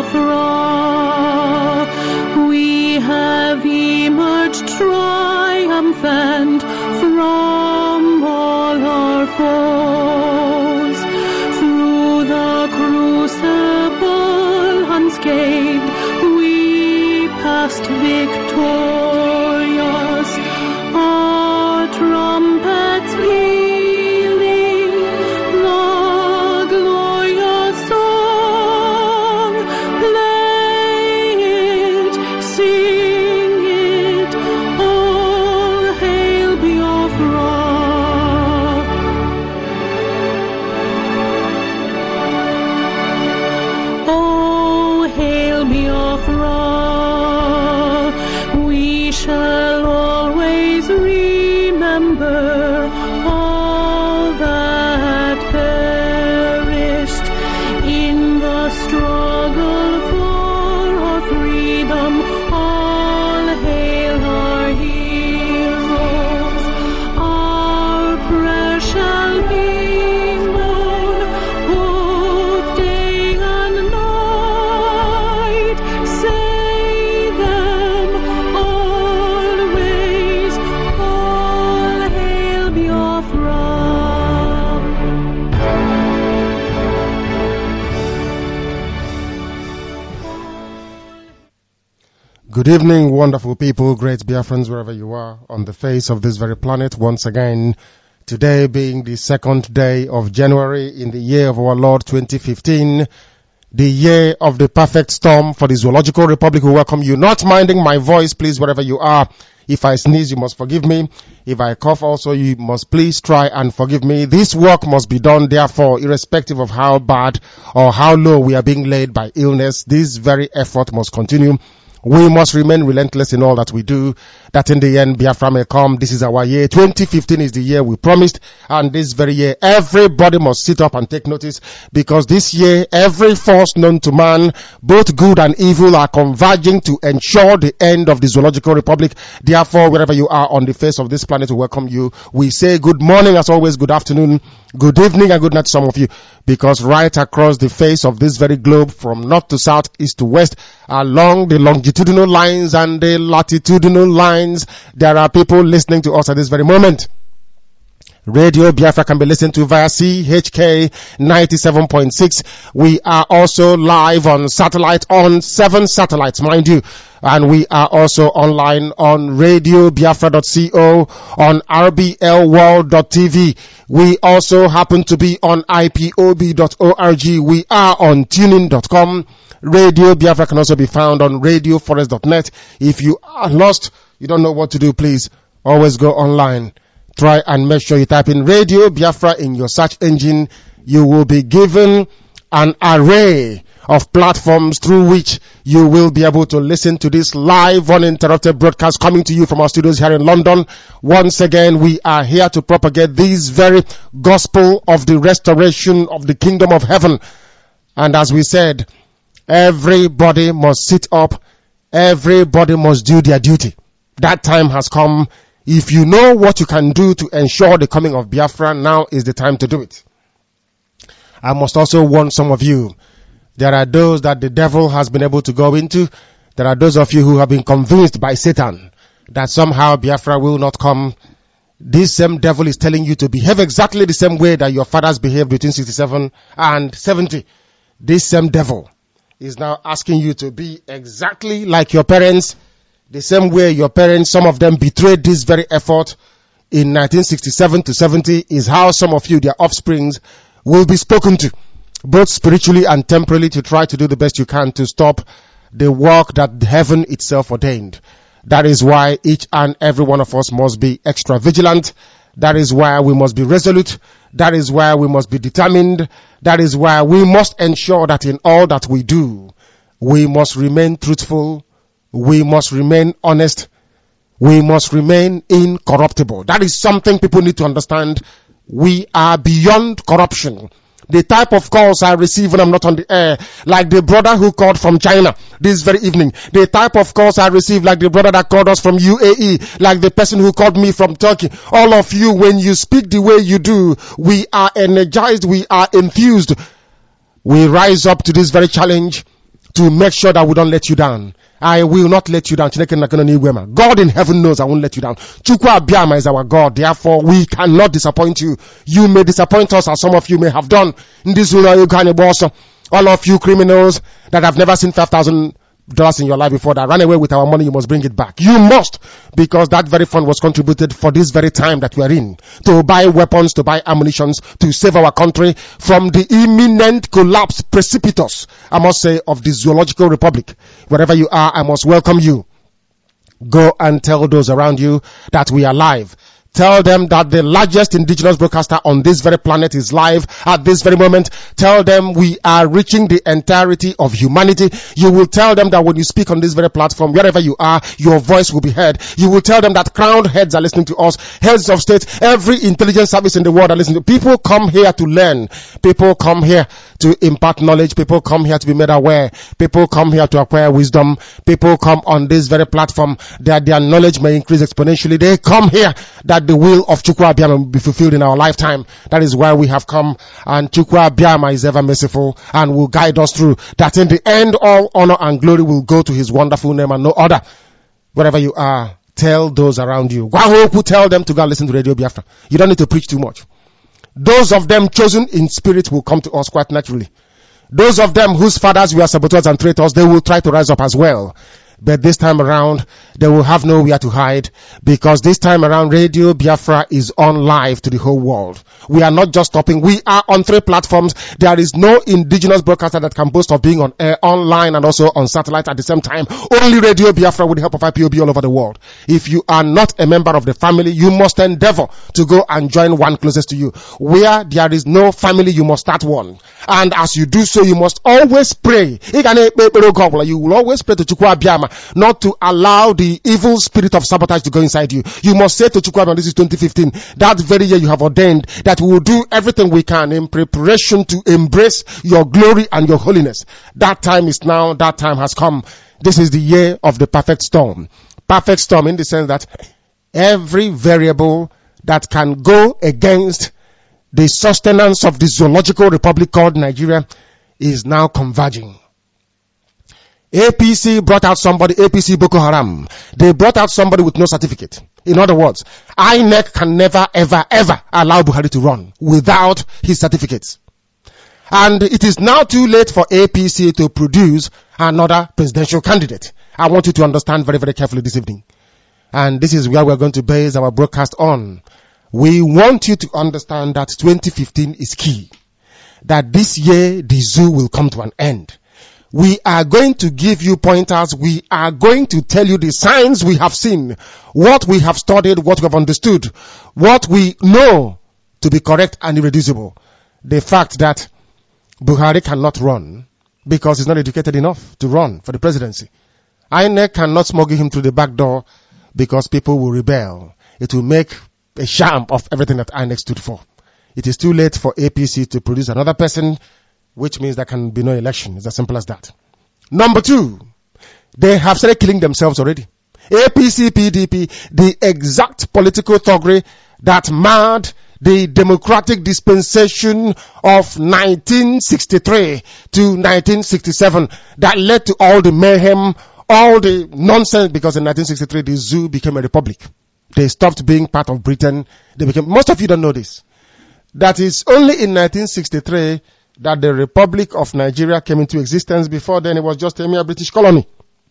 Biafra. We have emerged triumphant from all our foes. Through the crucible unscathed, we passed victorious. Our trumpets pealing the glorious song. Play it, sing it, all hail Biafra. Oh, hail Biafra. We shall always remember all that perished in the struggle for our freedom. All hail our heroes. Our prayer shall be known both day and night. Say them always. All hail Biafra. Good evening, wonderful people, great Biafrans, wherever you are on the face of this very planet. Once again, today being the second day of January in the year of our Lord 2015, the year of the perfect storm for the Zoological Republic. We welcome you. Not minding my voice, please, wherever you are. If I sneeze, you must forgive me. If I cough also, you must please try and forgive me. This work must be done, therefore, irrespective of how bad or how low we are being laid by illness. This very effort must continue. We must remain relentless in all that we do, that in the end Biafra may come. This is our year. 2015 is the year we promised, and this very year everybody must sit up and take notice, because this year every force known to man, both good and evil, are converging to ensure the end of the Zoological Republic. Therefore, wherever you are on the face of this planet, we welcome you. We say good morning as always, good afternoon, good evening, and good night to some of you, because right across the face of this very globe, from north to south, east to west, along the longitudinal lines and the latitudinal lines, there are people listening to us at this very moment. Radio Biafra can be listened to via CHK 97.6. We are also live on satellite, on 7 satellites, mind you. And we are also online on radiobiafra.co, on rblworld.tv. We also happen to be on ipob.org. We are on tuning.com. Radio Biafra can also be found on radioforest.net. If you are lost, you don't know what to do, please always go online. Try and make sure you type in Radio Biafra in your search engine. You will be given an array of platforms through which you will be able to listen to this live uninterrupted broadcast coming to you from our studios here in London. Once again, we are here to propagate this very gospel of the restoration of the kingdom of heaven. And as we said, everybody must sit up. Everybody must do their duty. That time has come. If you know what you can do to ensure the coming of Biafra, now is the time to do it. I must also warn some of you. There are those that the devil has been able to go into. There are those of you who have been convinced by Satan that somehow Biafra will not come. This same devil is telling you to behave exactly the same way that your fathers behaved between 67 and 70. This same devil is now asking you to be exactly like your parents, the same way your parents, some of them betrayed this very effort in 1967 to 70, is how some of you, their offsprings, will be spoken to, both spiritually and temporally, to try to do the best you can to stop the work that heaven itself ordained. That is why each and every one of us must be extra vigilant. That is why we must be resolute. That is why we must be determined. That is why we must ensure that in all that we do, we must remain truthful. We must remain honest. We must remain incorruptible. That is something people need to understand. We are beyond corruption. The type of calls I receive when I'm not on the air, like the brother who called from China this very evening, the type of calls I receive, like the brother that called us from UAE, like the person who called me from Turkey. All of you, when you speak the way you do, we are energized, we are enthused. We rise up to this very challenge. to make sure that we don't let you down. I will not let you down. God in heaven knows I won't let you down. Chukwu Abiyama is our God. Therefore, we cannot disappoint you. You may disappoint us, as some of you may have done. All of you criminals that have never seen $5,000 in your life before, that ran away with our money, you must bring it back. You must, because that very fund was contributed for this very time that we are in, to buy weapons, to buy ammunitions, to save our country from the imminent collapse, precipitous, I must say, of the zoological republic. Wherever you are, I must welcome you. Go and tell those around you that we are live. Tell them that the largest indigenous broadcaster on this very planet is live at this very moment. Tell them we are reaching the entirety of humanity. You will tell them that when you speak on this very platform, wherever you are, your voice will be heard. You will tell them that crowned heads are listening to us, heads of state, every intelligence service in the world are listening to. People come here to learn. People come here to impart knowledge. People come here to be made aware. People come here to acquire wisdom. People come on this very platform that their knowledge may increase exponentially. They come here that the will of Chukwu Abiyama will be fulfilled in our lifetime. That is why we have come, and Chukwu Abiyama is ever merciful and will guide us through. That in the end, all honor and glory will go to his wonderful name and no other. Wherever you are, tell those around you. Tell them to go and listen to Radio Biafra. You don't need to preach too much. Those of them chosen in spirit will come to us quite naturally. Those of them whose fathers were saboteurs and traitors, they will try to rise up as well. But this time around, they will have nowhere to hide, because this time around, Radio Biafra is on live to the whole world. We are not just stopping. We are on 3 platforms. There is no indigenous broadcaster that can boast of being on air, online, and also on satellite at the same time. Only Radio Biafra with the help of IPOB all over the world. If you are not a member of the family, you must endeavor to go and join one closest to you. Where there is no family, you must start one. And as you do so, you must always pray. You will always pray to Chukwu Abiyama not to allow the evil spirit of sabotage to go inside you. You must say to Chukwu Abiyama, this is 2015, that very year you have ordained that we will do everything we can in preparation to embrace your glory and your holiness. That time is now. That time has come. This is the year of the perfect storm. Perfect storm in the sense that every variable that can go against the sustenance of the zoological republic called Nigeria is now converging. APC brought out somebody, APC Boko Haram. They brought out somebody with no certificate. In other words, INEC can never, ever, ever allow Buhari to run without his certificates. And it is now too late for APC to produce another presidential candidate. I want you to understand very, very carefully this evening. And this is where we're going to base our broadcast on. We want you to understand that 2015 is key. That this year, the zoo will come to an end. We are going to give you pointers. We are going to tell you the signs we have seen, what we have studied, what we have understood, what we know to be correct and irreducible. The fact that Buhari cannot run because he's not educated enough to run for the presidency. INEC cannot smuggle him through the back door because people will rebel. It will make a sham of everything that INEC stood for. It is too late for APC to produce another person, which means there can be no election. It's as simple as that. Number 2, they have started killing themselves already. APC, PDP, the exact political thuggery that marred the democratic dispensation of 1963 to 1967 that led to all the mayhem, all the nonsense, because in 1963 the zoo became a republic. They stopped being part of Britain. They became, most of you don't know this. That is only in 1963 that the Republic of Nigeria came into existence. Before then, it was just a mere British colony.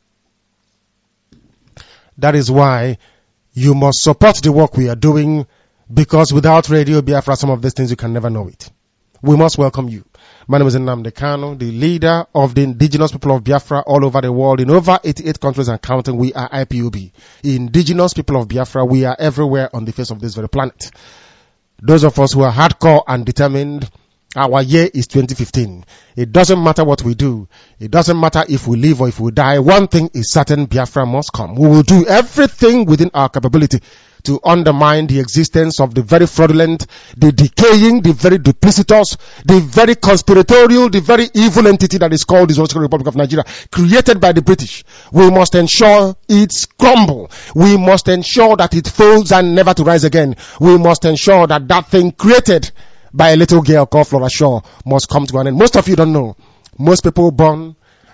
That is why you must support the work we are doing, because without Radio Biafra, some of these things you can never know it. We must welcome you. My name is Nnamdi Kanu, the leader of the indigenous people of Biafra all over the world, in over 88 countries and counting. We are IPOB. Indigenous people of Biafra, we are everywhere on the face of this very planet. Those of us who are hardcore and determined, our year is 2015. It doesn't matter what we do. It doesn't matter if we live or if we die. One thing is certain, Biafra must come. We will do everything within our capability to undermine the existence of the very fraudulent, the decaying, the very duplicitous, the very conspiratorial, the very evil entity that is called the Zoological Republic of Nigeria, created by the British. We must ensure its crumble. We must ensure that it folds and never to rise again. We must ensure that that thing created by a little girl called Flora Shaw must come to an end. Most of you don't know. Most people born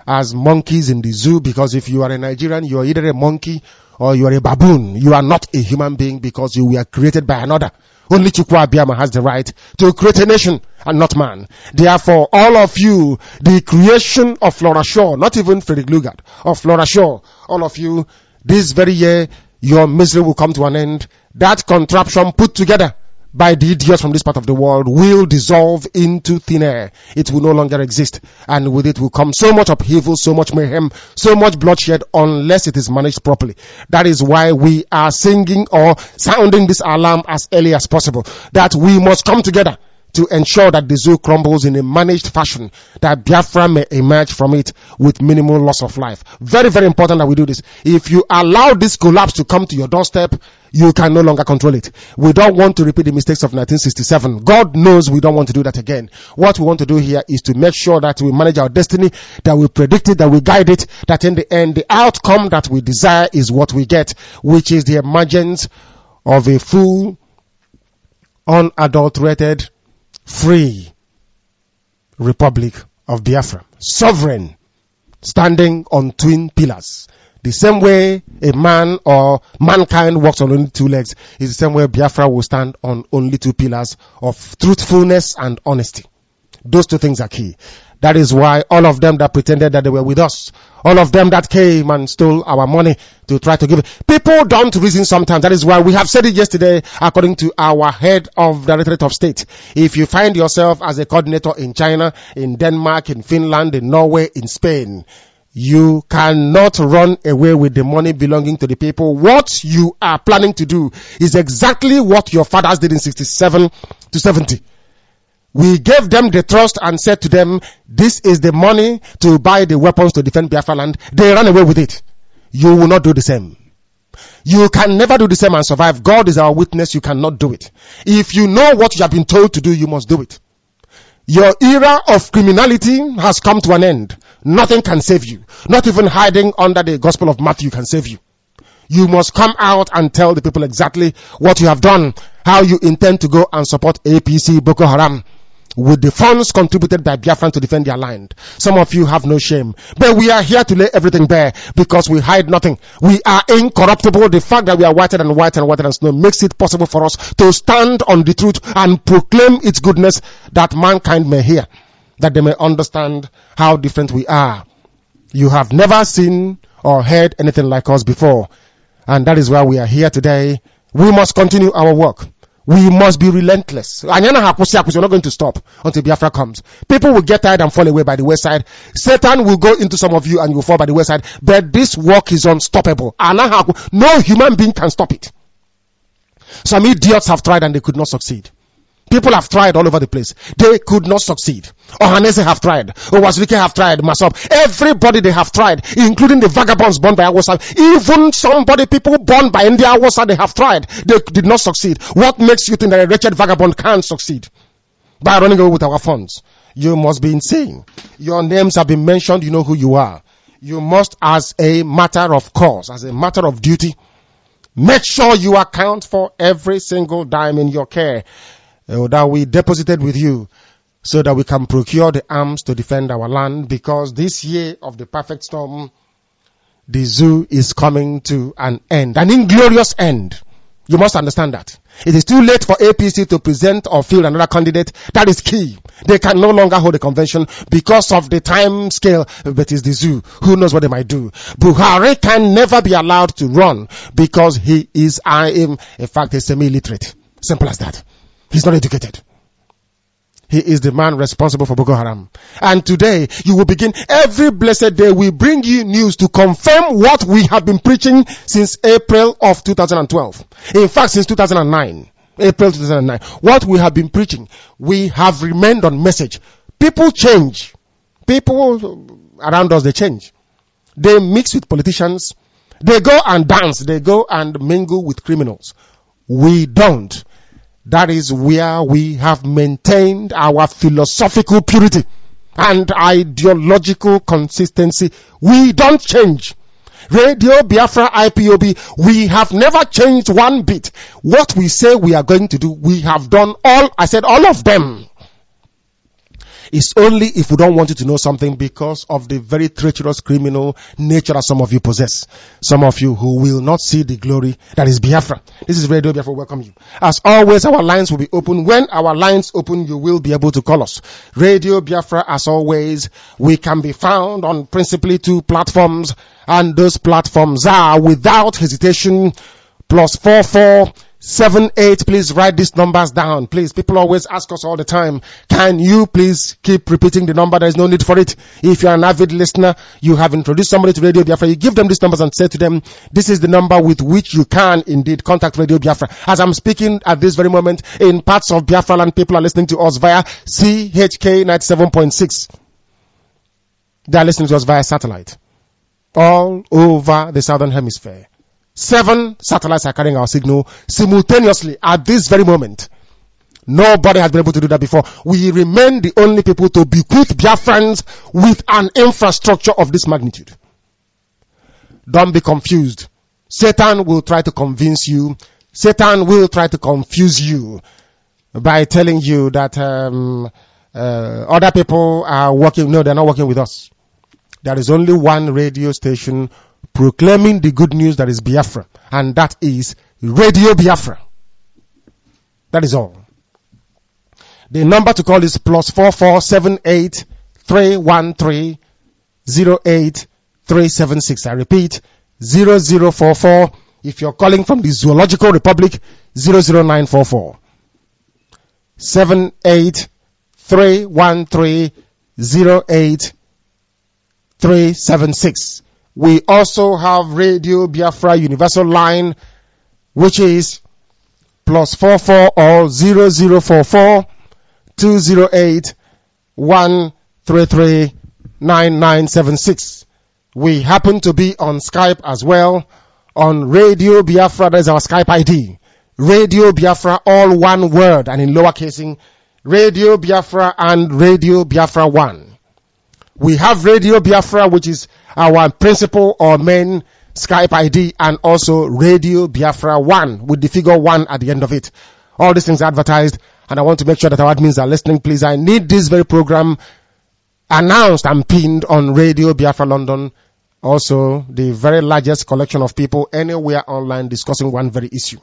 as monkeys in the zoo, because if you are a Nigerian, you are either a monkey or you are a baboon. You are not a human being because you were created by another. Only Chukwu Abiyama has the right to create a nation and not man. Therefore, all of you, the creation of Flora Shaw, not even Frederick Lugard, of Flora Shaw, all of you, this very year, your misery will come to an end. That contraption put together by the idiots from this part of the world will dissolve into thin air. It will no longer exist. And with it will come so much upheaval, so much mayhem, so much bloodshed unless it is managed properly. That is why we are singing or sounding this alarm as early as possible. That we must come together to ensure that the zoo crumbles in a managed fashion, that Biafra may emerge from it with minimal loss of life. Very, very important that we do this. If you allow this collapse to come to your doorstep, you can no longer control it. We don't want to repeat the mistakes of 1967. God knows we don't want to do that again. What we want to do here is to make sure that we manage our destiny, that we predict it, that we guide it, that in the end, the outcome that we desire is what we get, which is the emergence of a full, unadulterated, free Republic of Biafra, sovereign, standing on twin pillars. The same way a man or mankind walks on only two legs is the same way Biafra will stand on only two pillars of truthfulness and honesty. Those two things are key. That is why all of them that pretended that they were with us, all of them that came and stole our money to try to give it. People don't reason sometimes. That is why we have said it yesterday, according to our head of Directorate of State. If you find yourself as a coordinator in China, in Denmark, in Finland, in Norway, in Spain, you cannot run away with the money belonging to the people. What you are planning to do is exactly what your fathers did in 67 to 70. We gave them the trust and said to them, this is the money to buy the weapons to defend Biafra land. They ran away with it. You will not do the same. You can never do the same and survive. God is our witness. You cannot do it. If you know what you have been told to do, you must do it. Your era of criminality has come to an end. Nothing can save you. Not even hiding under the Gospel of Matthew can save you. You must come out and tell the people exactly what you have done, how you intend to go and support APC, Boko Haram, with the funds contributed by Biafran to defend their land. Some of you have no shame. But we are here to lay everything bare because we hide nothing. We are incorruptible. The fact that we are whiter than white and whiter than snow makes it possible for us to stand on the truth and proclaim its goodness that mankind may hear, that they may understand how different we are. You have never seen or heard anything like us before. And that is why we are here today. We must continue our work. We must be relentless. We're not going to stop until Biafra comes. People will get tired and fall away by the wayside. Satan will go into some of you and you will fall by the wayside. But this work is unstoppable. No human being can stop it. Some idiots have tried and they could not succeed. People have tried all over the place. They could not succeed. Ohanese have tried. Owazurike have tried. Masop. Everybody they have tried, including the vagabonds born by Awasa. Even people born by India Awasa, they have tried. They did not succeed. What makes you think that a wretched vagabond can't succeed? By running away with our funds. You must be insane. Your names have been mentioned. You know who you are. You must, as a matter of course, as a matter of duty, make sure you account for every single dime in your care that we deposited with you so that we can procure the arms to defend our land, because this year of the perfect storm, the zoo is coming to an end, an inglorious end. You must understand that. It is too late for APC to present or field another candidate. That is key. They can no longer hold a convention because of the time scale, but it's the zoo. Who knows what they might do? Buhari can never be allowed to run because he is, in fact, a semi-illiterate. Simple as that. He's not educated. He is the man responsible for Boko Haram. And today, you will begin, every blessed day, we bring you news to confirm what we have been preaching since April of 2012. In fact, since 2009. April 2009. What we have been preaching, we have remained on message. People change. People around us, they change. They mix with politicians. They go and dance. They go and mingle with criminals. We don't. That is where we have maintained our philosophical purity and ideological consistency. We don't change. Radio Biafra IPOB, we have never changed one bit. What we say we are going to do, we have done all of them. It's only if we don't want you to know something because of the very treacherous criminal nature that some of you possess. Some of you who will not see the glory that is Biafra. This is Radio Biafra. Welcome you. As always, our lines will be open. When our lines open, you will be able to call us. Radio Biafra, as always, we can be found on principally 2 platforms, and those platforms are, without hesitation, +4478. Please write these numbers down. Please, people always ask us all the time, can you please keep repeating the number? There is no need for it. If you are an avid listener, you have introduced somebody to Radio Biafra, you give them these numbers and say to them, this is the number with which you can indeed contact Radio Biafra. As I'm speaking at this very moment, in parts of Biafra land, people are listening to us via CHK 97.6. They are listening to us via satellite all over the southern hemisphere. 7 satellites are carrying our signal simultaneously at this very moment. Nobody has been able to do that before. We remain the only people to bequeath Biafrans with an infrastructure of this magnitude. Don't be confused. Satan will try to convince you. Satan will try to confuse you by telling you that other people are working. No, they're not working with us. There is only one radio station proclaiming the good news that is Biafra, and that is Radio Biafra. That is all. The number to call is +4478 313 08376. I repeat, 0044. If you're calling from the Zoological Republic, 00944. 78 313 08376. We also have Radio Biafra Universal Line, which is +44 or 0044 208 133 9976. We happen to be on Skype as well. On Radio Biafra, that is our Skype ID. Radio Biafra, all one word and in lowercasing. Radio Biafra and Radio Biafra 1. We have Radio Biafra, which is our principal or main Skype ID, and also Radio Biafra 1 with the figure 1 at the end of it. All these things are advertised, and I want to make sure that our admins are listening. Please, I need this very program announced and pinned on Radio Biafra London. Also, the very largest collection of people anywhere online discussing one very issue.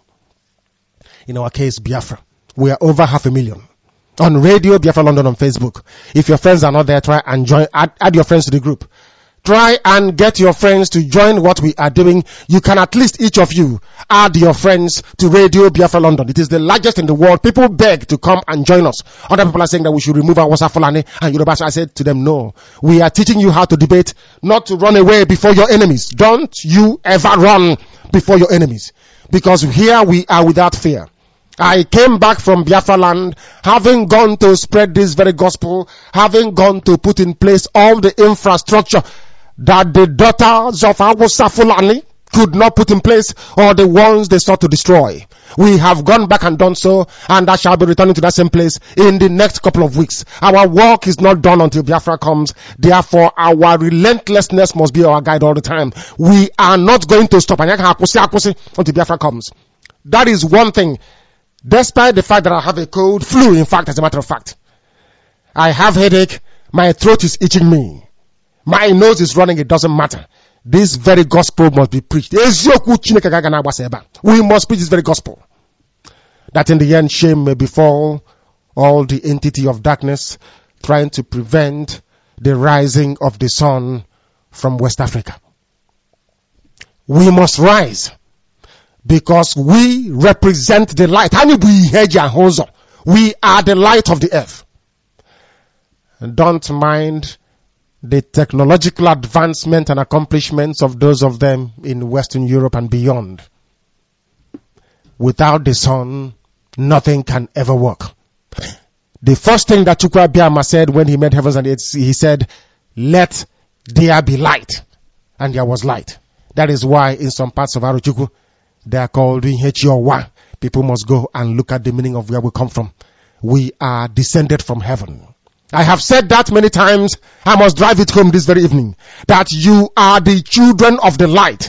In our case, Biafra. We are over 500,000. On Radio Biafra London on Facebook. If your friends are not there, try and join, add your friends to the group. Try and get your friends to join what we are doing. You can at least, each of you, add your friends to Radio Biafra London. It is the largest in the world. People beg to come and join us. Other people are saying that we should remove our Hausa Fulani and Yoruba. I said to them, no. We are teaching you how to debate, not to run away before your enemies. Don't you ever run before your enemies. Because here we are without fear. I came back from Biafra land, having gone to spread this very gospel, having gone to put in place all the infrastructure that the daughters of Hausa Fulani could not put in place, or the ones they sought to destroy. We have gone back and done so, and I shall be returning to that same place in the next couple of weeks. Our work is not done until Biafra comes. Therefore, our relentlessness must be our guide all the time. We are not going to stop until Biafra comes. That is one thing. Despite the fact that I have a cold, flu, in fact, as a matter of fact. I have headache, my throat is itching me. My nose is running, it doesn't matter. This very gospel must be preached. We must preach this very gospel. That in the end, shame may befall all the entity of darkness trying to prevent the rising of the sun from West Africa. We must rise. Because we represent the light. We are the light of the earth. Don't mind the technological advancement and accomplishments of those of them in Western Europe and beyond. Without the sun, nothing can ever work. The first thing that Chukwu Abiyama said when he made heavens and earth, he said, let there be light. And there was light. That is why in some parts of Arochukwu, they are called Inhechiọwa. People must go and look at the meaning of where we come from. We are descended from heaven. I have said that many times. I must drive it home this very evening. That you are the children of the light.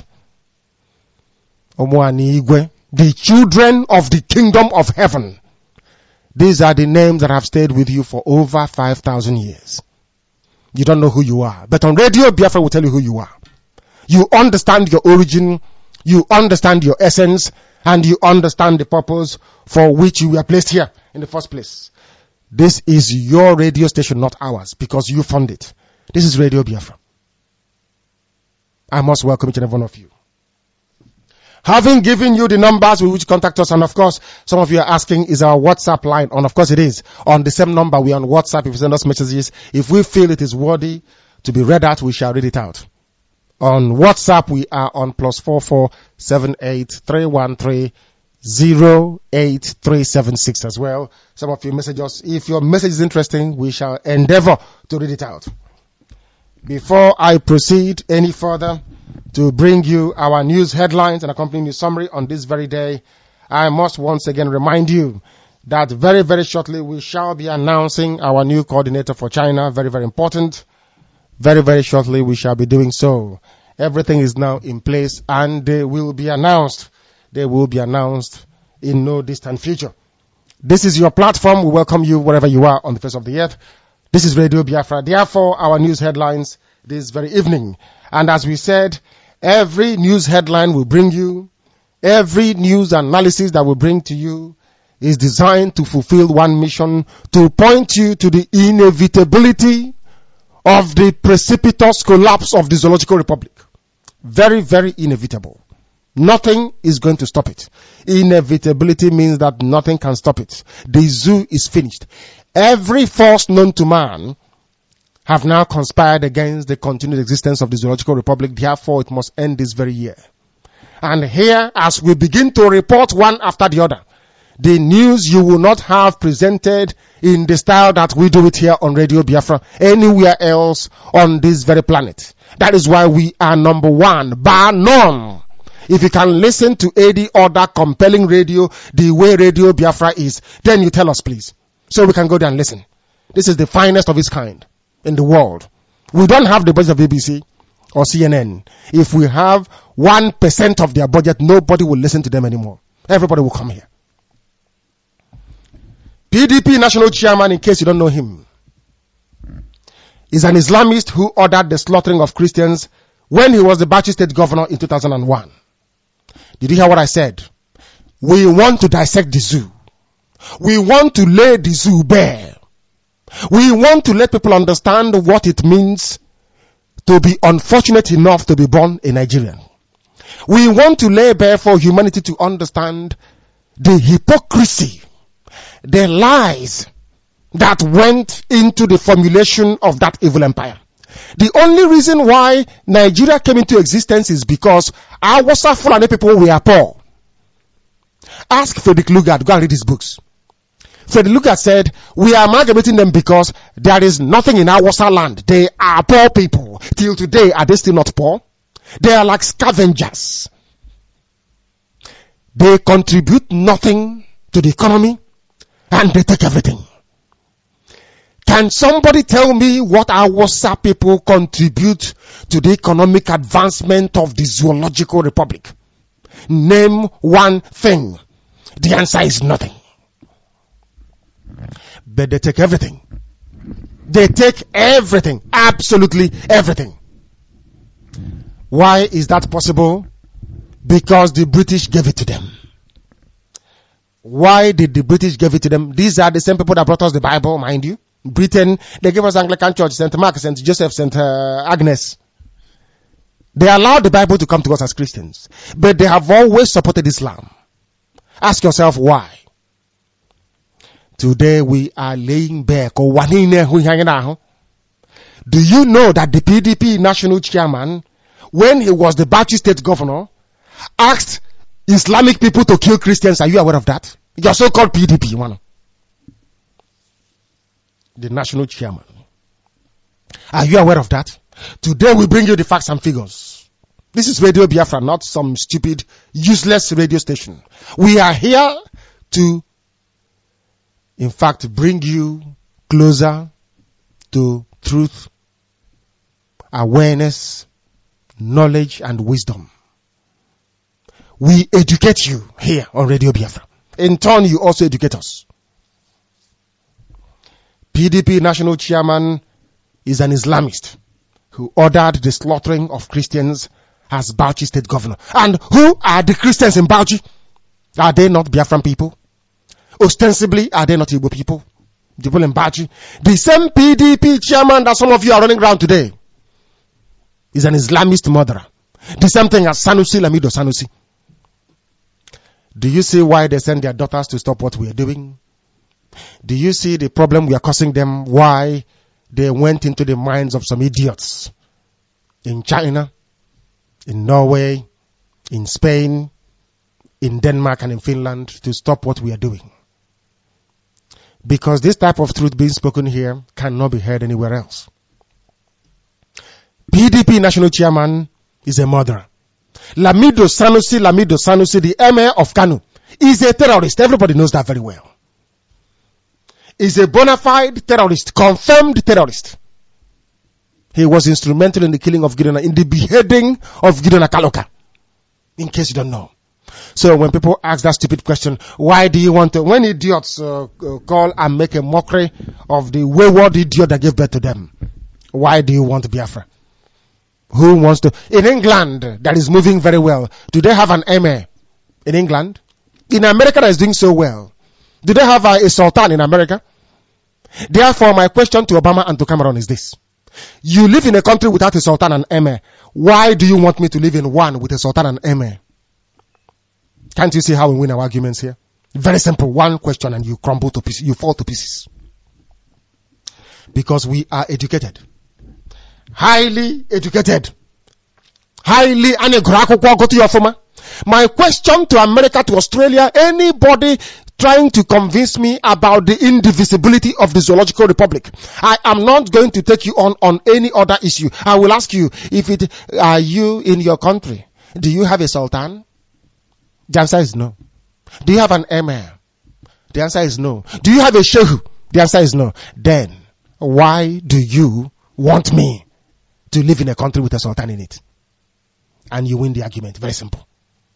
The children of the kingdom of heaven. These are the names that have stayed with you for over 5,000 years. You don't know who you are. But on Radio Biafra will tell you who you are. You understand your origin, you understand your essence, and you understand the purpose for which you were placed here in the first place. This is your radio station, not ours, because you fund it. This is Radio Biafra. I must welcome each and every one of you. Having given you the numbers with which to contact us, and of course, some of you are asking, is our WhatsApp line on? Of course it is. On the same number, we are on WhatsApp. If you send us messages, if we feel it is worthy to be read out, we shall read it out. On WhatsApp, we are on +44 78 313 08376 as well. Some of you message us. If your message is interesting, we shall endeavor to read it out. Before I proceed any further to bring you our news headlines and accompanying news summary on this very day, I must once again remind you that very, very shortly we shall be announcing our new coordinator for China. Very, very important. Very, very shortly we shall be doing so. Everything is now in place and they will be announced. They will be announced in no distant future. This is your platform. We welcome you wherever you are on the face of the earth. This is Radio Biafra. Therefore, our news headlines this very evening. And as we said, every news headline will bring you, every news analysis that will bring to you is designed to fulfill one mission, to point you to the inevitability of the precipitous collapse of the Zoological Republic. Very, very inevitable. Nothing is going to stop it. Inevitability means that nothing can stop it. The zoo is finished. Every force known to man have now conspired against the continued existence of the Zoological Republic. Therefore, it must end this very year. And here, as we begin to report one after the other, the news you will not have presented in the style that we do it here on Radio Biafra anywhere else on this very planet. That is why we are number one, bar none. If you can listen to any other compelling radio the way Radio Biafra is, then you tell us, please, so we can go there and listen. This is the finest of its kind in the world. We don't have the budget of BBC or CNN. If we have 1% of their budget, nobody will listen to them anymore. Everybody will come here. PDP national chairman, in case you don't know him, is an Islamist who ordered the slaughtering of Christians when he was the Bauchi State governor in 2001. Did you hear what I said? We want to dissect the zoo. We want to lay the zoo bare. We want to let people understand what it means to be unfortunate enough to be born a Nigerian. We want to lay bare for humanity to understand the hypocrisy, the lies that went into the formulation of that evil empire. The only reason why Nigeria came into existence is because our Fulani people were poor. Ask Frederick Lugard, go and read his books. Frederick Lugard said, we are amalgamating them because there is nothing in our land. They are poor people. Till today, are they still not poor? They are like scavengers. They contribute nothing to the economy and they take everything. Can somebody tell me what our Hausa people contribute to the economic advancement of the Zoological Republic? Name one thing. The answer is nothing. But they take everything. They take everything. Absolutely everything. Why is that possible? Because the British gave it to them. Why did the British give it to them? These are the same people that brought us the Bible, mind you. Britain, they gave us Anglican Church, St. Mark, St. Joseph, St. Agnes. They allowed the Bible to come to us as Christians. But they have always supported Islam. Ask yourself why. Today we are laying bare. Do you know that the PDP national chairman, when he was the Bauchi State governor, asked Islamic people to kill Christians? Are you aware of that? Your so-called PDP, one. The national chairman. Are you aware of that? Today we bring you the facts and figures. This is Radio Biafra, not some stupid, useless radio station. We are here to, in fact, bring you closer to truth, awareness, knowledge, and wisdom. We educate you here on Radio Biafra. In turn, you also educate us. PDP national chairman is an Islamist who ordered the slaughtering of Christians as Bauchi state governor. And who are the Christians in Bauchi? Are they not Biafran people? Ostensibly, are they not Igbo people? The people in Bauchi. The same PDP chairman that some of you are running around today is an Islamist murderer. The same thing as Sanusi, Lamido Sanusi. Do you see why they send their daughters to stop what we are doing? Do you see the problem we are causing them? Why they went into the minds of some idiots in China, in Norway, in Spain, in Denmark and in Finland to stop what we are doing? Because this type of truth being spoken here cannot be heard anywhere else. PDP national chairman is a murderer. Lamido Sanusi, the emir of Kano, is a terrorist. Everybody knows that very well. Is a bona fide terrorist, confirmed terrorist. He was instrumental in the killing of Gideon, in the beheading of Gideon Akaloka. In case you don't know. So when people ask that stupid question, why do you want to, when idiots call and make a mockery of the wayward idiot that gave birth to them, why do you want Biafra? Who wants to? In England, that is moving very well. Do they have an emir in England? In America, that is doing so well. Do they have a sultan in America? Therefore, my question to Obama and to Cameron is this. You live in a country without a sultan and emir. Why do you want me to live in one with a sultan and emir? Can't you see how we win our arguments here? Very simple. One question and you crumble to pieces. You fall to pieces. Because we are educated. Highly educated. Highly go to your former. My question to America, to Australia, anybody trying to convince me about the indivisibility of the Zoological Republic, I am not going to take you on any other issue. I will ask you, if it are you in your country, do you have a sultan? The answer is no. Do you have an emir? The answer is no. Do you have a shehu? The answer is no. Then, why do you want me to live in a country with a sultan in it? And you win the argument. Very simple.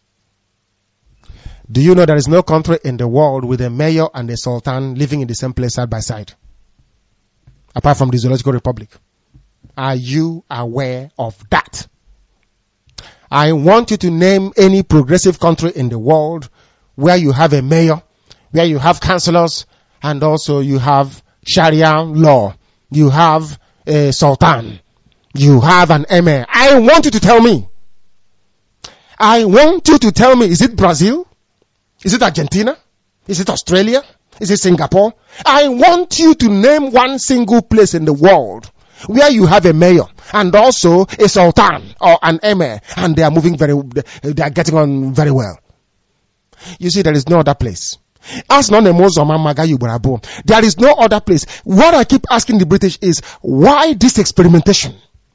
Do you know there is no country in the world with a mayor and a sultan living in the same place side by side? Apart from the Zoological Republic. Are you aware of that? I want you to name any progressive country in the world where you have a mayor, where you have councillors, and also you have Sharia law. You have a sultan. You have an emir. I want you to tell me. I want you to tell me, is it Brazil? Is it Argentina? Is it Australia? Is it Singapore? I want you to name one single place in the world where you have a mayor and also a sultan or an emir, and they are they are getting on very well. You see, there is no other place. There is no other place. What I keep asking the British is, why this experimentation?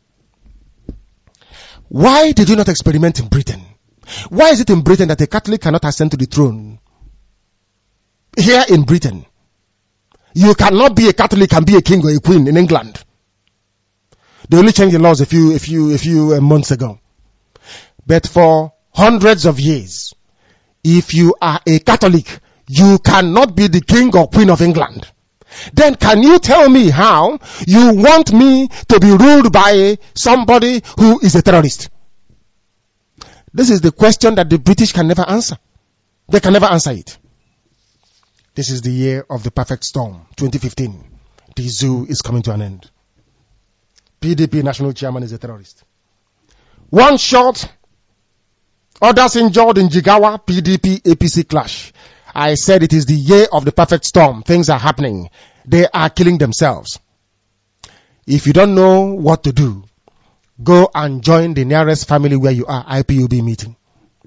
Why did you not experiment in Britain? Why is it in Britain that a Catholic cannot ascend to the throne? Here in Britain, you cannot be a Catholic and be a king or a queen in England. They only changed the laws a few months ago. But for hundreds of years, if you are a Catholic, you cannot be the king or queen of England. Then can you tell me how you want me to be ruled by somebody who is a terrorist? This is the question that the British can never answer. They can never answer it. This is the year of the perfect storm, 2015. The zoo is coming to an end. PDP national chairman is a terrorist. One shot, others injured in Jigawa PDP APC clash. I said it is the year of the perfect storm. Things are happening. They are killing themselves. If you don't know what to do, go and join the nearest family where you are, IPOB meeting.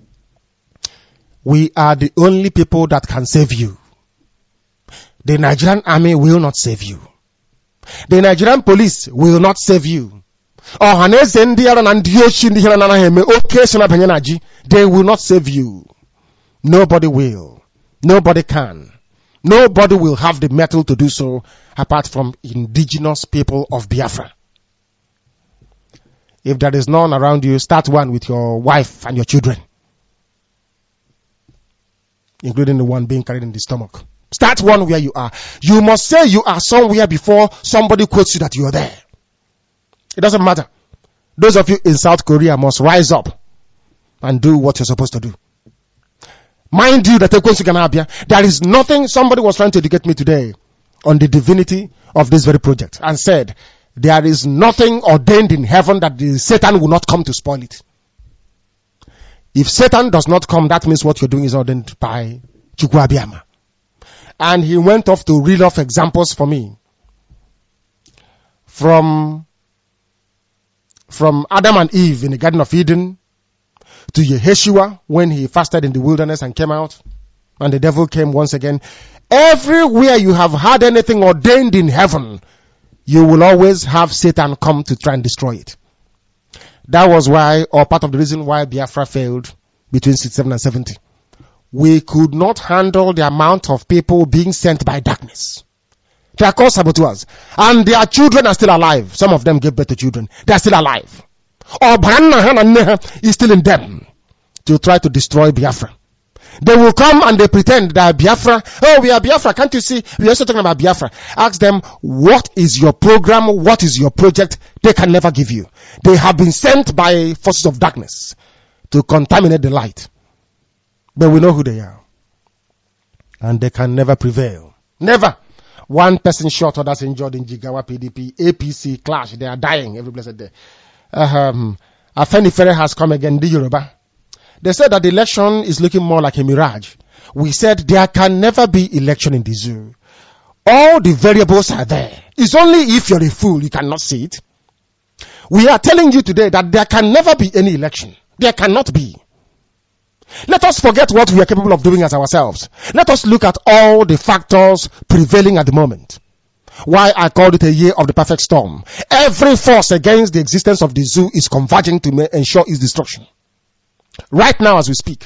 We are the only people that can save you. The Nigerian army will not save you. The Nigerian police will not save you. They will not save you. Nobody will. Nobody can. Nobody will have the mettle to do so apart from indigenous people of Biafra. If there is none around you, start one with your wife and your children, including the one being carried in the stomach. Start one where you are. You must say you are somewhere before somebody quotes you that you are there. It doesn't matter. Those of you in South Korea must rise up and do what you're supposed to do. Mind you that there is nothing. Somebody was trying to educate me today on the divinity of this very project and said there is nothing ordained in heaven that Satan will not come to spoil it. If Satan does not come, that means what you're doing is ordained by Chukwu Abiyama. And he went off to reel off examples for me. From Adam and Eve in the Garden of Eden, to Yeshua when he fasted in the wilderness and came out, and the devil came once again. Everywhere you have had anything ordained in heaven, you will always have Satan come to try and destroy it. That was why, or part of the reason why Biafra failed between 67 and 70. We could not handle the amount of people being sent by darkness. They are called saboteurs. And their children are still alive. Some of them gave birth to children. They are still alive. Or Branna is still in them to try to destroy Biafra. They will come and they pretend that Biafra, oh, we are Biafra, can't you see? We are also talking about Biafra. Ask them, what is your program? What is your project? They can never give you. They have been sent by forces of darkness to contaminate the light. But we know who they are. And they can never prevail. Never. One person shot, others injured in Jigawa, PDP, APC clash. They are dying every blessed day. Afenifere has come again, the Yoruba. They said that the election is looking more like a mirage. We said there can never be election in the zoo. All the variables are there. It's only if you're a fool you cannot see it. We are telling you today that there can never be any election. There cannot be. Let us forget what we are capable of doing as ourselves. Let us look at all the factors prevailing at the moment. Why I called it a year of the perfect storm. Every force against the existence of the zoo is converging to ensure its destruction. Right now as we speak.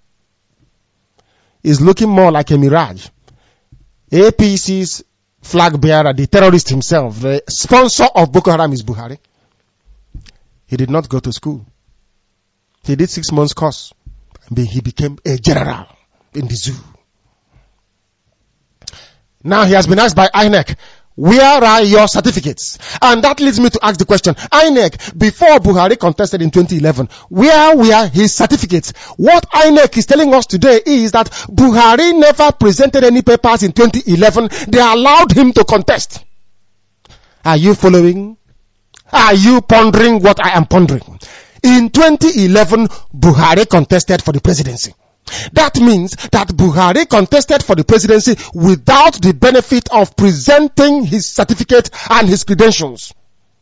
It's looking more like a mirage. APC's flag bearer, the terrorist himself, the sponsor of Boko Haram is Buhari. He did not go to school. He did 6 months course. He became a general in the zoo. Now he has been asked by INEC, where are your certificates? And that leads me to ask the question, INEC, before Buhari contested in 2011, where were his certificates? What INEC is telling us today is that Buhari never presented any papers in 2011. They allowed him to contest. Are you following? Are you pondering what I am pondering? In 2011, Buhari contested for the presidency. That means that Buhari contested for the presidency without the benefit of presenting his certificate and his credentials.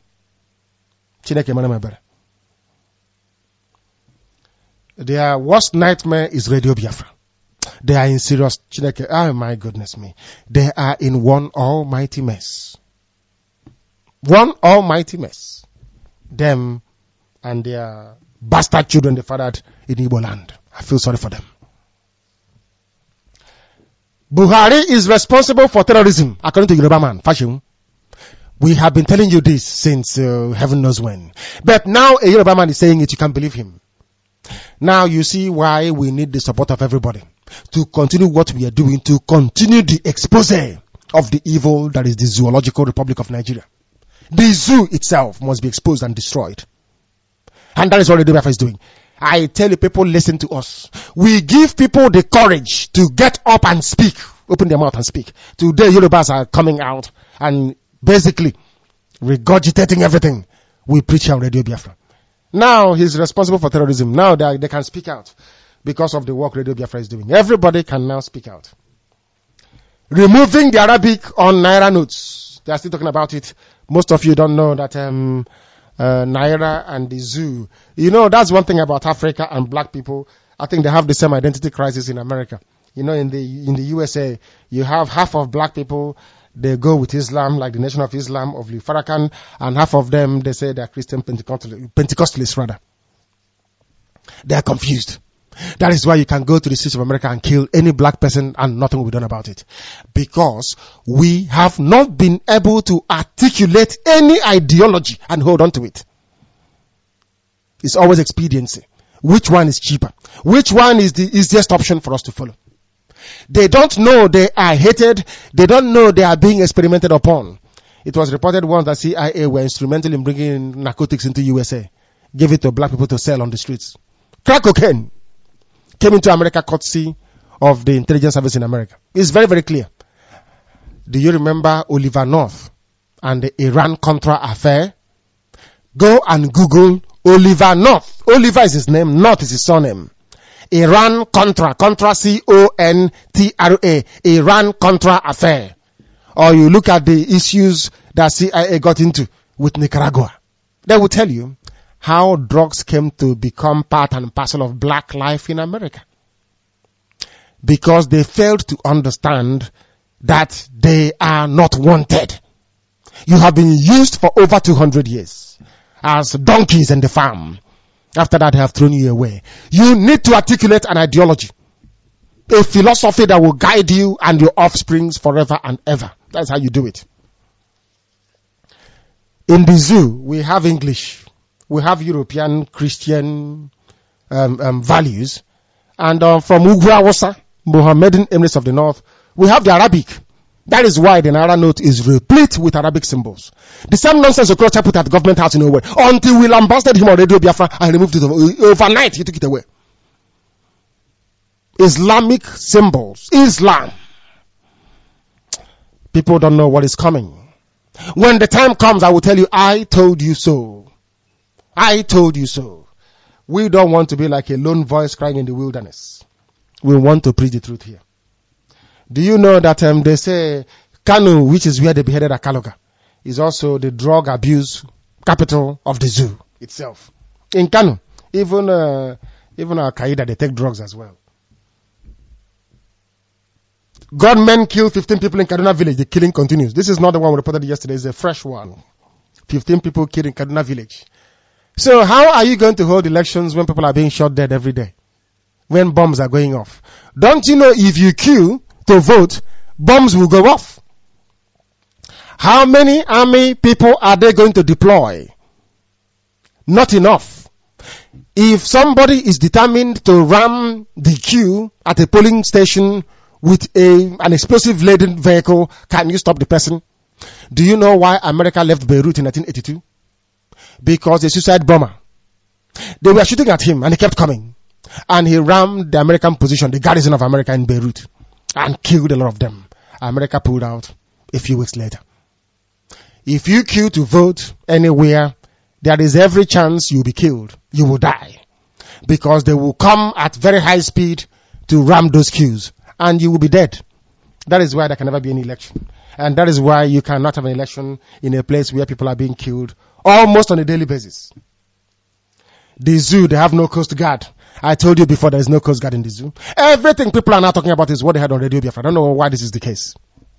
Their worst nightmare is Radio Biafra. They are in serious, oh my goodness me. They are in one almighty mess. One almighty mess. Them and their bastard children they fathered in Igbo land. I feel sorry for them. Buhari is responsible for terrorism, according to Yoruba man, Fashion. We have been telling you this since heaven knows when. But now a Yoruba man is saying it, you can't believe him. Now you see why we need the support of everybody to continue what we are doing, to continue the expose of the evil that is the Zoological Republic of Nigeria. The zoo itself must be exposed and destroyed. And that is what Radio Biafra is doing. I tell you, people, listen to us. We give people the courage to get up and speak. Open their mouth and speak. Today, Yorubas are coming out and basically regurgitating everything we preach on Radio Biafra. Now, he's responsible for terrorism. Now, they can speak out because of the work Radio Biafra is doing. Everybody can now speak out. Removing the Arabic on Naira notes. They are still talking about it. Most of you don't know that Naira and the zoo. You know, that's one thing about Africa and black people. I think they have the same identity crisis in America. You know, in the USA, you have half of black people, they go with Islam, like the Nation of Islam of Farrakhan, and half of them, they say they're Christian Pentecostalists rather. They are confused. That is why you can go to the streets of America and kill any black person and nothing will be done about it. Because we have not been able to articulate any ideology and hold on to it. It's always expediency. Which one is cheaper? Which one is the easiest option for us to follow? They don't know they are hated. They don't know they are being experimented upon. It was reported once that CIA were instrumental in bringing in narcotics into USA. Gave it to black people to sell on the streets. Crack cocaine came into America courtesy of the intelligence service in America. It's very, very clear. Do you remember Oliver North and the Iran-Contra affair? Go and Google Oliver North. Oliver is his name, North is his surname. Iran-Contra, Contra C-O-N-T-R-A, Iran-Contra affair. Or you look at the issues that CIA got into with Nicaragua. They will tell you how drugs came to become part and parcel of black life in America. Because they failed to understand that they are not wanted. You have been used for over 200 years as donkeys in the farm. After that, they have thrown you away. You need to articulate an ideology, a philosophy that will guide you and your offsprings forever and ever. That's how you do it. In the zoo, we have English. We have European Christian values. And from Ugwu, Mohammedan Emirates of the North, we have the Arabic. That is why the Naira note is replete with Arabic symbols. The same nonsense Okorocha put at the government house in Owerri until we lambasted him on Radio Biafra and removed it overnight. He took it away. Islamic symbols. Islam. People don't know what is coming. When the time comes, I will tell you, I told you so. I told you so. We don't want to be like a lone voice crying in the wilderness. We want to preach the truth here. Do you know that they say Kanu, which is where they beheaded Akaloga, is also the drug abuse capital of the zoo itself. In Kanu, even Al-Qaeda, they take drugs as well. Gunmen kill 15 people in Kaduna village. The killing continues. This is not the one we reported yesterday. It's a fresh one. 15 people killed in Kaduna village. So how are you going to hold elections when people are being shot dead every day? When bombs are going off? Don't you know if you queue to vote, bombs will go off? How many army people are they going to deploy? Not enough. If somebody is determined to ram the queue at a polling station with an explosive laden vehicle, can you stop the person? Do you know why America left Beirut in 1982? Because a suicide bomber. They were shooting at him and he kept coming. And he rammed the American position, the garrison of America in Beirut, and killed a lot of them. America pulled out a few weeks later. If you queue to vote anywhere, there is every chance you'll be killed. You will die. Because they will come at very high speed to ram those queues. And you will be dead. That is why there can never be any election. And that is why you cannot have an election in a place where people are being killed almost on a daily basis. The zoo, they have no Coast Guard. I told you before there is no Coast Guard in the zoo. Everything people are now talking about is what they had on Radio Biafra. I don't know why this is the case.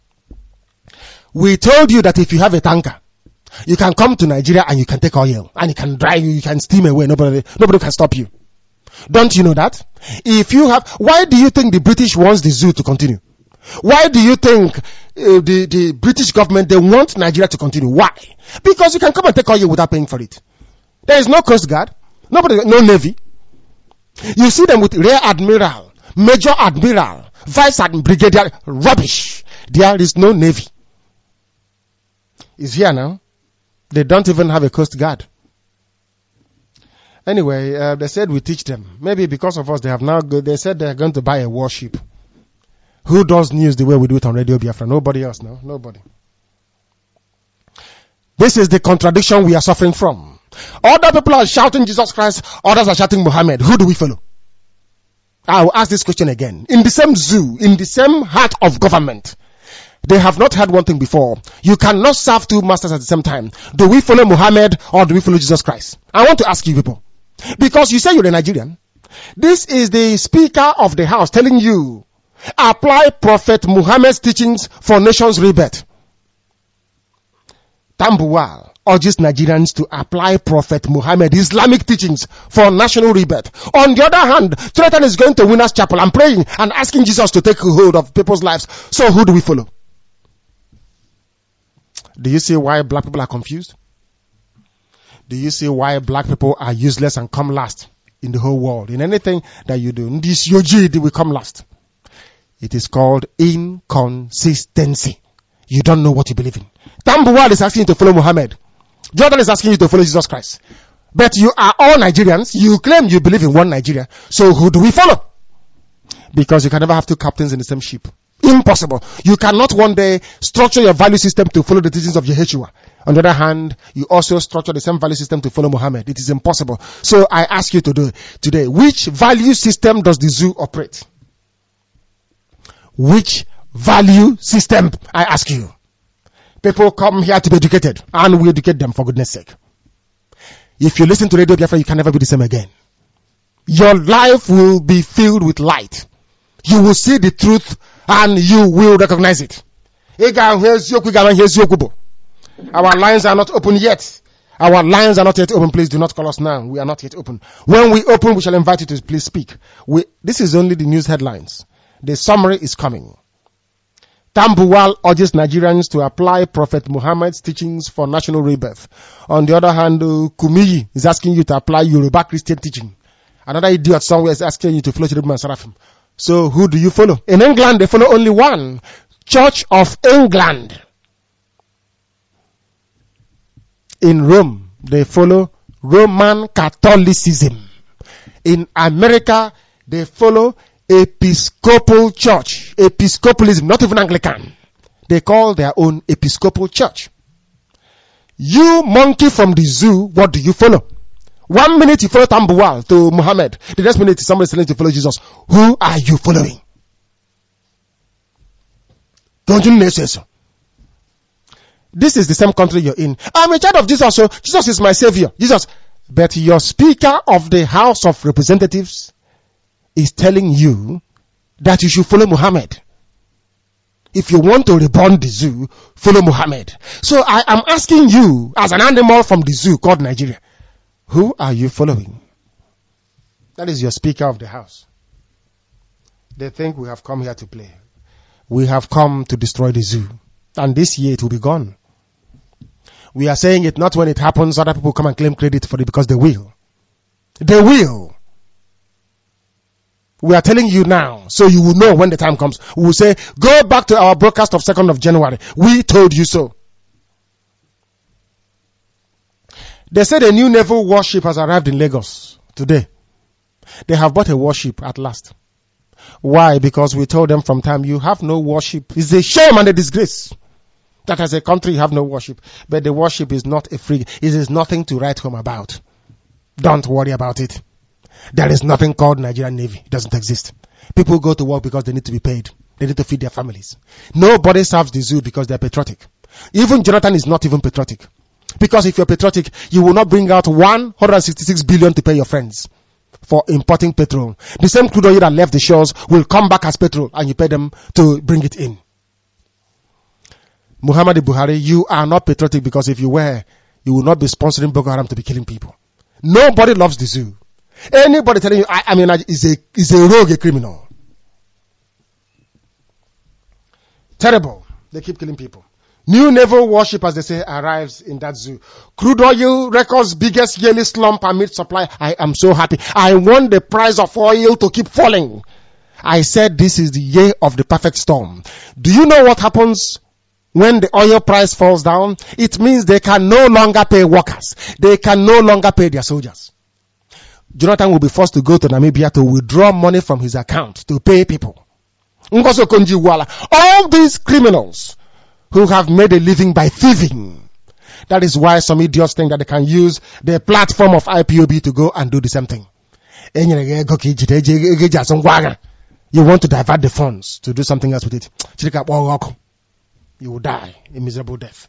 We told you that if you have a tanker, you can come to Nigeria and you can take oil. And you can drive, you can steam away. Nobody can stop you. Don't you know that? Why do you think the British wants the zoo to continue? Why do you think the British government, they want Nigeria to continue? Why? Because you can come and take oil without paying for it. There is no Coast Guard. No Navy. You see them with Rear Admiral, Major Admiral, Vice Admiral, Brigadier. Rubbish. There is no Navy. It's here now. They don't even have a Coast Guard. Anyway, they said we teach them. Maybe because of us, they said they're going to buy a warship. Who does news the way we do it on Radio Biafra? Nobody else, no? Nobody. This is the contradiction we are suffering from. Other people are shouting Jesus Christ, others are shouting Muhammad. Who do we follow? I will ask this question again. In the same zoo, in the same heart of government, they have not heard one thing before. You cannot serve two masters at the same time. Do we follow Muhammad or do we follow Jesus Christ? I want to ask you people. Because you say you're a Nigerian. This is the Speaker of the House telling you, apply Prophet Muhammad's teachings for nation's rebirth. Tambuwal urges Nigerians to apply Prophet Muhammad's Islamic teachings for national rebirth. On the other hand, Jonathan is going to Winners Chapel and praying and asking Jesus to take hold of people's lives. So who do we follow? Do you see why black people are confused? Do you see why black people are useless and come last in the whole world? In anything that you do, this Yoji will come last. It is called inconsistency. You don't know what you believe in. Tambuwal is asking you to follow Muhammad. Jordan is asking you to follow Jesus Christ. But you are all Nigerians. You claim you believe in one Nigeria. So who do we follow? Because you can never have two captains in the same ship. Impossible. You cannot one day structure your value system to follow the teachings of Yeshua. On the other hand, you also structure the same value system to follow Muhammad. It is impossible. So I ask you to do today, which value system does the zoo operate? Which value system, I ask you? People come here to be educated, and we educate them for goodness sake. If you listen to Radio Biafra, you can never be the same again. Your life will be filled with light. You will see the truth and you will recognize it. Our lines are not open yet. Our lines are not yet open. Please do not call us now. We are not yet open. When we open, we shall invite you to please speak. This is only the news headlines. The summary is coming. Tambuwal urges Nigerians to apply Prophet Muhammad's teachings for national rebirth. On the other hand, Kumiyi is asking you to apply Yoruba Christian teaching. Another idiot somewhere is asking you to follow Cherubim and Seraphim. So who do you follow? In England, they follow only one. Church of England. In Rome, they follow Roman Catholicism. In America, they follow Episcopal Church. Episcopalism, not even Anglican. They call their own Episcopal Church. You monkey from the zoo, what do you follow? 1 minute you follow Tambuwal to Muhammad. The next minute somebody is telling you to follow Jesus. Who are you following? Don't you know so? This is the same country you're in. I'm a child of Jesus, so Jesus is my savior. Jesus. But your Speaker of the House of Representatives is telling you that you should follow Muhammad. If you want to reborn the zoo, follow Muhammad. So I am asking you, as an animal from the zoo called Nigeria, who are you following? That is your Speaker of the House. They think we have come here to play. We have come to destroy the zoo. And this year it will be gone. We are saying it not when it happens, other people come and claim credit for it because they will. They will. We are telling you now, so you will know when the time comes. We will say, go back to our broadcast of 2nd of January. We told you so. They said a new naval warship has arrived in Lagos today. They have bought a warship at last. Why? Because we told them from time, you have no warship. It's a shame and a disgrace that as a country you have no warship. But the warship is not a frigate. It is nothing to write home about. Don't worry about it. There is nothing called Nigerian Navy. It doesn't exist. People go to work because they need to be paid. They need to feed their families. Nobody serves the zoo because they're patriotic. Even Jonathan is not even patriotic. Because if you're patriotic, you will not bring out 166 billion to pay your friends for importing petrol. The same crude oil that left the shores will come back as petrol and you pay them to bring it in. Muhammad Buhari, you are not patriotic because if you were, you will not be sponsoring Boko Haram to be killing people. Nobody loves the zoo. Anybody telling you, is a rogue, a criminal. Terrible. They keep killing people. New naval warship, as they say, arrives in that zoo. Crude oil records biggest yearly slump amid supply. I am so happy. I want the price of oil to keep falling. I said this is the year of the perfect storm. Do you know what happens when the oil price falls down? It means they can no longer pay workers. They can no longer pay their soldiers. Jonathan will be forced to go to Namibia to withdraw money from his account to pay people. All these criminals who have made a living by thieving. That is why some idiots think that they can use the platform of IPOB to go and do the same thing. You want to divert the funds to do something else with it. You will die a miserable death.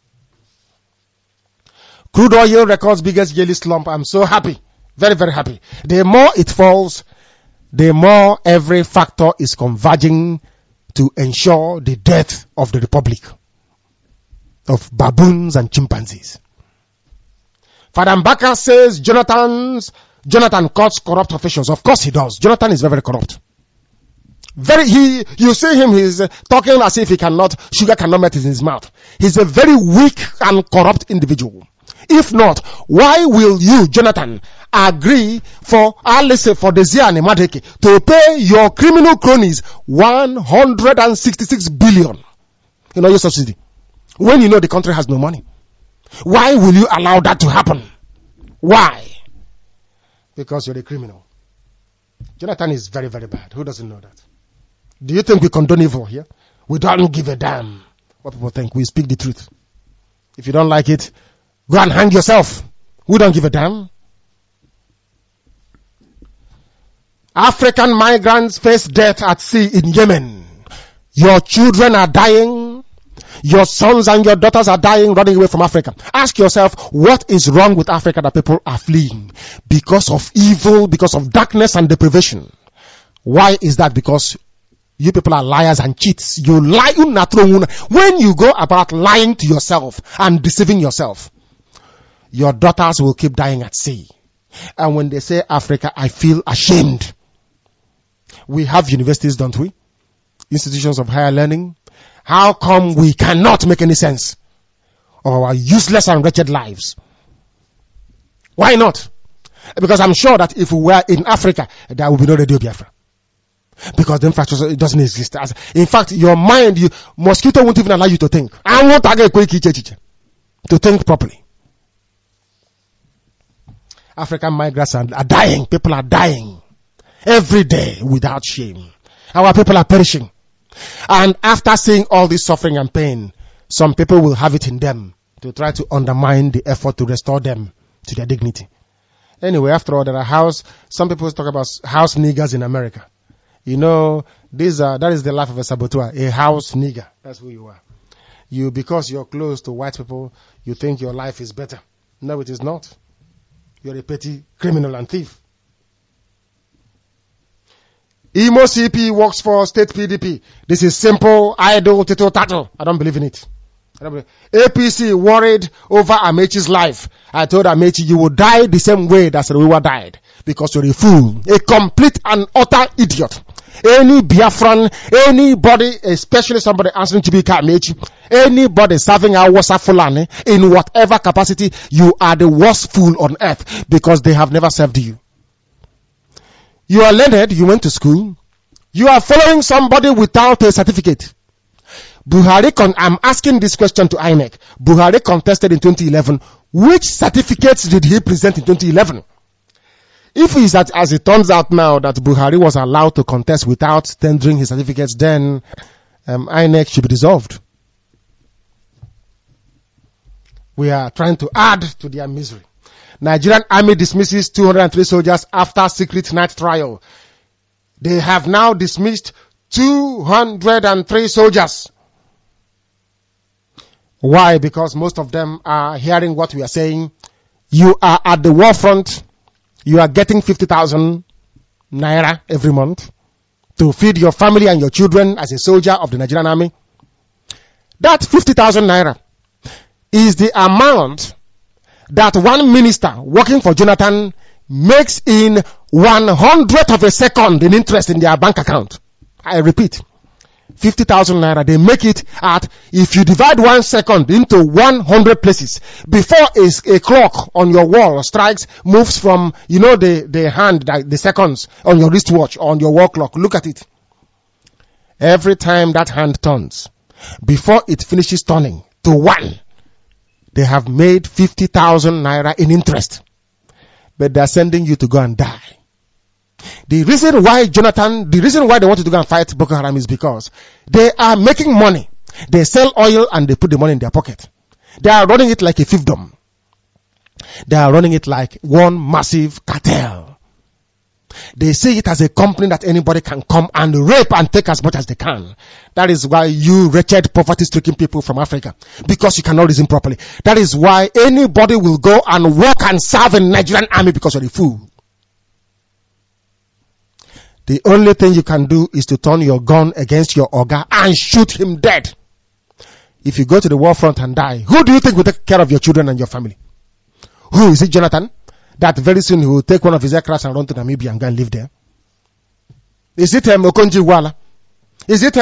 Crude oil records biggest yearly slump. I'm so happy. Very, very happy. The more it falls, the more every factor is converging to ensure the death of the republic of baboons and chimpanzees. Father Mbaka says Jonathan cuts corrupt officials. Of course he does. Jonathan is very, very corrupt. You see him, he's talking as if sugar cannot melt in his mouth. He's a very weak and corrupt individual. If not, why will you, Jonathan, agree for the Zia and Madeke to pay your criminal cronies 166 billion in oil subsidy when you know the country has no money? Why will you allow that to happen? Why? Because you're a criminal. Jonathan is very, very bad. Who doesn't know that? Do you think we condone evil here? We don't give a damn what people think. We speak the truth. If you don't like it, go and hang yourself. We don't give a damn. African migrants face death at sea in Yemen. Your children are dying. Your sons and your daughters are dying, running away from Africa. Ask yourself, what is wrong with Africa that people are fleeing? Because of evil, because of darkness and deprivation. Why is that? Because you people are liars and cheats. You lie. When you go about lying to yourself and deceiving yourself, your daughters will keep dying at sea. And when they say Africa, I feel ashamed. We have universities, don't we? Institutions of higher learning. How come we cannot make any sense of our useless and wretched lives? Why not? Because I'm sure that if we were in Africa, there would be no Radio Biafra. Because the infrastructure, it doesn't exist. In fact, your mind, mosquito won't even allow you to think. To think properly. African migrants are dying. People are dying every day without shame. Our people are perishing. And after seeing all this suffering and pain, some people will have it in them to try to undermine the effort to restore them to their dignity. Anyway, after all, some people talk about house niggers in America. You know, that is the life of a saboteur, a house nigger. That's who you are. Because you're close to white people, you think your life is better. No, it is not. You're a petty criminal and thief. Imo CP works for state PDP. This is simple, idle, tittle-tattle. I don't believe in it. APC worried over Amechi's life. I told Amechi, you will die the same way that Serewa died. Because you're a fool. A complete and utter idiot. Any Biafran, anybody, especially somebody answering to be Amechi, anybody serving our Wasa Fulani, in whatever capacity, you are the worst fool on earth. Because they have never served you. You are learned, you went to school. You are following somebody without a certificate. I'm asking this question to INEC. Buhari contested in 2011. Which certificates did he present in 2011? If it's that, as it turns out now, that Buhari was allowed to contest without tendering his certificates, then INEC should be dissolved. We are trying to add to their misery. Nigerian army dismisses 203 soldiers after secret night trial. They have now dismissed 203 soldiers. Why? Because most of them are hearing what we are saying. You are at the war front. You are getting 50,000 naira every month to feed your family and your children as a soldier of the Nigerian army. That 50,000 naira is the amount that one minister working for Jonathan makes in 1/100th of a second in interest in their bank account. I repeat, 50,000 naira, they make it at, if you divide 1 second into 100 places, before a clock on your wall strikes, moves from, the hand, the seconds on your wristwatch, on your wall clock, look at it. Every time that hand turns, before it finishes turning to 1, they have made 50,000 naira in interest. But they are sending you to go and die. The reason why they want to go and fight Boko Haram is because they are making money. They sell oil and they put the money in their pocket. They are running it like a fiefdom. They are running it like one massive cartel. They see it as a company that anybody can come and rape and take as much as they can. That is why you wretched, poverty-stricken people from Africa, because you cannot reason properly. That is why anybody will go and work and serve in Nigerian army because you're a fool. The only thing you can do is to turn your gun against your Oga and shoot him dead. If you go to the war front and die, who do you think will take care of your children and your family? Who? Is it Jonathan? That very soon he will take one of his aircrafts and run to Namibia and go and live there. Is it Okonji Iweala? Is it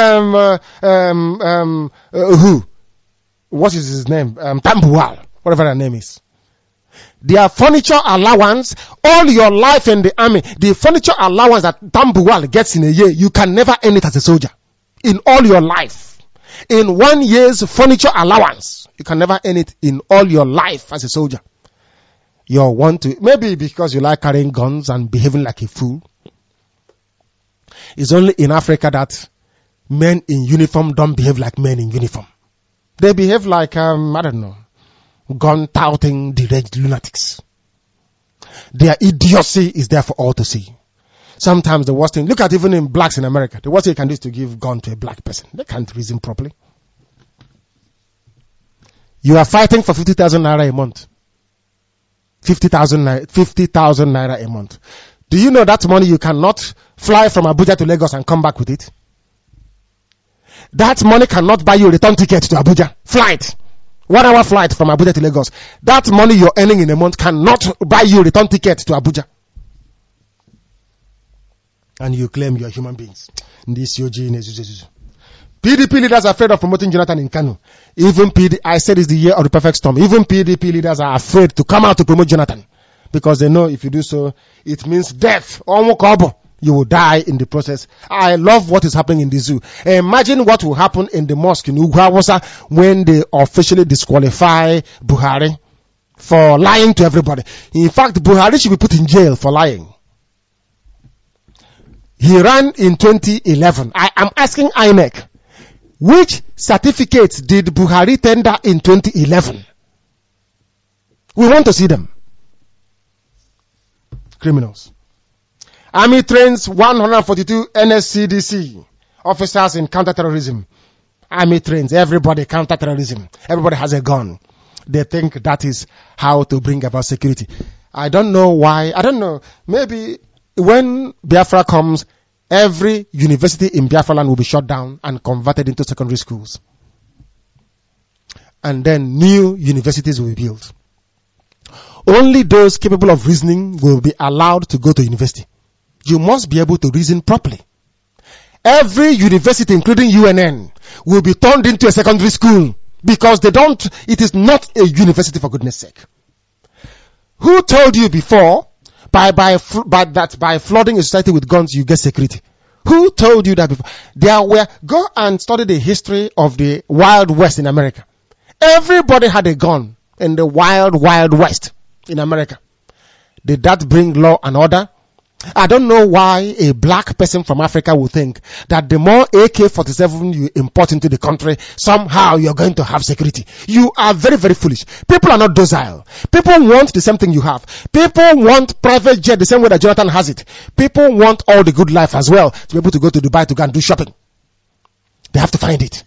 who? What is his name? Tambuwal, whatever her name is. their furniture allowance, all your life in the army, the furniture allowance that Tambuwal gets in a year, you can never earn it as a soldier. In all your life. In 1 year's furniture allowance, you can never earn it in all your life as a soldier. You want to, maybe because you like carrying guns and behaving like a fool. It's only in Africa that men in uniform don't behave like men in uniform. They behave like, I don't know, gun-touting deranged lunatics. Their idiocy is there for all to see. Sometimes the worst thing, look at even in blacks in America, the worst thing you can do is to give gun to a black person. They can't reason properly. You are fighting for 50,000 naira a month. 50,000 naira a month. Do you know that money you cannot fly from Abuja to Lagos and come back with it? That money cannot buy you a return ticket to Abuja. Flight. 1 hour flight from Abuja to Lagos. That money you're earning in a month cannot buy you a return ticket to Abuja. And you claim you're human beings. PDP leaders are afraid of promoting Jonathan in Kano. Even I said it's the year of the perfect storm. Even PDP leaders are afraid to come out to promote Jonathan. Because they know if you do so, it means death. You will die in the process. I love what is happening in the zoo. Imagine what will happen in the mosque in Ugwawasa when they officially disqualify Buhari for lying to everybody. In fact, Buhari should be put in jail for lying. He ran in 2011. I am asking INEC, which certificates did Buhari tender in 2011? We want to see them. Criminals. Army trains 142 NSCDC officers in counterterrorism. Army trains everybody counterterrorism. Everybody has a gun. They think that is how to bring about security. I don't know why. I don't know. Maybe when Biafra comes, every university in Biafra land will be shut down and converted into secondary schools. And then new universities will be built. Only those capable of reasoning will be allowed to go to university. You must be able to reason properly. Every university, including UNN, will be turned into a secondary school because it is not a university, for goodness sake. Who told you before that by flooding a society with guns you get security? Who told you that before? Go and study the history of the Wild West in America. Everybody had a gun in the Wild West in America. Did that bring law and order? I don't know why a black person from Africa would think that the more AK-47 you import into the country, somehow you're going to have security. You are very, very foolish. People are not docile. People want the same thing you have. People want private jet the same way that Jonathan has it. People want all the good life as well to be able to go to Dubai to go and do shopping. They have to find it.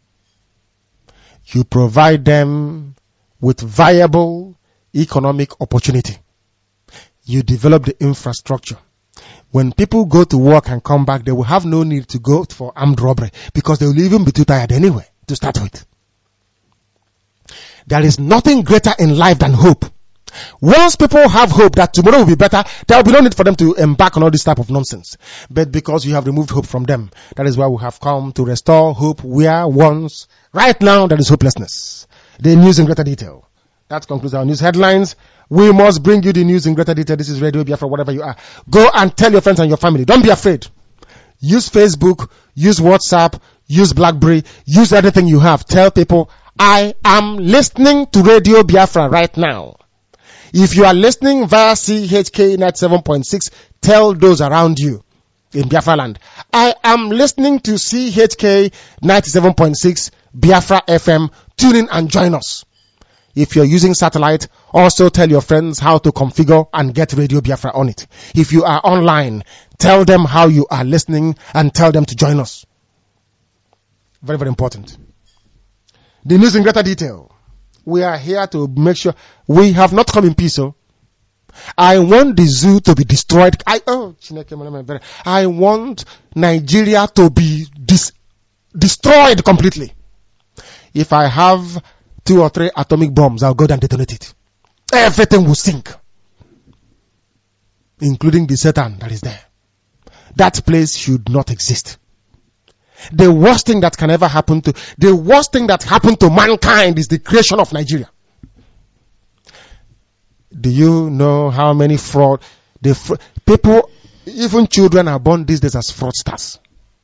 You provide them with viable economic opportunity. You develop the infrastructure. When people go to work and come back, they will have no need to go for armed robbery because they will even be too tired anyway to start with. There is nothing greater in life than hope. Once people have hope that tomorrow will be better, there will be no need for them to embark on all this type of nonsense. But because you have removed hope from them, that is why we have come to restore hope where once, right now, there is hopelessness. The news in greater detail. That concludes our news headlines. We must bring you the news in greater detail. This is Radio Biafra, whatever you are. Go and tell your friends and your family. Don't be afraid. Use Facebook, use WhatsApp, use BlackBerry, use everything you have. Tell people, I am listening to Radio Biafra right now. If you are listening via CHK 97.6, tell those around you in Biafra land. I am listening to CHK 97.6 Biafra FM. Tune in and join us. If you're using satellite, also tell your friends how to configure and get Radio Biafra on it. If you are online, tell them how you are listening and tell them to join us. Very, very important. The news in greater detail. We are here to make sure we have not come in peace. I want the zoo to be destroyed. I want Nigeria to be destroyed completely. If I have 2 or 3 atomic bombs, I'll go and detonate it. Everything will sink. Including the Satan that is there. That place should not exist. The worst thing that happened to mankind is the creation of Nigeria. Do you know how many people, even children, are born these days as fraudsters?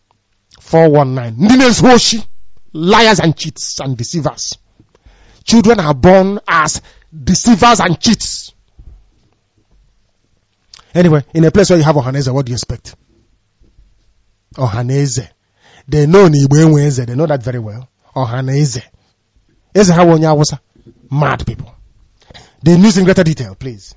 419. Liars and cheats and deceivers. Children are born as deceivers and cheats. Anyway, in a place where you have Ohaneze, what do you expect? Ohaneze. They know Nibwe. They know that very well. Ohaneze. Eze how one was mad people. The news in greater detail, please.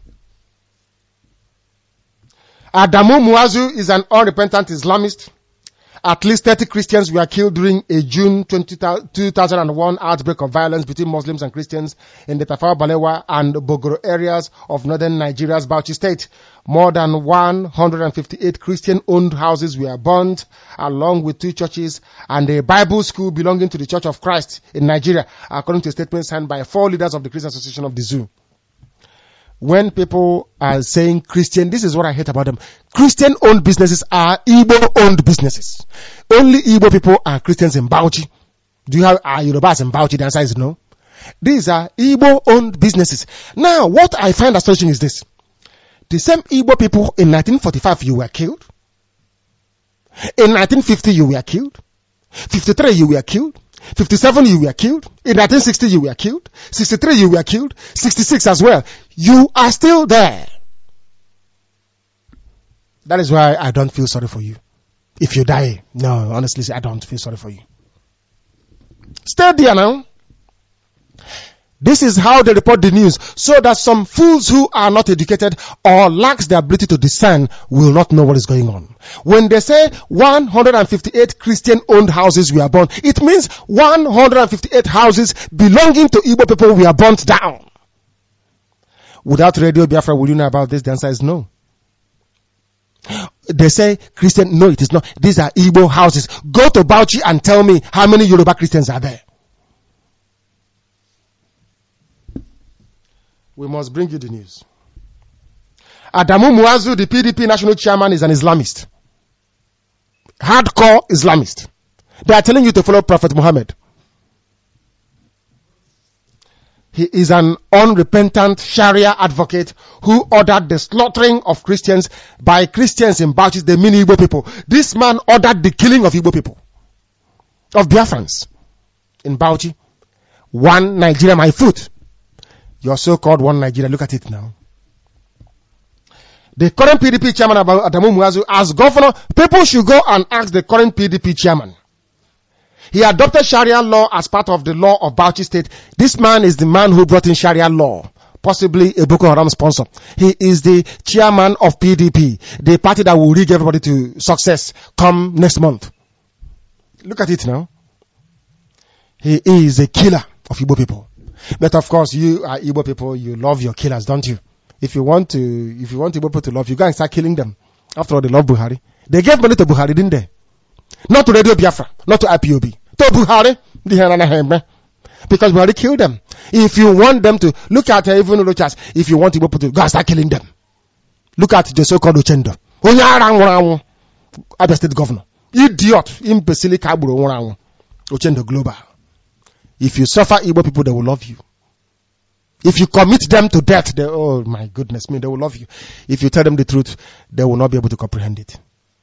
Adamu Muazu is an unrepentant Islamist. At least 30 Christians were killed during a June 2001 outbreak of violence between Muslims and Christians in the Tafawa Balewa and Bogoro areas of northern Nigeria's Bauchi state. More than 158 Christian-owned houses were burned, along with 2 churches and a Bible school belonging to the Church of Christ in Nigeria, according to a statement signed by 4 leaders of the Christian Association of the Zoo. When people are saying Christian, this is what I hate about them. Christian-owned businesses are Igbo-owned businesses. Only Igbo people are Christians in Bauchi. Do you have Yorubas in Bauchi? The answer is no. These are Igbo-owned businesses. Now, what I find astonishing is this. The same Igbo people in 1945, you were killed. In 1950, you were killed. 53, you were killed. 57, you were killed. In 1960, you were killed. 63, you were killed. 66 as well. You are still there. That is why I don't feel sorry for you. If you die, no, honestly, I don't feel sorry for you. Stay there now. This is how they report the news, so that some fools who are not educated or lacks the ability to discern will not know what is going on. When they say 158 Christian-owned houses were burned, it means 158 houses belonging to Igbo people were burnt down. Without Radio Biafra, will you know about this? The answer is no. They say Christian, no, it is not. These are Igbo houses. Go to Bauchi and tell me how many Yoruba Christians are there. We must bring you the news. Adamu Muazu, the PDP national chairman, is an Islamist. Hardcore Islamist. They are telling you to follow Prophet Muhammad. He is an unrepentant Sharia advocate who ordered the slaughtering of Christians by Christians in Bauchi, the mini Igbo people. This man ordered the killing of Igbo people, of Biafrans in Bauchi. One Nigeria, my foot. Your so-called one Nigeria, look at it now. The current PDP chairman, Adamu Muazu, as governor, people should go and ask the current PDP chairman. He adopted Sharia law as part of the law of Bauchi state. This man is the man who brought in Sharia law, possibly a Boko Haram sponsor. He is the chairman of PDP, the party that will lead everybody to success come next month. Look at it now. He is a killer of Igbo people. But of course, you are Igbo people, you love your killers, don't you? If you want Igbo people to love you, go and start killing them. After all, they love Buhari. They gave money to Buhari, didn't they? Not to Radio Biafra, not to IPOB. To Buhari, because Buhari killed them. If you want them to, look at even Rochas, if you want Igbo people to, go and start killing them. Look at the so-called Ochendo. Abia State Governor. Idiot, imbecile kaburo Ochendo Global. If you suffer Igbo people, they will love you. If you commit them to death, oh my goodness me, they will love you. If you tell them the truth, they will not be able to comprehend it.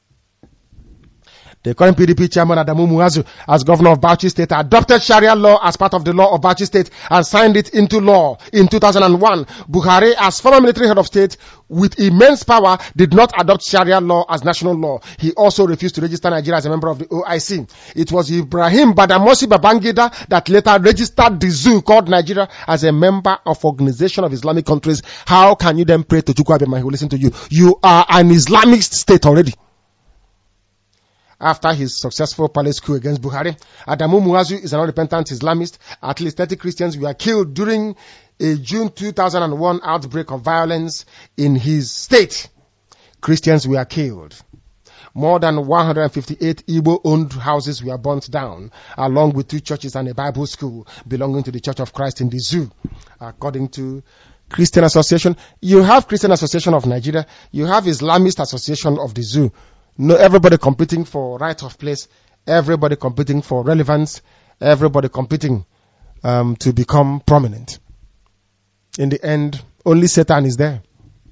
The current PDP chairman Adamu Muazu, as governor of Bauchi State, adopted Sharia law as part of the law of Bauchi State and signed it into law in 2001. Buhari, as former military head of state with immense power, did not adopt Sharia law as national law. He also refused to register Nigeria as a member of the OIC. It was Ibrahim Badamasi Babangida that later registered the zoo called Nigeria as a member of Organization of Islamic Countries. How can you then pray to Chukwu Abema who will listen to you? You are an Islamic state already. After his successful palace coup against Buhari, Adamu Muazu is an unrepentant Islamist. At least 30 Christians were killed during a June 2001 outbreak of violence in his state. Christians were killed. More than 158 Igbo-owned houses were burnt down, along with 2 churches and a Bible school belonging to the Church of Christ in the zoo, according to Christian Association. You have Christian Association of Nigeria. You have Islamist Association of the zoo. No, everybody competing for right of place, everybody competing for relevance, everybody competing to become prominent. In the end, Only Satan is there.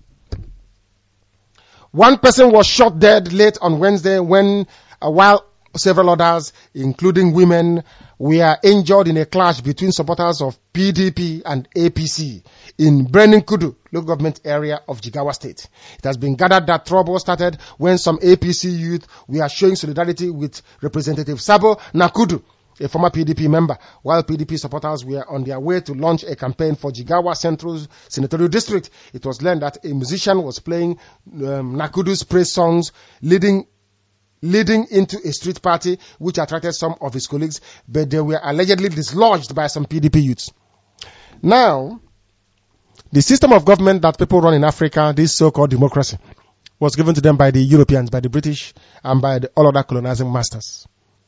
One person was shot dead late on Wednesday while several others, including women, were injured in a clash between supporters of PDP and APC in Brenin-Kudu, local government area of Jigawa State. It has been gathered that trouble started when some APC youth were showing solidarity with Representative Sabo Nakudu, a former PDP member, while PDP supporters were on their way to launch a campaign for Jigawa Central Senatorial District. It was learned that a musician was playing Nakudu's praise songs, leading into a street party which attracted some of his colleagues, but they were allegedly dislodged by some PDP youths. Now, the system of government that people run in Africa, this so-called democracy, was given to them by the Europeans, by the British, and by all other colonizing masters.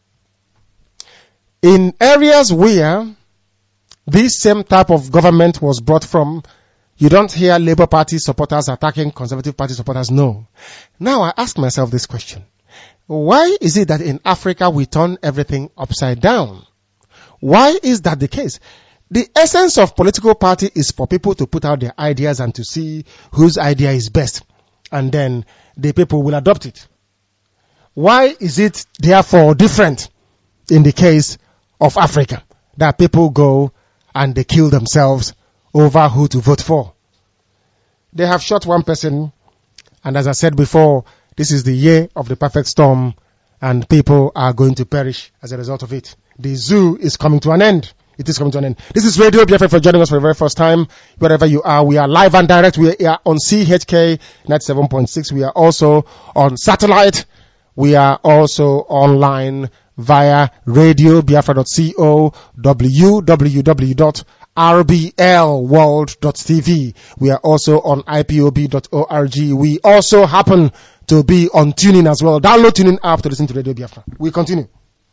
In areas where this same type of government was brought from, you don't hear Labour Party supporters attacking Conservative Party supporters, no. Now I ask myself this question. Why is it that in Africa we turn everything upside down? Why is that the case? The essence of political party is for people to put out their ideas and to see whose idea is best. And then the people will adopt it. Why is it therefore different in the case of Africa that people go and they kill themselves over who to vote for? They have shot one person, and as I said before, this is the year of the perfect storm, and people are going to perish as a result of it. The zoo is coming to an end. It is coming to an end. This is Radio BFF for joining us for the very first time. Wherever you are, we are live and direct. We are on CHK 97.6. We are also on satellite. We are also online via radiobiafra.co, www.rblworld.tv. We are also on ipob.org. We also happen to be on TuneIn as well. Download TuneIn app to listen to Radio Biafra. We continue.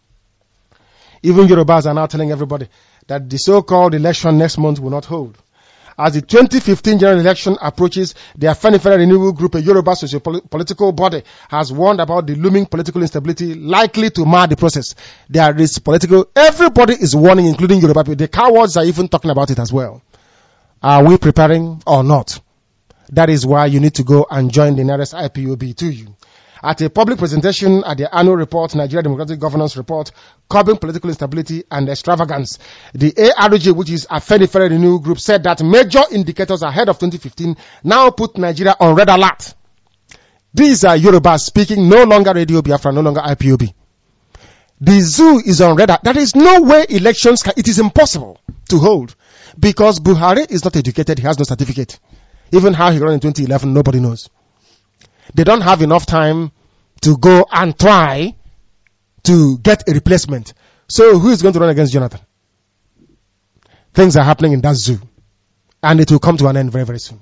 Even Yorubas are now telling everybody that the so-called election next month will not hold. As the 2015 general election approaches, the Afenifere Renewal Group, a Yoruba socio-political body, has warned about the looming political instability likely to mar the process. Everybody is warning, including Yoruba people. The cowards are even talking about it as well. Are we preparing or not? That is why you need to go and join the nearest IPOB to you. At a public presentation at the annual report, Nigeria Democratic Governance Report, Curbing Political Instability and Extravagance, the ARG, which is Afenifere Renewal Group, said that major indicators ahead of 2015 now put Nigeria on red alert. These are Yorubas speaking, no longer Radio Biafra, no longer IPOB. The zoo is on red alert. There is no way elections it is impossible to hold because Buhari is not educated, he has no certificate. Even how he ran in 2011, nobody knows. They don't have enough time to go and try to get a replacement. So who is going to run against Jonathan? Things are happening in that zoo. And it will come to an end very, very soon.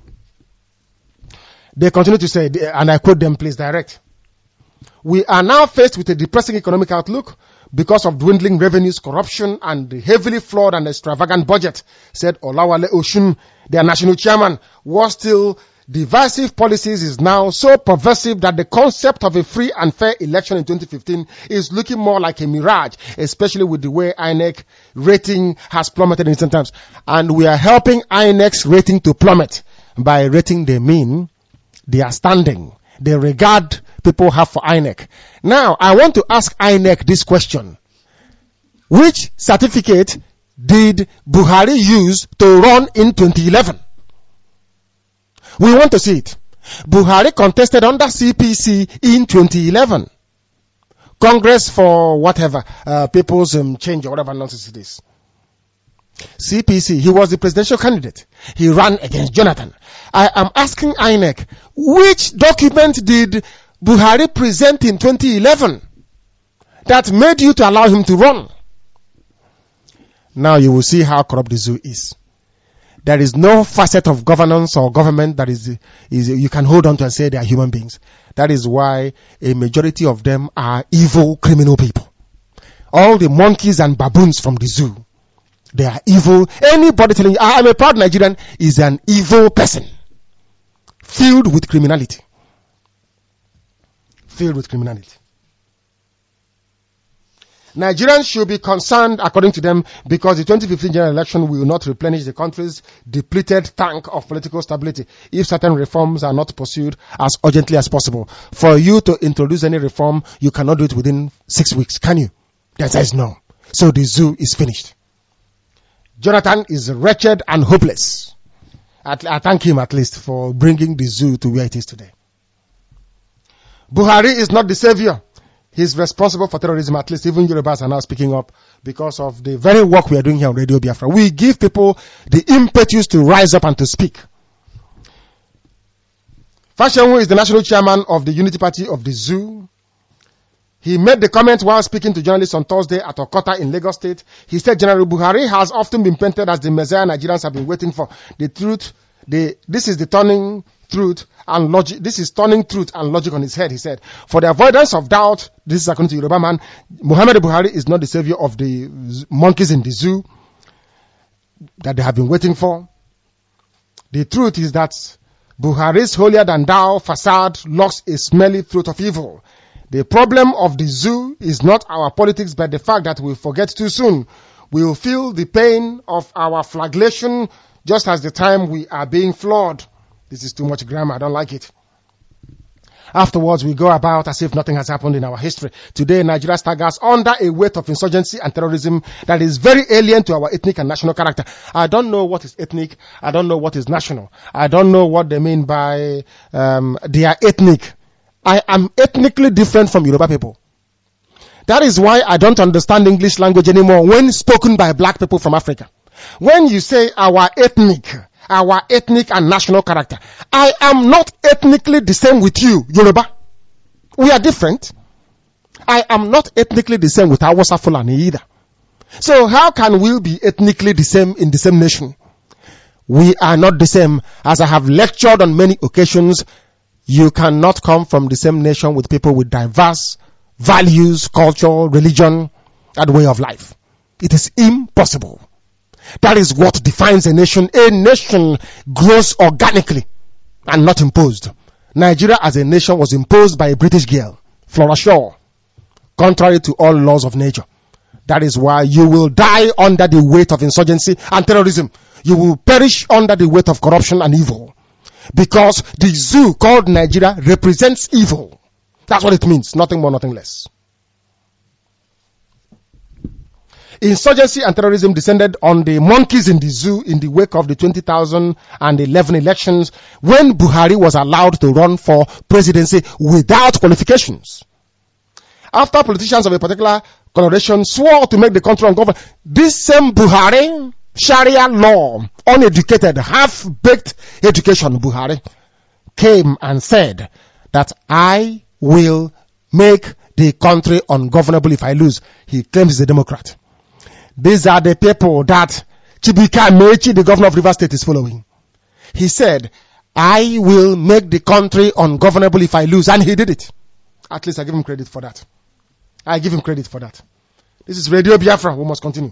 They continue to say, and I quote them, please direct. We are now faced with a depressing economic outlook because of dwindling revenues, corruption, and the heavily flawed and extravagant budget, said Olawale Oshun, their national chairman. Was still divisive policies is now so pervasive that the concept of a free and fair election in 2015 is looking more like a mirage, especially with the way INEC rating has plummeted in recent times. And we are helping INEC's rating to plummet. By rating, they mean their standing, the regard people have for INEC. Now, I want to ask INEC this question. Which certificate did Buhari use to run in 2011? We want to see it. Buhari contested under CPC in 2011. Congress for whatever, People's Change or whatever nonsense it is. CPC, he was the presidential candidate. He ran against Jonathan. I am asking INEC, which document did Buhari present in 2011 that made you to allow him to run? Now you will see how corrupt the zoo is. There is no facet of governance or government that is you can hold on to and say they are human beings. That is why a majority of them are evil criminal people. All the monkeys and baboons from the zoo, they are evil. Anybody telling you, I'm a proud Nigerian, is an evil person. Filled with criminality. Filled with criminality. Nigerians should be concerned, according to them, because the 2015 general election will not replenish the country's depleted tank of political stability if certain reforms are not pursued as urgently as possible. For you to introduce any reform, you cannot do it within 6 weeks, can you? The answer is no. So the zoo is finished. Jonathan is wretched and hopeless. I thank him at least for bringing the zoo to where it is today. Buhari is not the savior. He's responsible for terrorism. At least even Yorubas are now speaking up because of the very work we are doing here on Radio Biafra. We give people the impetus to rise up and to speak. Fashenwu is the national chairman of the Unity Party of the Zoo. He made the comment while speaking to journalists on Thursday at Okota in Lagos State. He said General Buhari has often been painted as the messiah Nigerians have been waiting for. This is turning truth and logic on his head, he said. For the avoidance of doubt, this is according to Yoruba man, Muhammadu Buhari is not the savior of the monkeys in the zoo that they have been waiting for. The truth is that Buhari's holier-than-thou facade locks a smelly fruit of evil. The problem of the zoo is not our politics, but the fact that we forget too soon. We will feel the pain of our flagellation just as the time we are being flawed. This is too much grammar. I don't like it. Afterwards, we go about as if nothing has happened in our history. Today, Nigeria staggers under a weight of insurgency and terrorism that is very alien to our ethnic and national character. I don't know what is ethnic. I don't know what is national. I don't know what they mean by they are ethnic. I am ethnically different from Yoruba people. That is why I don't understand English language anymore when spoken by black people from Africa. When you say our ethnic and national character, I am not ethnically the same with you, Yoruba. We are different. I am not ethnically the same with Hausa Fulani either. So how can we be ethnically the same in the same nation? We are not the same. As I have lectured on many occasions, you cannot come from the same nation with people with diverse values, culture, religion, and way of life. It is impossible. That is what defines a nation. A nation grows organically and not imposed. Nigeria as a nation was imposed by a British girl, Flora Shaw, contrary to all laws of nature. That is why you will die under the weight of insurgency and terrorism. You will perish under the weight of corruption and evil. Because the zoo called Nigeria represents evil. That's what it means. Nothing more, nothing less. Insurgency and terrorism descended on the monkeys in the zoo in the wake of the 2011 elections when Buhari was allowed to run for presidency without qualifications. After politicians of a particular coloration swore to make the country ungovernable, this same Buhari, Sharia law, uneducated, half-baked education Buhari, came and said that I will make the country ungovernable if I lose. He claims he's a Democrat. These are the people that Chibuike Amechi, the governor of Rivers State, is following. He said, I will make the country ungovernable if I lose. And he did it. At least I give him credit for that. I give him credit for that. This is Radio Biafra. We must continue.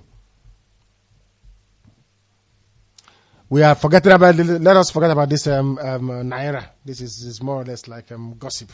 We are forgetting about, let us forget about this Naira. This is more or less like gossip.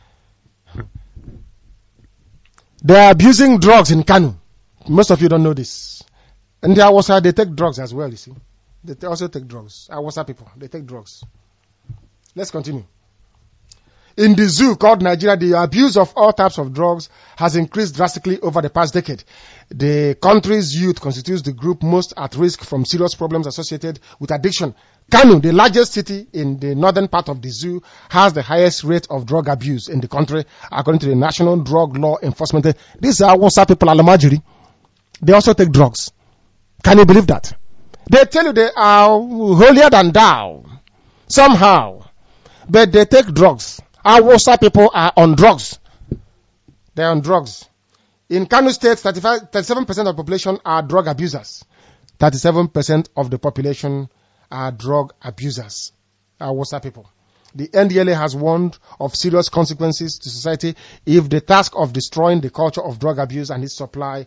They are abusing drugs in Kanu. Most of you don't know this. And the Awasa, they take drugs as well, you see. They also take drugs. Awasa people, they take drugs. Let's continue. In the zoo called Nigeria, the abuse of all types of drugs has increased drastically over the past decade. The country's youth constitutes the group most at risk from serious problems associated with addiction. Kanu, the largest city in the northern part of the zoo, has the highest rate of drug abuse in the country, according to the National Drug Law Enforcement. These are Awasa people, Alamajiri. They also take drugs. Can you believe that? They tell you they are holier than thou, somehow, but they take drugs. Awasa people are on drugs. They are on drugs. In Kano State, 37% of the population are drug abusers. 37% of the population are drug abusers. Awasa people. The NDLA has warned of serious consequences to society if the task of destroying the culture of drug abuse and its supply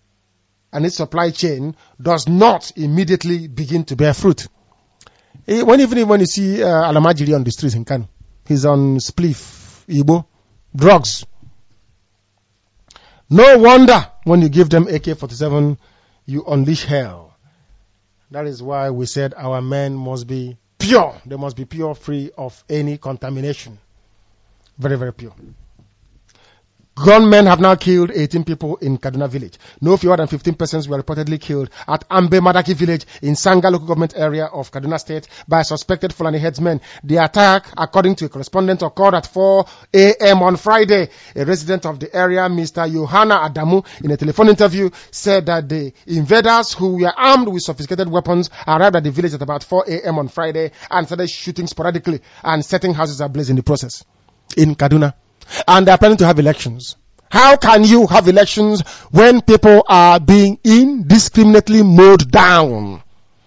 chain does not immediately begin to bear fruit. Even when you see Alamajiri on the streets in Kano, he's on spliff, Igbo, drugs. No wonder when you give them AK-47, you unleash hell. That is why we said our men must be pure. They must be pure, free of any contamination. Very, very pure. Gunmen have now killed 18 people in Kaduna village. No fewer than 15 persons were reportedly killed at Ambe Madaki village in Sanga local government area of Kaduna state by suspected Fulani headsmen. The attack, according to a correspondent, occurred at 4 a.m. on Friday. A resident of the area, Mr. Yohana Adamu, in a telephone interview, said that the invaders, who were armed with sophisticated weapons, arrived at the village at about 4 a.m. on Friday and started shooting sporadically and setting houses ablaze in the process in Kaduna. And they are planning to have elections. How can you have elections when people are being indiscriminately mowed down?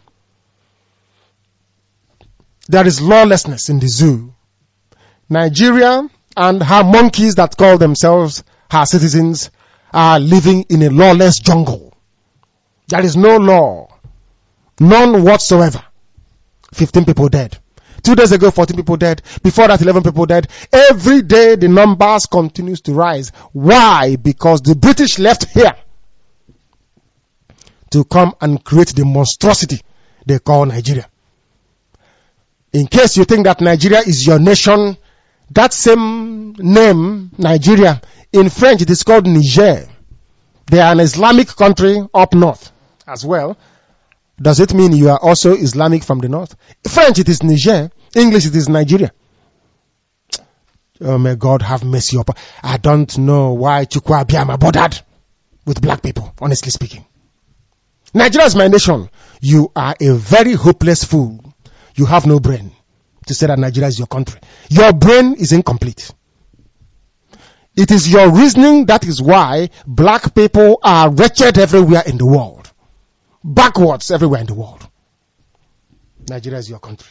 There is lawlessness in the zoo. Nigeria and her monkeys that call themselves her citizens are living in a lawless jungle. There is no law. None whatsoever. 15 people dead. 2 days ago, 14 people dead. Before that, 11 people dead. Every day, the numbers continues to rise. Why? Because the British left here to come and create the monstrosity they call Nigeria. In case you think that Nigeria is your nation, that same name, Nigeria, in French, it is called Niger. They are an Islamic country up north as well. Does it mean you are also Islamic from the north? French, it is Niger. English, it is Nigeria. Oh, may God have mercy upon. I don't know why Chukwu Abiyama bothered with black people, honestly speaking. Nigeria is my nation. You are a very hopeless fool. You have no brain to say that Nigeria is your country. Your brain is incomplete. It is your reasoning that is why black people are wretched everywhere in the world. Backwards everywhere in the world. Nigeria is your country.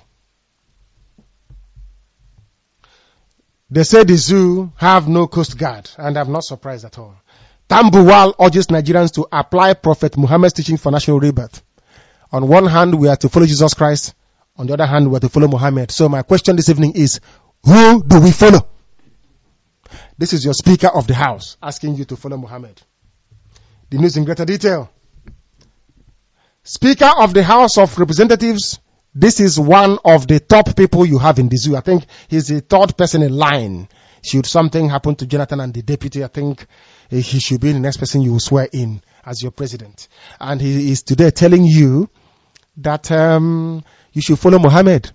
They say the zoo have no coast guard, and I'm not surprised at all. Tambuwal urges Nigerians to apply Prophet Muhammad's teaching for national rebirth. On one hand, we are to follow Jesus Christ. On the other hand, we are to follow Muhammad. So my question this evening is, who do we follow? This is your Speaker of the House asking you to follow Muhammad. The news in greater detail. Speaker of the House of Representatives, this is one of the top people you have in the zoo. I think he's the third person in line. Should something happen to Jonathan and the deputy, I think he should be the next person you will swear in as your president. And he is today telling you that you should follow Muhammad.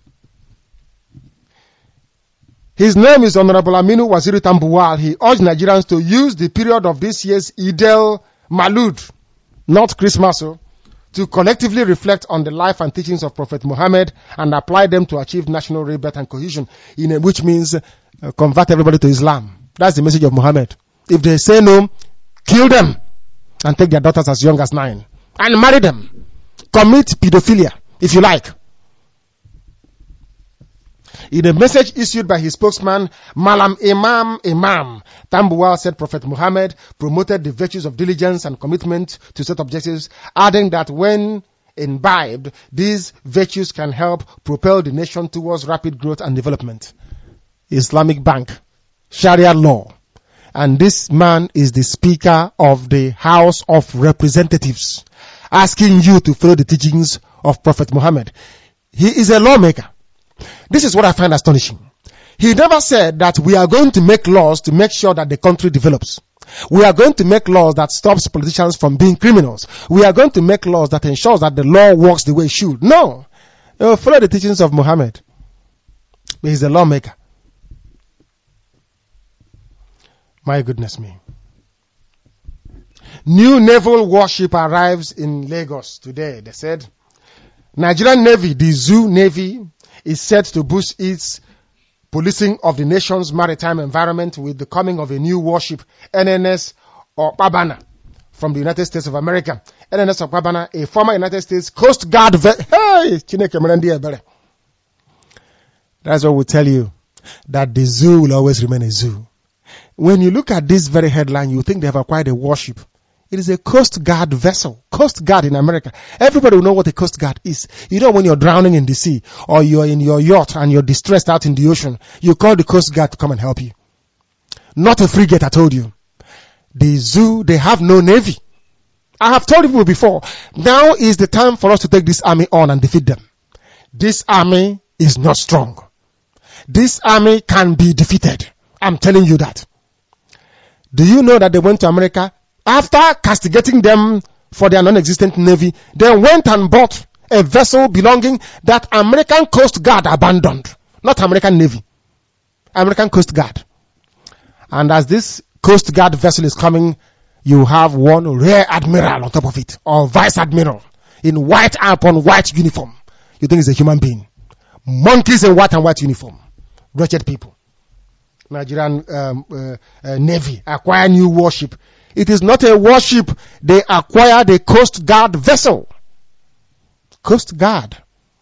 His name is Honorable Aminu Waziri Tambuwal. He urged Nigerians to use the period of this year's Eid al-Maulud, not Christmas, to collectively reflect on the life and teachings of Prophet Muhammad and apply them to achieve national rebirth and cohesion, which means convert everybody to Islam. That's the message of Muhammad. If they say no, kill them and take their daughters as young as 9 and marry them. Commit pedophilia, if you like. In a message issued by his spokesman, Malam Imam, Tambuwal said Prophet Muhammad promoted the virtues of diligence and commitment to set objectives, adding that when imbibed, these virtues can help propel the nation towards rapid growth and development. Islamic Bank, Sharia law. And this man is the Speaker of the House of Representatives, asking you to follow the teachings of Prophet Muhammad. He is a lawmaker. This is what I find astonishing. He never said that we are going to make laws to make sure that the country develops. We are going to make laws that stops politicians from being criminals. We are going to make laws that ensures that the law works the way it should. No. Follow the teachings of Muhammad. But he's a lawmaker. My goodness me. New naval warship arrives in Lagos today. They said Nigerian Navy, the Zoo Navy, is set to boost its policing of the nation's maritime environment with the coming of a new warship, NNS Okpabana, from the United States of America. NNS Okpabana, a former United States Coast Guard That's what we tell you, that the zoo will always remain a zoo. When you look at this very headline, you think they have acquired a warship. It is a Coast Guard vessel. Coast Guard in America. Everybody will know what a Coast Guard is. You know when you're drowning in the sea or you're in your yacht and you're distressed out in the ocean, you call the Coast Guard to come and help you. Not a frigate, I told you. The zoo, they have no navy. I have told you before, now is the time for us to take this army on and defeat them. This army is not strong. This army can be defeated. I'm telling you that. Do you know that they went to America after castigating them for their non-existent navy? They went and bought a vessel belonging that American Coast Guard abandoned. Not American Navy. American Coast Guard. And as this Coast Guard vessel is coming, you have one rear admiral on top of it, or vice admiral, in white upon white uniform. You think he's a human being. Monkeys in white and white uniform. Wretched people. Nigerian Navy acquire new warship. It is not a warship. They acquired a Coast Guard vessel. Coast Guard.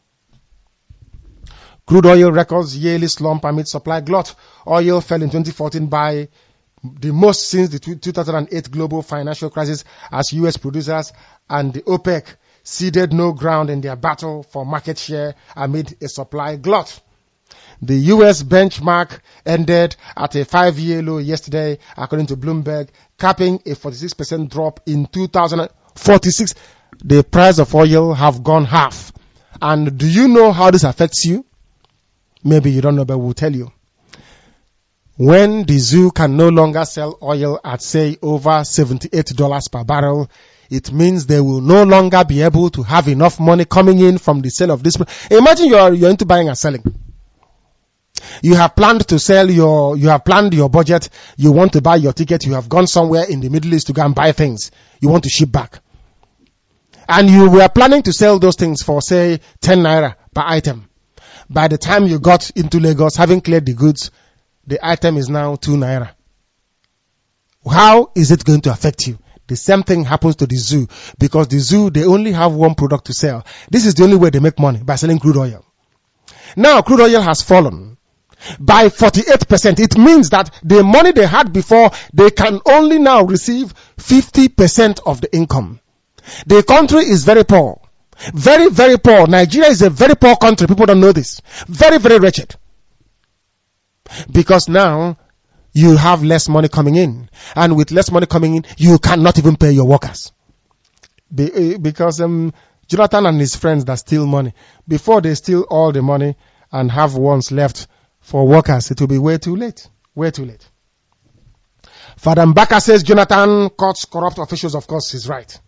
Crude oil records yearly slump amid supply glut. Oil fell in 2014 by the most since the 2008 global financial crisis as U.S. producers and the OPEC ceded no ground in their battle for market share amid a supply glut. The U.S. benchmark ended at a 5-year low yesterday, according to Bloomberg, capping a 46% drop in 2046. The price of oil have gone half. And do you know how this affects you? Maybe you don't know, but we'll tell you. When the zoo can no longer sell oil at, say, over $78 per barrel, it means they will no longer be able to have enough money coming in from the sale of this. Imagine you're into buying and selling. You have planned to sell you have planned your budget. You want to buy your ticket. You have gone somewhere in the Middle East to go and buy things. You want to ship back. And you were planning to sell those things for, say, 10 naira per item. By the time you got into Lagos, having cleared the goods, the item is now 2 naira. How is it going to affect you? The same thing happens to the zoo, because the zoo, they only have one product to sell. This is the only way they make money, by selling crude oil. Now, crude oil has fallen by 48%. It means that the money they had before, they can only now receive 50% of the income. The country is very poor. Very, very poor. Nigeria is a very poor country. People don't know this. Very, very wretched. Because now, you have less money coming in. And with less money coming in, you cannot even pay your workers. Because Jonathan and his friends that steal money, before they steal all the money and have ones left for workers, it will be way too late. Way too late. Father Mbaka says Jonathan cuts corrupt officials. Of course, he's right.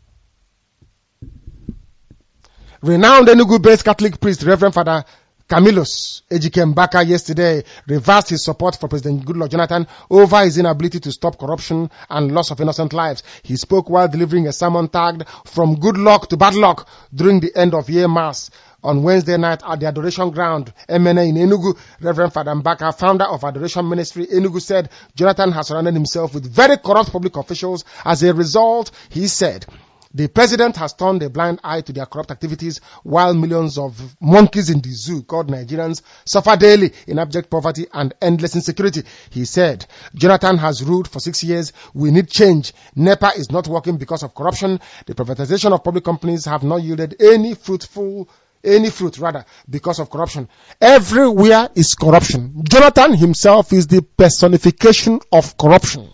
Renowned Enugu-based Catholic priest, Reverend Father Camillus Ejike Mbaka, yesterday reversed his support for President Goodluck Jonathan over his inability to stop corruption and loss of innocent lives. He spoke while delivering a sermon tagged "From Good Luck to Bad Luck" during the end of year mass on Wednesday night at the Adoration Ground, MNA in Enugu. Reverend Father Mbaka, founder of Adoration Ministry Enugu, said Jonathan has surrounded himself with very corrupt public officials. As a result, he said, the president has turned a blind eye to their corrupt activities, while millions of monkeys in the zoo called Nigerians suffer daily in abject poverty and endless insecurity. He said, Jonathan has ruled for 6 years. We need change. NEPA is not working because of corruption. The privatization of public companies have not yielded any fruit because of corruption. Everywhere is corruption. Jonathan himself is the personification of corruption.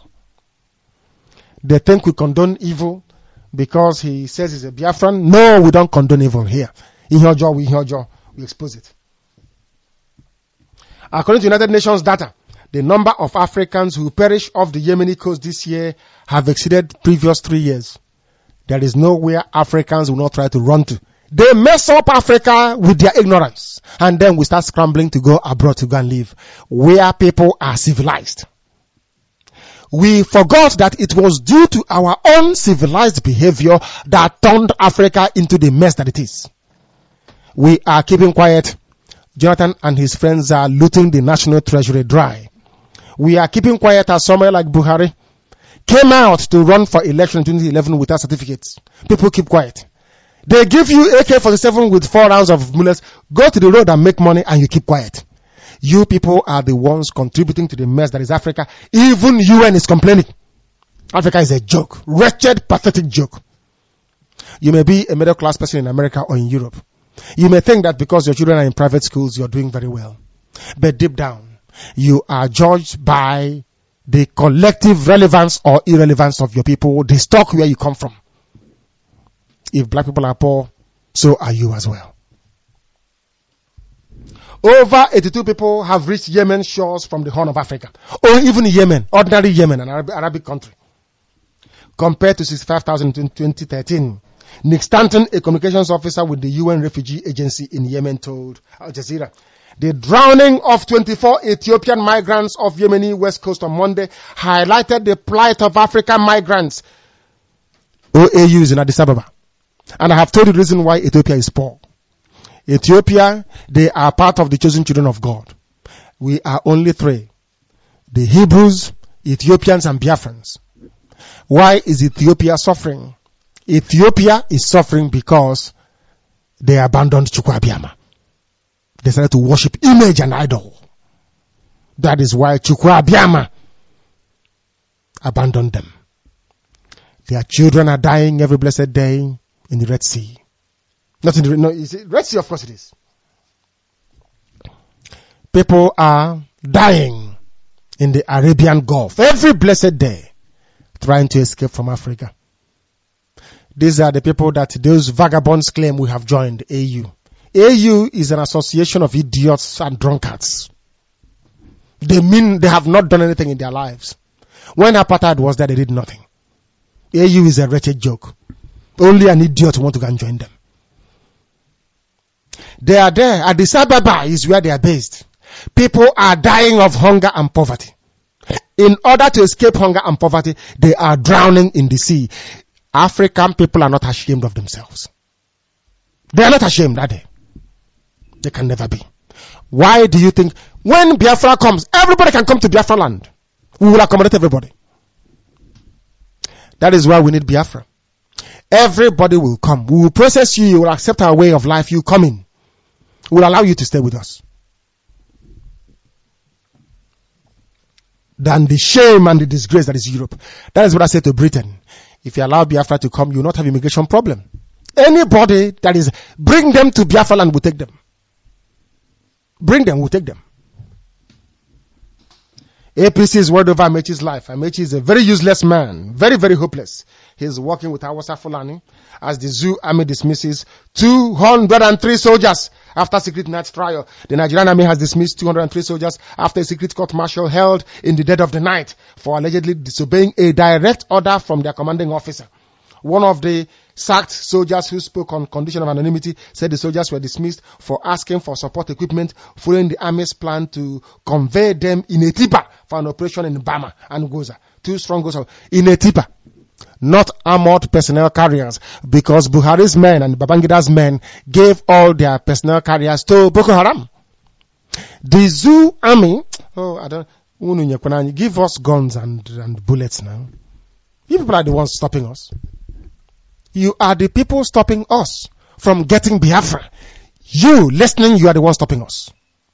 They think we condone evil because he says he's a Biafran. No, we don't condone evil here. We expose it. According to United Nations data, the number of Africans who perish off the Yemeni coast this year have exceeded previous 3 years. There is nowhere Africans will not try to run to. They mess up Africa with their ignorance, and then we start scrambling to go abroad to go and live, where people are civilized. We forgot that it was due to our uncivilized behavior that turned Africa into the mess that it is. We are keeping quiet. Jonathan and his friends are looting the national treasury dry. We are keeping quiet as somewhere like Buhari came out to run for election in 2011 without certificates. People keep quiet. They give you AK-47 with 4 rounds of bullets. Go to the road and make money, and you keep quiet. You people are the ones contributing to the mess that is Africa. Even UN is complaining. Africa is a joke. Wretched, pathetic joke. You may be a middle class person in America or in Europe. You may think that because your children are in private schools, you're doing very well. But deep down, you are judged by the collective relevance or irrelevance of your people, the stock where you come from. If black people are poor, so are you as well. Over 82 people have reached Yemen shores from the Horn of Africa. Or even Yemen, ordinary Yemen, an Arabic country. Compared to 65,000 in 2013. Nick Stanton, a communications officer with the UN Refugee Agency in Yemen, told Al Jazeera, the drowning of 24 Ethiopian migrants off Yemeni west coast on Monday highlighted the plight of African migrants. OAU is in Addis Ababa. And I have told you the reason why Ethiopia is poor. Ethiopia, they are part of the chosen children of God. We are only three. The Hebrews, Ethiopians, and Biafrans. Why is Ethiopia suffering? Ethiopia is suffering because they abandoned Chukwuabiama. They started to worship image and idol. That is why Chukwuabiama abandoned them. Their children are dying every blessed day in the Red Sea. Not in the Red Sea, of course it is. People are dying in the Arabian Gulf every blessed day, trying to escape from Africa. These are the people that those vagabonds claim we have joined AU. AU is an association of idiots and drunkards. They mean they have not done anything in their lives. When apartheid was there, they did nothing. AU is a wretched joke. Only an idiot want to go and join them. They are there. Addis Ababa is where they are based. People are dying of hunger and poverty. In order to escape hunger and poverty, they are drowning in the sea. African people are not ashamed of themselves. They are not ashamed, are they? They can never be. Why do you think when Biafra comes, everybody can come to Biafra land? We will accommodate everybody. That is why we need Biafra. Everybody will come. We will process you. You will accept our way of life. You come in. We will allow you to stay with us. Than the shame and the disgrace that is Europe. That is what I said to Britain. If you allow Biafra to come, you will not have immigration problem. Anybody that is, bring them to Biafra land, we'll take them. Bring them, we'll take them. APC is worried over Amechi's life. Amechi is a very useless man. Very, very hopeless. He's working with Hausa Fulani as the Zoo Army dismisses 203 soldiers after secret night trial. The Nigerian Army has dismissed 203 soldiers after a secret court martial held in the dead of the night for allegedly disobeying a direct order from their commanding officer. One of the sacked soldiers who spoke on condition of anonymity said the soldiers were dismissed for asking for support equipment following the army's plan to convey them in a tipper for an operation in Bama and Goza. 2 strong Goza in a tipper. Not armored personnel carriers, because Buhari's men and Babangida's men gave all their personnel carriers to Boko Haram. The Zoo Army, give us guns and bullets now. You people are the ones stopping us. You are the people stopping us from getting Biafra. You listening, you are the ones stopping us.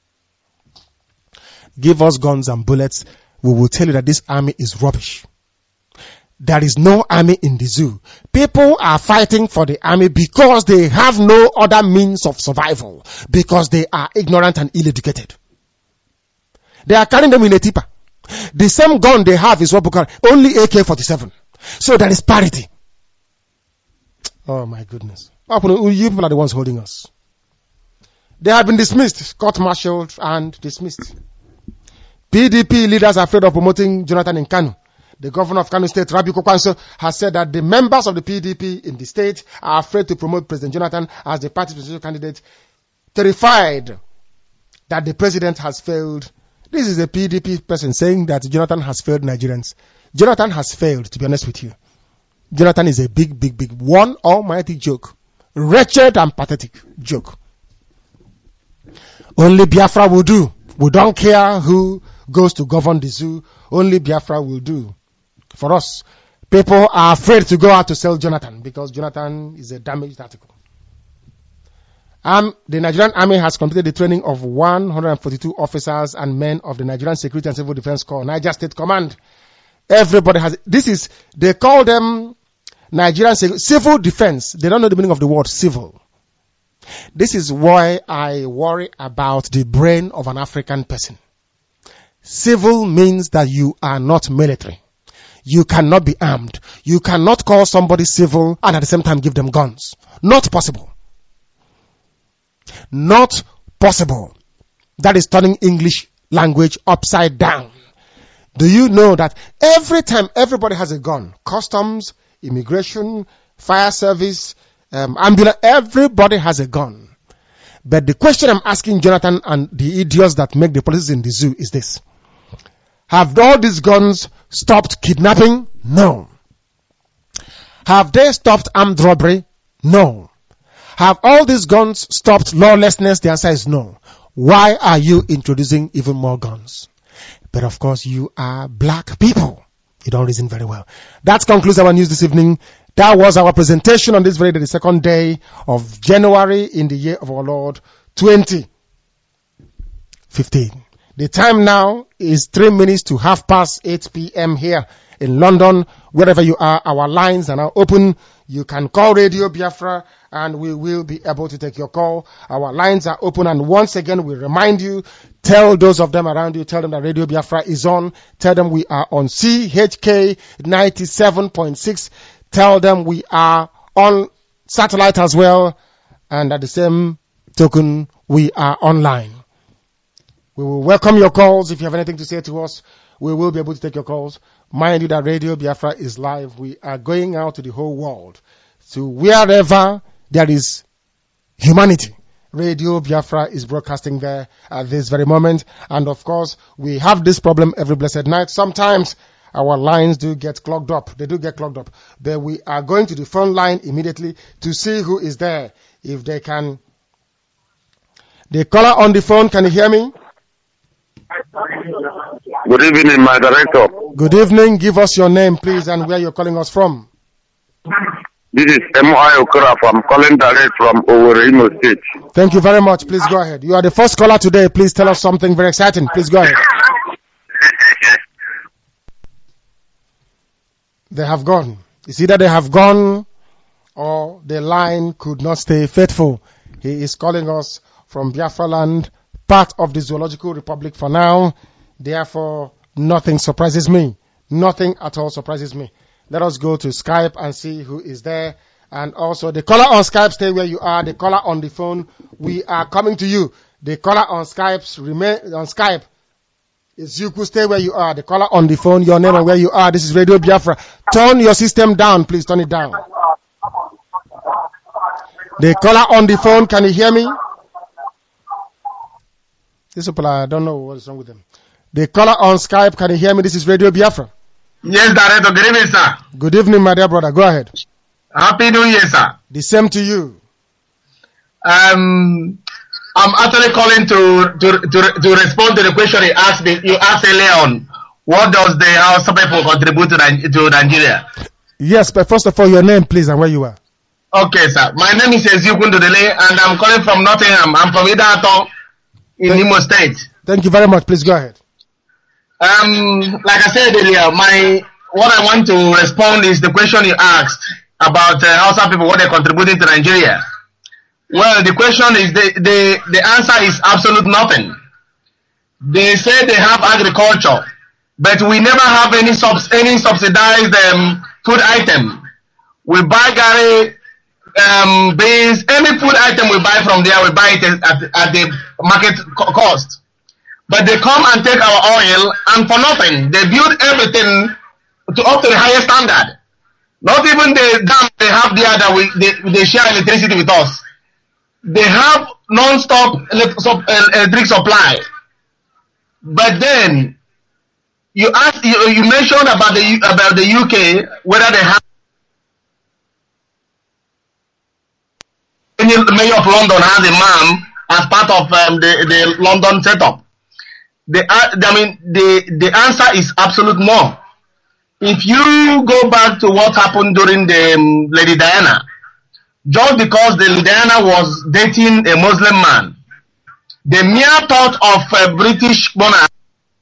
Give us guns and bullets. We will tell you that this army is rubbish. There is no army in the zoo. People are fighting for the army because they have no other means of survival. Because they are ignorant and ill-educated. They are carrying them in a tipper. The same gun they have is what Boko Haram, only AK-47. So there is parity. Oh my goodness. You people are the ones holding us. They have been dismissed, court-martialed and dismissed. PDP leaders are afraid of promoting Jonathan in Kano. The governor of Kano State, Rabi Kokwanso, has said that the members of the PDP in the state are afraid to promote President Jonathan as the party's presidential candidate, terrified that the president has failed. This is a PDP person saying that Jonathan has failed Nigerians. Jonathan has failed, to be honest with you. Jonathan is a big, one almighty joke. Wretched and pathetic joke. Only Biafra will do. We don't care who goes to govern the zoo. Only Biafra will do. For us, people are afraid to go out to sell Jonathan because Jonathan is a damaged article. The Nigerian Army has completed the training of 142 officers and men of the Nigerian Security and Civil Defense Corps, Niger State Command. Everybody has, they call them Nigerian Civil Defense. They don't know the meaning of the word civil. This is why I worry about the brain of an African person. Civil means that you are not military. You cannot be armed. You cannot call somebody civil and at the same time give them guns. Not possible. Not possible. That is turning English language upside down. Do you know that every time everybody has a gun, customs, immigration, fire service, ambulance, everybody has a gun. But the question I'm asking Jonathan and the idiots that make the policies in the zoo is this. Have all these guns stopped kidnapping? No. Have they stopped armed robbery? No. Have all these guns stopped lawlessness? The answer is no. Why are you introducing even more guns? But of course, you are black people. You don't reason very well. That concludes our news this evening. That was our presentation on this very day, the second day of January in the year of our Lord 2015. The time now is 3 minutes to 8:30 p.m. here in London. Wherever you are, our lines are now open. You can call Radio Biafra and we will be able to take your call. Our lines are open, and once again we remind you, tell those of them around you, tell them that Radio Biafra is on. Tell them we are on CHK 97.6. Tell them we are on satellite as well, and at the same token, we are online. We will welcome your calls. If you have anything to say to us, we will be able to take your calls. Mind you that Radio Biafra is live. We are going out to the whole world. So wherever there is humanity, Radio Biafra is broadcasting there at this very moment. And of course, we have this problem every blessed night. Sometimes our lines do get clogged up. They do get clogged up. But we are going to the phone line immediately to see who is there. If they can. The caller on the phone, can you hear me? Good evening, my director. Good evening. Give us your name, please, and where you're calling us from. This is M.I. Okura. I'm calling direct from Owerri, Imo State. Thank you very much. Please go ahead. You are the first caller today. Please tell us something very exciting. Please go ahead. They have gone. It's either they have gone or the line could not stay faithful. He is calling us from Biafra land, part of the Zoological Republic for now. Therefore, nothing surprises me. Nothing at all surprises me. Let us go to Skype and see who is there. And also, the caller on Skype, stay where you are. The caller on the phone, we are coming to you. The caller on Skype, remain on Skype. It's you who stay where you are. The caller on the phone, your name and where you are. This is Radio Biafra. Turn your system down, please. Turn it down. The caller on the phone, can you hear me? These people, I don't know what is wrong with them. The caller on Skype, can you hear me? This is Radio Biafra. Yes, Director. Good evening, sir. Good evening, my dear brother. Go ahead. Happy New Year, sir. The same to you. I'm actually calling to respond to the question you asked earlier on. What does the Hausa people contribute to Nigeria? Yes, but first of all, your name, please, and where you are. Okay, sir. My name is Ezekiel Dodele, and I'm calling from Nottingham. I'm from Idaho in Imo State. Thank you very much. Please go ahead. Like I said earlier, what I want to respond is the question you asked about Hausa people, what they're contributing to Nigeria. Well, the question is, the answer is absolute nothing. They say they have agriculture, but we never have any subsidized food item. We buy gari, beans, any food item we buy from there, we buy it at the market cost. But they come and take our oil, and for nothing. They build everything up to the highest standard. Not even the dam they have there that they share electricity with us. They have non-stop electric supply. But then you mentioned about the UK, whether they have any mayor of London has a man as part of the London setup. The answer is absolute no. If you go back to what happened during the Lady Diana, just because the Lady Diana was dating a Muslim man, the mere thought of a British monarch,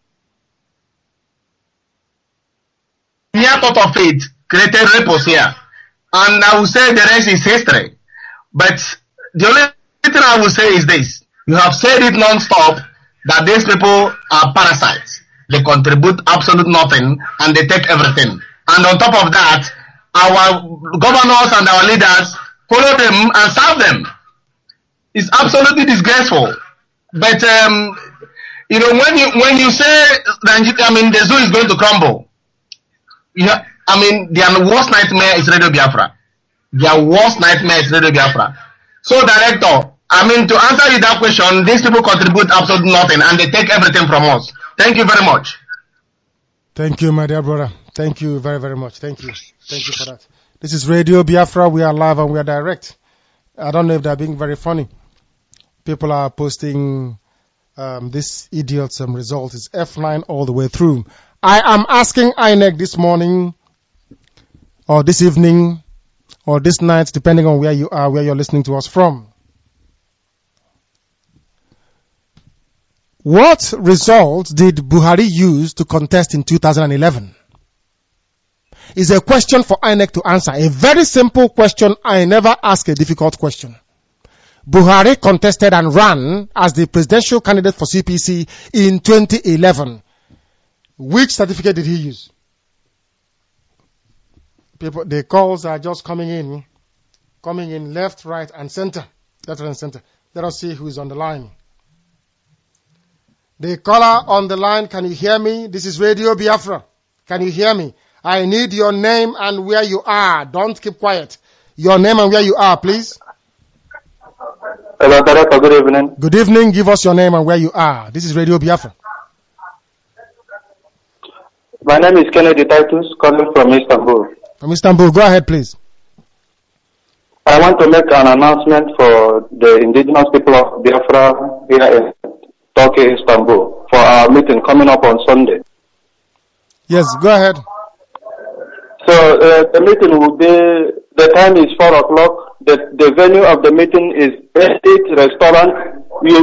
mere thought of it created ripples here. And I will say the rest is history. But the only thing I will say is this. You have said it non-stop, that these people are parasites. they contribute absolute nothing, and they take everything. And on top of that, our governors and our leaders follow them and serve them. It's absolutely disgraceful. But when you say the zoo is going to crumble, their worst nightmare is Radio Biafra. Their worst nightmare is Radio Biafra. So, Director, to answer you that question, these people contribute absolutely nothing, and they take everything from us. Thank you very much. Thank you, my dear brother. Thank you very, very much. Thank you. Thank you for that. This is Radio Biafra. We are live and we are direct. I don't know if they're being very funny. People are posting this idiot's result is F9 all the way through. I am asking INEC this morning or this evening or this night, depending on where you are, where you're listening to us from. What result did Buhari use to contest in 2011? Is a question for INEC to answer. A very simple question. I never ask a difficult question. Buhari contested and ran as the presidential candidate for CPC in 2011. Which certificate did he use? People, the calls are just coming in left, right, and center. Left, right, and center. Let us see who is on the line. The caller on the line, can you hear me? This is Radio Biafra. Can you hear me? I need your name and where you are. Don't keep quiet. Your name and where you are, please. Hello, Director. Good evening. Good evening. Give us your name and where you are. This is Radio Biafra. My name is Kennedy Titus, calling from Istanbul. From Istanbul. Go ahead, please. I want to make an announcement for the indigenous people of Biafra here in Turkey, Istanbul, for our meeting coming up on Sunday. Yes, go ahead. So the meeting will be, the time is 4 o'clock. The venue of the meeting is Estate Restaurant,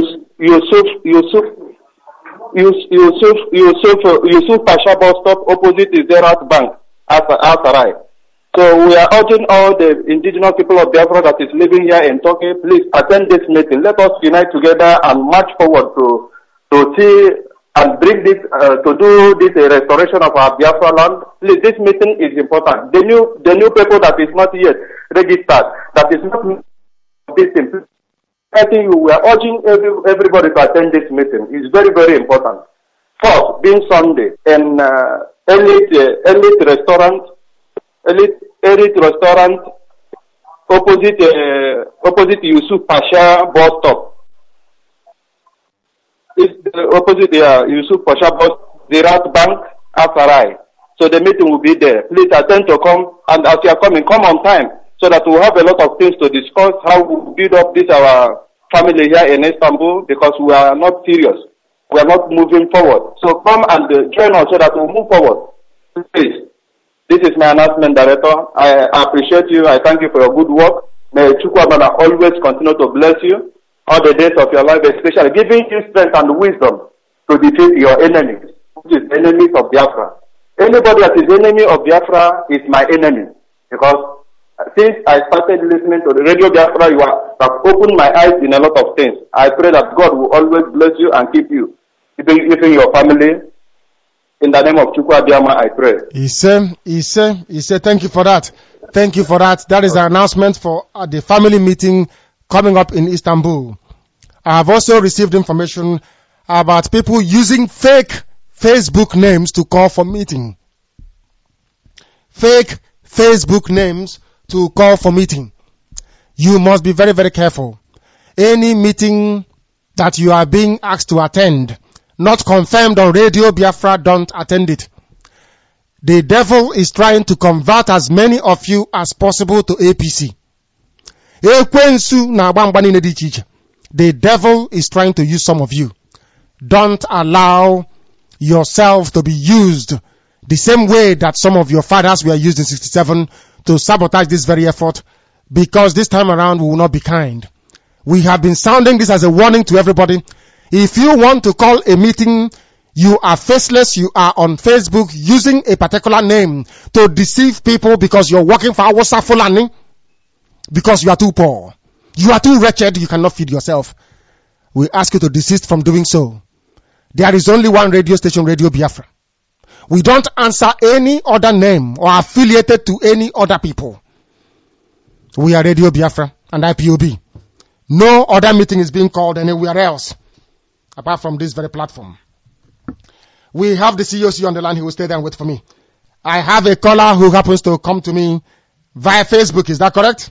Yusuf Pasha bus stop opposite the Zerat Bank, Al-Sarai. So we are urging all the indigenous people of Biafra that is living here in Turkey, please attend this meeting. Let us unite together and march forward to see and bring this, to do this restoration of our Biafra land. Please, this meeting is important. The new people that is not yet registered, that is not this thing. I think we are urging everybody to attend this meeting. It's very, very important. First, being Sunday, and Elite Restaurant opposite Yusuf Pasha bus stop. It's opposite Yusuf Pasha bus, Zerat Bank, Al-Sarai. So the meeting will be there. Please attend to come, and as you are coming, come on time, so that we'll have a lot of things to discuss, how we build up this our family here in Istanbul, because we are not serious. We are not moving forward. So come and join us so that we'll move forward. Please. This is my announcement, Director. I appreciate you. I thank you for your good work. May Chukwabana always continue to bless you all the days of your life, especially giving you strength and wisdom to defeat your enemies, which is enemies of Biafra. Anybody that is enemy of Biafra is my enemy, because since I started listening to the Radio Biafra, you have opened my eyes in a lot of things. I pray that God will always bless you and keep you, keeping your family. In the name of Chukwu Abiyama, I pray. He said, thank you for that. Thank you for that. That is an announcement for the family meeting coming up in Istanbul. I have also received information about people using fake Facebook names to call for meeting. Fake Facebook names to call for meeting. You must be very, very careful. Any meeting that you are being asked to attend, not confirmed on Radio Biafra, don't attend it. The devil is trying to convert as many of you as possible to APC. The devil is trying to use some of you. Don't allow yourself to be used the same way that some of your fathers were used in 67 to sabotage this very effort, because this time around we will not be kind. We have been sounding this as a warning to everybody. If you want to call a meeting, you are faceless, you are on Facebook using a particular name to deceive people because you're working for Awasa Fulani, because you are too poor. You are too wretched, you cannot feed yourself. We ask you to desist from doing so. There is only one radio station, Radio Biafra. We don't answer any other name or affiliated to any other people. We are Radio Biafra and IPOB. No other meeting is being called anywhere else apart from this very platform. We have the COC on the line. He will stay there and wait for me. I have a caller who happens to come to me via Facebook. Is that correct?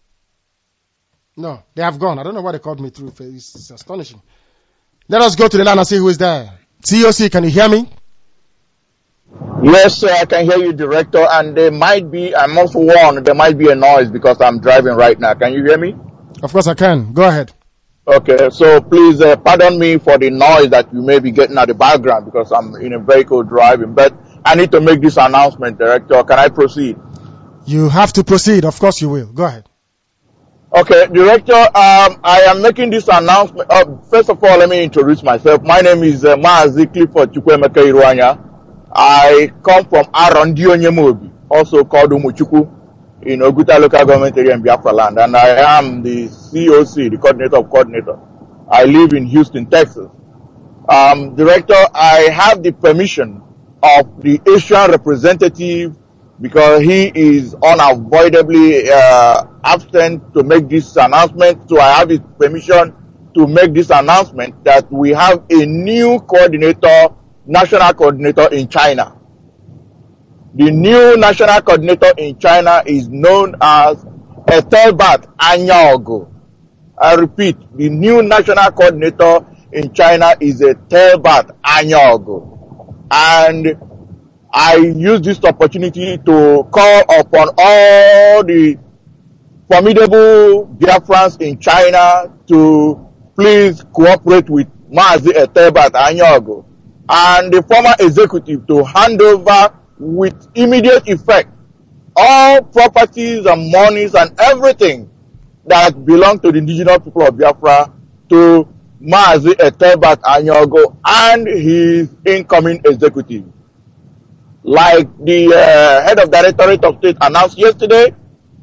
No, they have gone. I don't know why they called me through. It's astonishing. Let us go to the line and see who is there. COC, can you hear me? Yes, sir, I can hear you, Director. And there might be, I must warn, there might be a noise because I'm driving right now. Can you hear me? Of course I can. Go ahead. Okay, so please pardon me for the noise that you may be getting at the background because I'm in a vehicle driving. But I need to make this announcement, Director. Can I proceed? You have to proceed. Of course you will. Go ahead. Okay, Director, I am making this announcement. First of all, let me introduce myself. My name is Maazi Clifford Chukwemeka Iruanya. I come from Arondionyemobi, also called Umuchuku, in Oguta local government area in Biafra land, and I am the COC, the coordinator of coordinator. I live in Houston, Texas. Director, I have the permission of the Asian representative because he is unavoidably absent to make this announcement. So I have his permission to make this announcement that we have a new coordinator, national coordinator in China. The new national coordinator in China is known as Ethelbert Anyaogo. I repeat, the new national coordinator in China is Ethelbert Anyaogo. And I use this opportunity to call upon all the formidable Biafrans in China to please cooperate with Maazi Ethelbert Anyaogo and the former executive to hand over with immediate effect all properties and monies and everything that belong to the indigenous people of Biafra to Maazi Ethelbert Anyaogo and his incoming executive. Like the head of Directorate of State announced yesterday,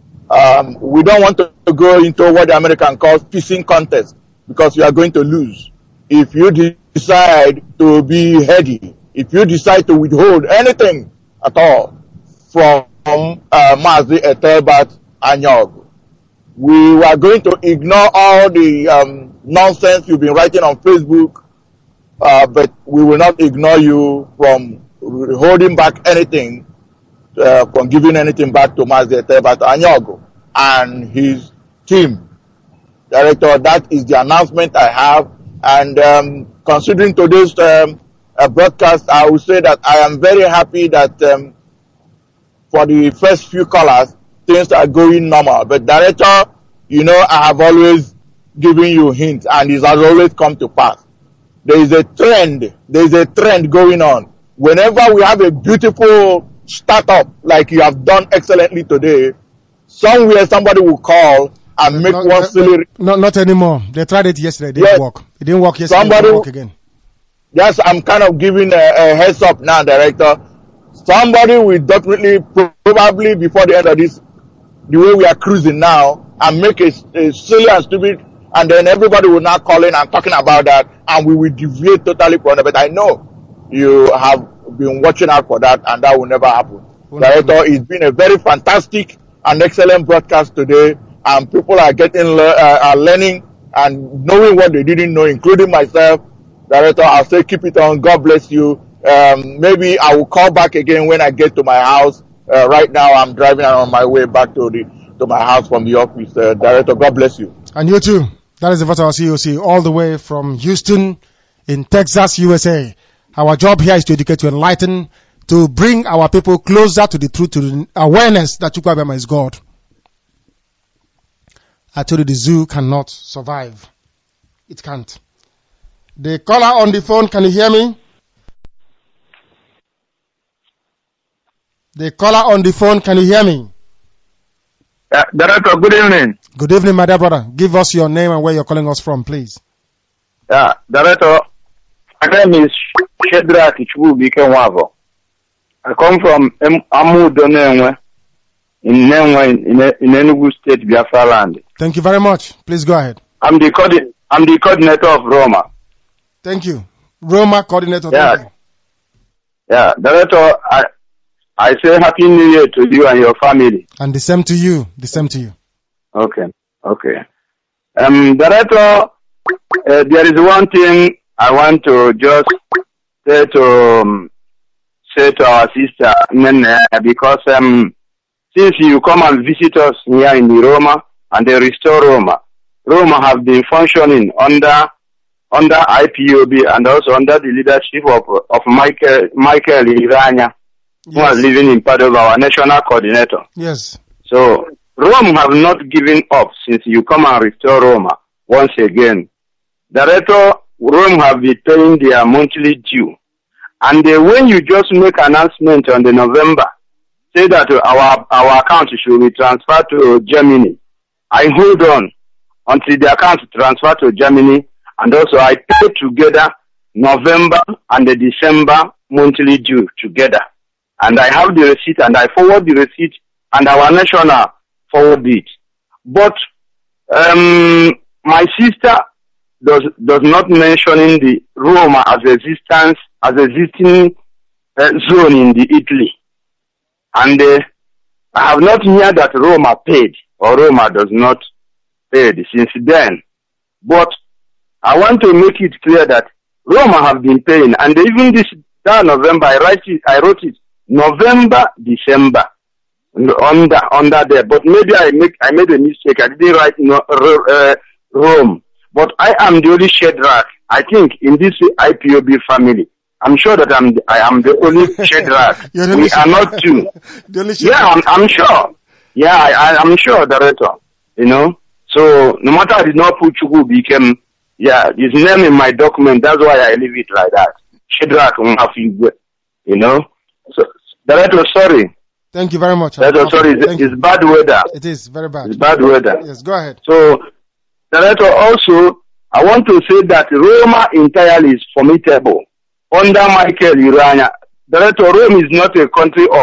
we don't want to go into what the American calls fishing contest because we are going to lose. If you decide to be heady, if you decide to withhold anything at all from Maazi Ethelbert Anyaogo, we are going to ignore all the nonsense you've been writing on Facebook, but we will not ignore you from holding back anything, from giving anything back to Maazi Ethelbert Anyaogo and his team. Director, that is the announcement I have. And considering today's broadcast, I will say that I am very happy that for the first few callers, things are going normal. But Director, you know, I have always given you hints, and it has always come to pass. There is a trend going on. Whenever we have a beautiful startup, like you have done excellently today, somewhere somebody will call and make one silly... Not anymore. They tried it yesterday. It didn't work. It didn't work yesterday. It didn't work again. Yes, I'm kind of giving a heads up now, Director. Somebody will definitely, probably before the end of this, the way we are cruising now, and make a silly and stupid, and then everybody will now call in and talking about that, and we will deviate totally from it. But I know you have been watching out for that, and that will never happen. Director, it's been a very fantastic and excellent broadcast today, and people are getting are learning and knowing what they didn't know, including myself. Director, I'll say keep it on. God bless you. Maybe I will call back again when I get to my house. Right now, I'm driving on my way back to my house from the office. Director, God bless you. And you too. That is the voice of our COC, all the way from Houston in Texas, USA. Our job here is to educate, to enlighten, to bring our people closer to the truth, to the awareness that Chukwu Abịama is God. I told you the zoo cannot survive. It can't. The caller on the phone, can you hear me? The caller on the phone, can you hear me? Director, good evening. Good evening, my dear brother. Give us your name and where you're calling us from, please. Director, my name is Shedrack Ichububike Nwavo. I come from Amudo Nenwe in Enugu State, Biafra land. Thank you very much. Please go ahead. I'm the coordinator of Roma. Thank you. Roma coordinator. Yeah. Thank you. Yeah, Director, I say Happy New Year to you and your family. And the same to you. The same to you. Okay. Director, there is one thing I want to just say to our sister Nene, because since you come and visit us here in Roma and they restore Roma have been functioning under IPOB and also under the leadership of Michael Iranya, who is living in Padova, our national coordinator. Yes. So Rome have not given up since you come and restore Roma once again. Director, Rome have been paying their monthly due. And when you just make announcement on the November, say that our account should be transferred to Germany, I hold on until the account transfer to Germany, and also I pay together November and the December monthly due together. And I have the receipt and I forward the receipt and our national forward it. But my sister does not mention in the Roma as existing zone in the Italy. And I have not heard that Roma paid or Roma does not paid since then. But I want to make it clear that Roma have been paying, and even that November, I wrote it November, December under there. But maybe I made a mistake. I didn't write Rome. But I am the only Shadrach, I think, in this IPOB family. I'm sure that I am the only Shadrach. We are not two. Yeah, I'm sure. Yeah, I'm sure, Director. You know. So no matter I did not put Chuku became, his name in my document. That's why I leave it like that. Shadrach Mafigwe. You know. So Director, sorry. Thank you very much. Director, sorry. It's bad weather. It is very bad. It's bad weather. Yes, go ahead. So Director, also I want to say that Roma entirely is formidable under Michael Iranya. Director, Rome is not a country of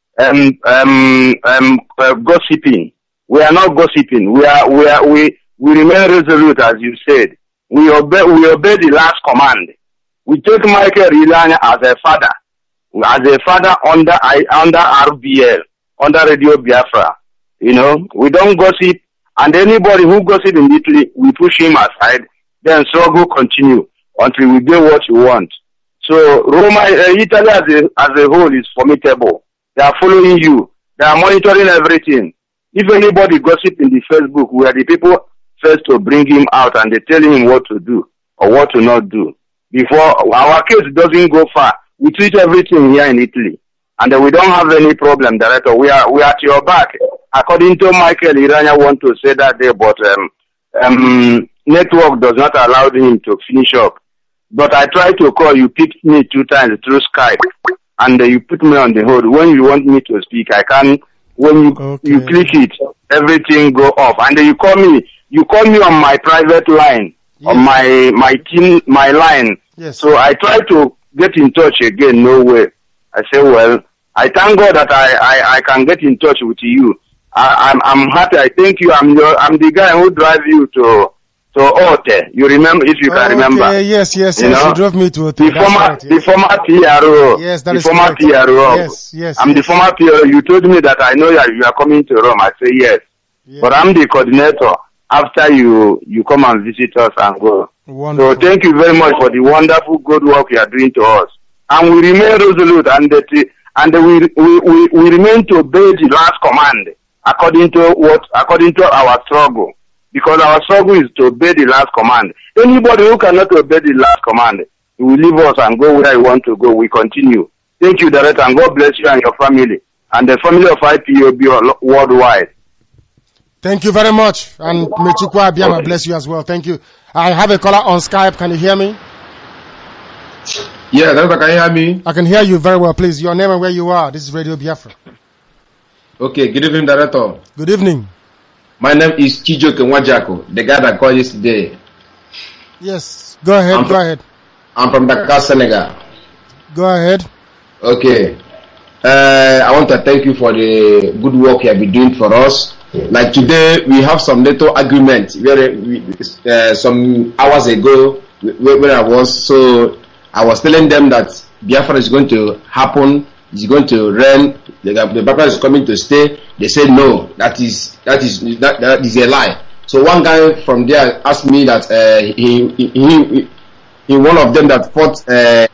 gossiping. We are not gossiping. We remain resolute, as you said. We obey the last command. We take Michael Iranya as a father under RBL, under Radio Biafra. You know, we don't gossip, and anybody who gossip in Italy, we push him aside. Then struggle continue until we get what we want. So Italy as a whole is formidable. They are following you. They are monitoring everything. If anybody gossip in the Facebook, we are the people first to bring him out and they tell him what to do or what to not do. Before our case doesn't go far, we treat everything here in Italy, and we don't have any problem, Director. We are at your back. According to Michael Iranya, want to say that day, but network does not allow him to finish up. But I tried to call you, picked me 2 times through Skype, and you put me on the hold. When you want me to speak, I can. When you click it, everything go off. And then you call me on my private line, on my line. Yes. So I try to get in touch again, no way. I say, well, I thank God that I can get in touch with you. I'm happy. I thank you. I'm the guy who drive you to Ote. You remember, if you can remember. Yes. You drove me to Ote. The former PRO. Yes, that is former correct. PRO. Yes. I'm the former PRO. You told me that I know you are coming to Rome. I say yes. But I'm the coordinator after you come and visit us and go. Wonderful. So thank you very much for the wonderful good work you are doing to us. And we remain resolute and we remain to obey the last command according to our struggle. Because our struggle is to obey the last command. Anybody who cannot obey the last command, he will leave us and go where he want to go. We continue. Thank you, Director, and God bless you and your family, and the family of IPOB worldwide. Thank you very much, and may Chukwu Abiyama bless you as well. Thank you. I have a caller on Skype. Can you hear me? Yeah, Director, can you hear me? I can hear you very well. Please, your name and where you are. This is Radio Biafra. Okay, good evening, Director. Good evening. My name is Chijoke Nwajako, the guy that called yesterday. Yes, go ahead. I'm from Dakar, Senegal. Go ahead. Okay. I want to thank you for the good work you have been doing for us. Like today, we have some little agreement some hours ago when I was. So I was telling them that Biafra is going to happen, is going to reign, the Biafra is coming to stay. They said no, that is a lie. So one guy from there asked me that he one of them that fought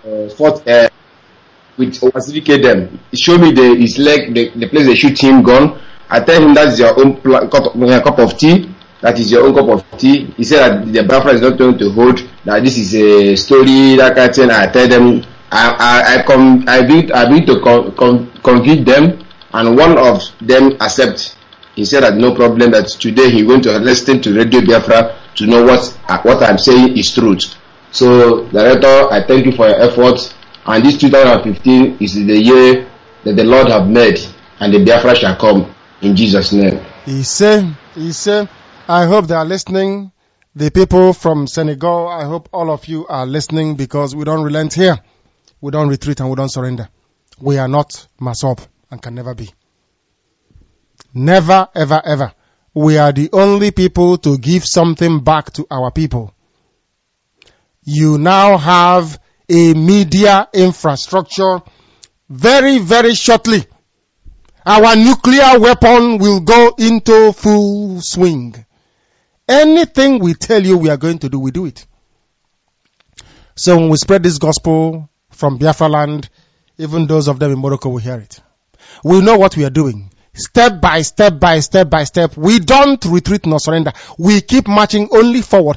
with Owasivike them. He showed me his leg, the place they shoot him gun. I tell him that's your own cup of tea. That is your own cup of tea. He said that the Biafra is not going to hold. That this is a story, that kind of thing. I tell them, I begin to convince them, and one of them accept. He said that no problem. That today he going to listen to Radio Biafra to know what I'm saying is truth. So, Director, I thank you for your efforts. And this 2015 is the year that the Lord have made, and the Biafra shall come in Jesus' name. He said, I hope they are listening. The people from Senegal, I hope all of you are listening, because we don't relent here. We don't retreat and we don't surrender. We are not Masob and can never be. Never, ever, ever. We are the only people to give something back to our people. You now have a media infrastructure. Very, very shortly, our nuclear weapon will go into full swing. Anything we tell you we are going to do, we do it. So when we spread this gospel from Biafra land, even those of them in Morocco will hear it. We know what we are doing. Step by step by step by step. We don't retreat nor surrender. We keep marching only forward.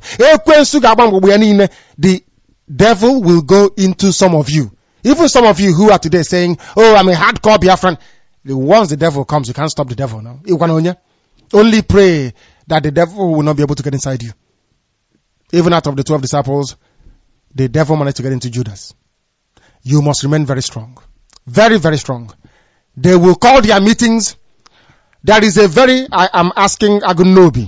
The devil will go into some of you. Even some of you who are today saying, oh, I'm a hardcore Biafran. Once the devil comes, you can't stop the devil now. Only pray that the devil will not be able to get inside you. Even out of the 12 disciples, the devil managed to get into Judas. You must remain very strong. Very, very strong. They will call their meetings. There is I am asking Agunobi,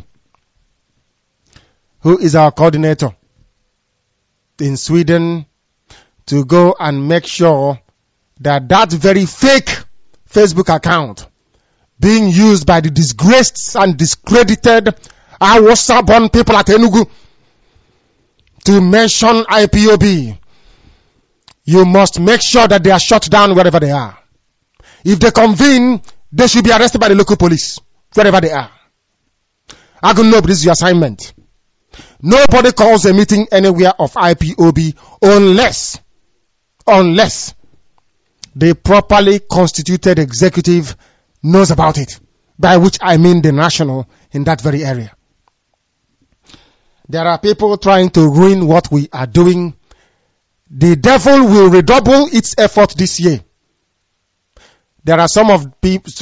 who is our coordinator in Sweden, to go and make sure that very fake Facebook account being used by the disgraced and discredited Awasa-born people at Enugu to mention IPOB, you must make sure that they are shut down wherever they are. If they convene, they should be arrested by the local police, wherever they are. Agunobi, this is your assignment. Nobody calls a meeting anywhere of IPOB unless the properly constituted executive knows about it, by which I mean the national in that very area. There are people trying to ruin what we are doing. The devil will redouble its effort this year. There are some of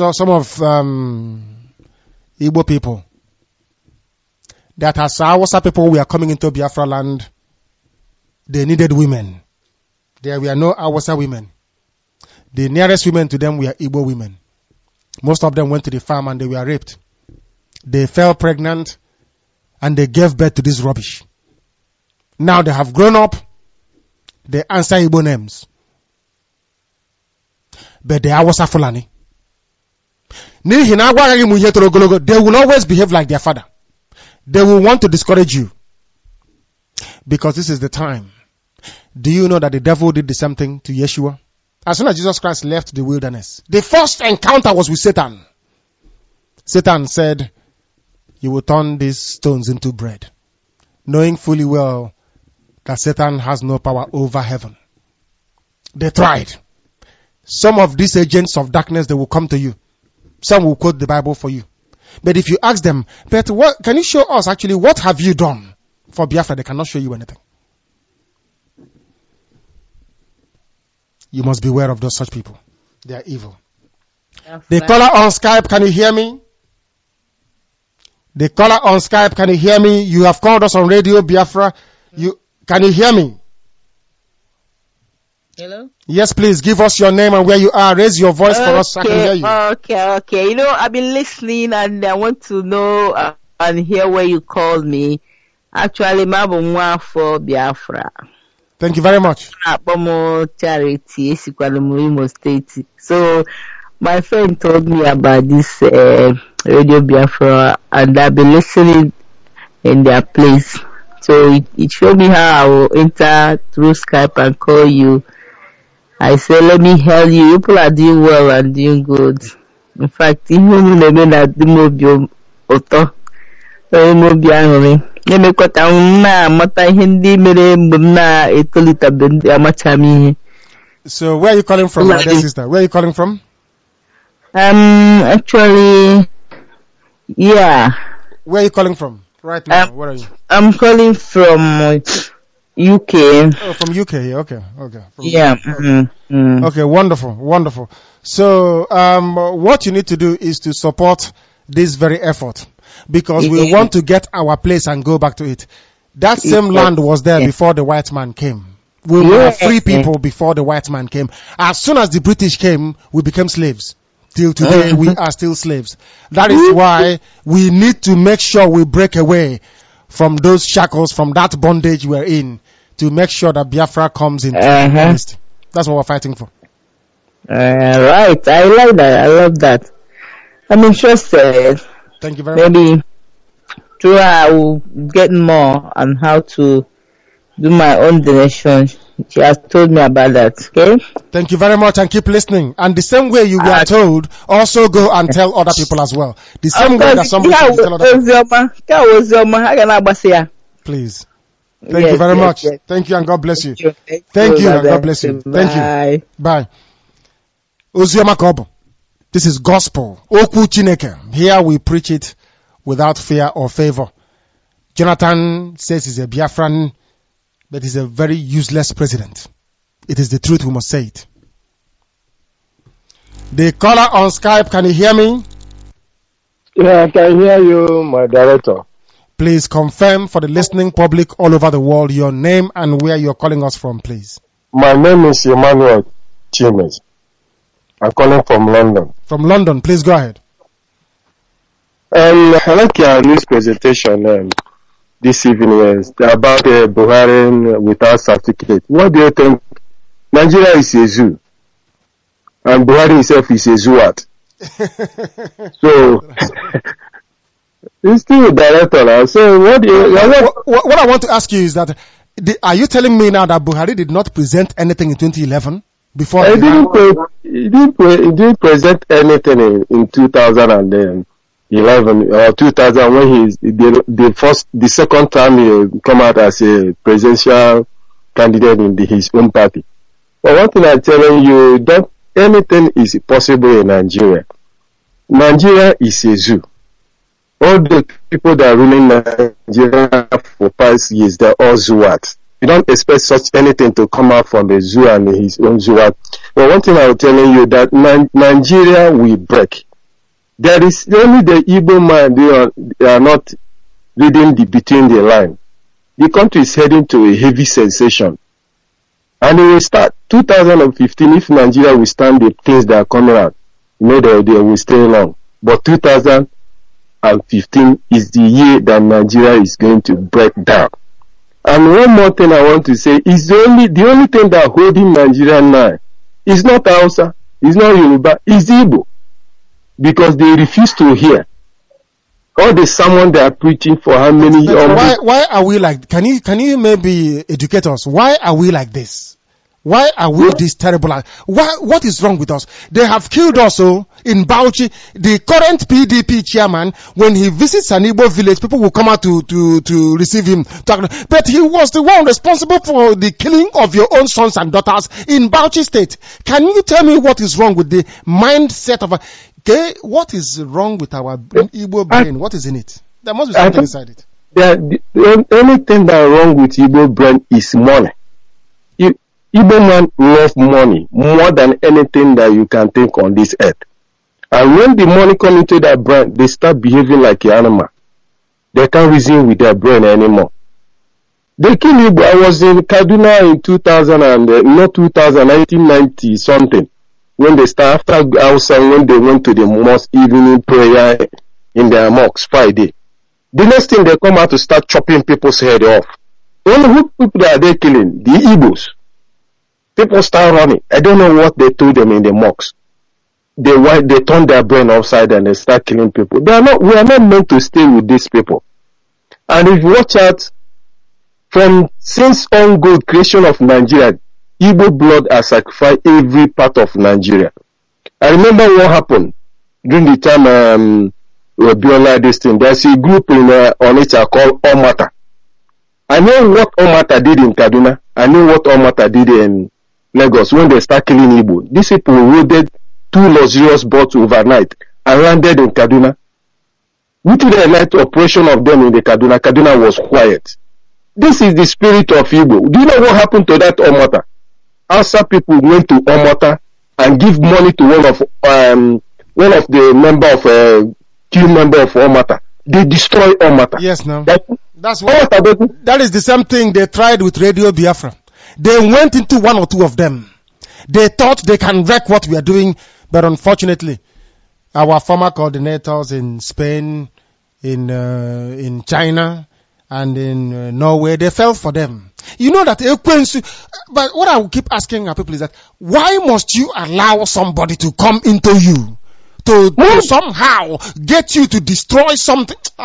Igbo people that as Hausa people we are coming into Biafra land, they needed women. There were no Hausa women. The nearest women to them were Igbo women. Most of them went to the farm and they were raped. They fell pregnant and they gave birth to this rubbish. Now they have grown up. They answer Igbo names. But they are Hausa Fulani. They will always behave like their father. They will want to discourage you. Because this is the time. Do you know that the devil did the same thing to Yeshua? As soon as Jesus Christ left the wilderness, the first encounter was with Satan. Satan said, you will turn these stones into bread. Knowing fully well that Satan has no power over heaven. They tried. Some of these agents of darkness, they will come to you. Some will quote the Bible for you. But if you ask them, but what can you show us actually, what have you done for Biafra? They cannot show you anything. You must beware of those such people. They are evil. The caller on Skype, can you hear me? The caller on Skype, can you hear me? You have called us on Radio Biafra. Can you hear me? Hello? Yes, please give us your name and where you are. Raise your voice for us so I can hear you. Okay. You know, I've been listening and I want to know and hear where you called me. Actually, Mabumwa for Biafra. Thank you very much. Charity, State. So, my friend told me about this Radio Biafra and I've been listening in their place So it showed me how I will enter through Skype and call you. I said, let me help you. People are doing well and doing good. In fact, even na the mobile auto, mobile na-emekọta na-amata ihe ndị mere mgbe m na-etolite ndị amacha m ihe. So where are you calling from, my dear sister? Where are you calling from? Actually, yeah. Where are you calling from right now? Where are you? I'm calling from UK. Oh, from UK. Okay. From yeah. UK. Okay. Wonderful. So, what you need to do is to support this very effort, because we want to get our place and go back to it. That same land was there before the white man came. We were free people before the white man came. As soon as the British came, we became slaves. Till today, we are still slaves. That is why we need to make sure we break away from those shackles, from that bondage we're in, to make sure that Biafra comes into the list. That's what we're fighting for. Right. I like that. I love that. I'm interested. Thank you very much. Maybe I will get more on how to do my own donation. She has told me about that. Okay. Thank you very much, and keep listening. And the same way you were told, also go and tell other people as well. The same way that somebody should tell other people. Please. Thank you very much. Yes. Thank you, and God bless you. Thank you, and God bless you. Thank you. Bye. Ozioma Kobo. This is gospel. Okwu Chineke. Here we preach it without fear or favor. Jonathan says he's a Biafran, but he's a very useless president. It is the truth, we must say it. The caller on Skype, can you hear me? Yeah, I can hear you, my director. Please confirm for the listening public all over the world your name and where you're calling us from, please. My name is Emmanuel Chimes. I'm calling from London. From London, please go ahead. I like your news presentation this evening about Buhari without certificate. What do you think? Nigeria is a zoo, and Buhari himself is a zooat. So, he's still a director now. So, what I want to ask you is that, are you telling me now that Buhari did not present anything in 2011? Before he didn't present anything in 2011 or 2000 when the second time he come out as a presidential candidate in his own party. But one thing I'm telling you, that anything is possible in Nigeria. Nigeria is a zoo. All the people that are ruling Nigeria for past years, they're all zooats. You don't expect such anything to come out from the zoo and his own zoo. But one thing I will tell you that Nigeria will break. There is only the Igbo man, they are not reading between the line. The country is heading to a heavy sensation. And it will start 2015 if Nigeria will stand the things that are coming out. They will stay long. But 2015 is the year that Nigeria is going to break down. And one more thing I want to say is the only thing that holding Nigeria now is not Hausa, it's not Yoruba, it's Igbo. Because they refuse to hear. All the sermon they are preaching for how many years. Why are we like, can you maybe educate us? Why are we like this? Why are we this terrible? What is wrong with us? They have killed us in Bauchi. The current PDP chairman, when he visits an Igbo village, people will come out to receive him. But he was the one responsible for the killing of your own sons and daughters in Bauchi state. Can you tell me what is wrong with the mindset of what is wrong with our Igbo brain? What is in it? There must be something inside it. The only thing that is wrong with Igbo brain is money. Igbo man love money more than anything that you can think on this earth. And when the money comes into their brain, they start behaving like an animal. They can't reason with their brain anymore. They kill Igbo. I was in Kaduna in 1990 something. When they start after Hausa, when they went to the mosque evening prayer in their mosques Friday. The next thing they come out to start chopping people's head off. Only who people are they killing? The Igbos. People start running. I don't know what they told them in the mosques. They turn their brain upside and they start killing people. We are not meant to stay with these people. And if you watch out, since on good creation of Nigeria, Igbo blood has sacrificed every part of Nigeria. I remember what happened during the time Biola this thing. There's a group in Onitsha called Omata. I know what Omata did in Kaduna. I know what Omata did in Lagos when they start killing Igbo. These people loaded 2 luxurious boats overnight and landed in Kaduna. Within the night operation of them in the Kaduna was quiet. This is the spirit of Igbo. Do you know what happened to that Omata? Hausa people went to Omata and give money to one of the key member of Omata. They destroy Omata. Yes, no. That's what. That is the same thing they tried with Radio Biafra. They went into one or two of them. They thought they can wreck what we are doing, but unfortunately, our former coordinators in Spain, in China, and in Norway, they fell for them. You know that, but what I will keep asking our people is that, why must you allow somebody to come into you to somehow get you to destroy something? I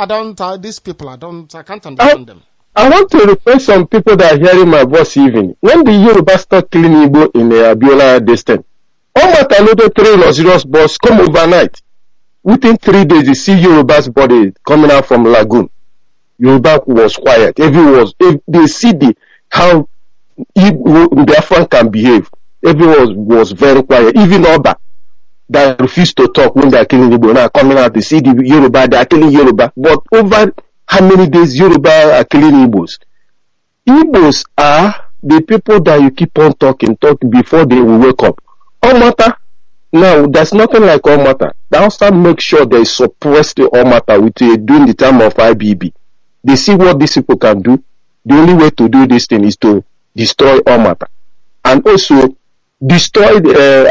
can't understand them. I want to request some people that are hearing my voice even. When the Yoruba start killing Igbo in Abiola distance, Omata loaded 3 luxurious boats come overnight. Within 3 days, you see Yoruba's body coming out from Lagoon. Yoruba was quiet. If they see how Biafran can behave, everyone was very quiet. Even Oba that refused to talk when they are killing Igbo now coming out, they see the Yoruba, they are killing Yoruba. But over how many days Yoruba are killing Igbos? Igbos are the people that you keep on talk before they will wake up. Omata, now there's nothing like Omata. They also make sure they suppress the Omata during the time of IBB. They see what these people can do. The only way to do this thing is to destroy Omata. And also destroy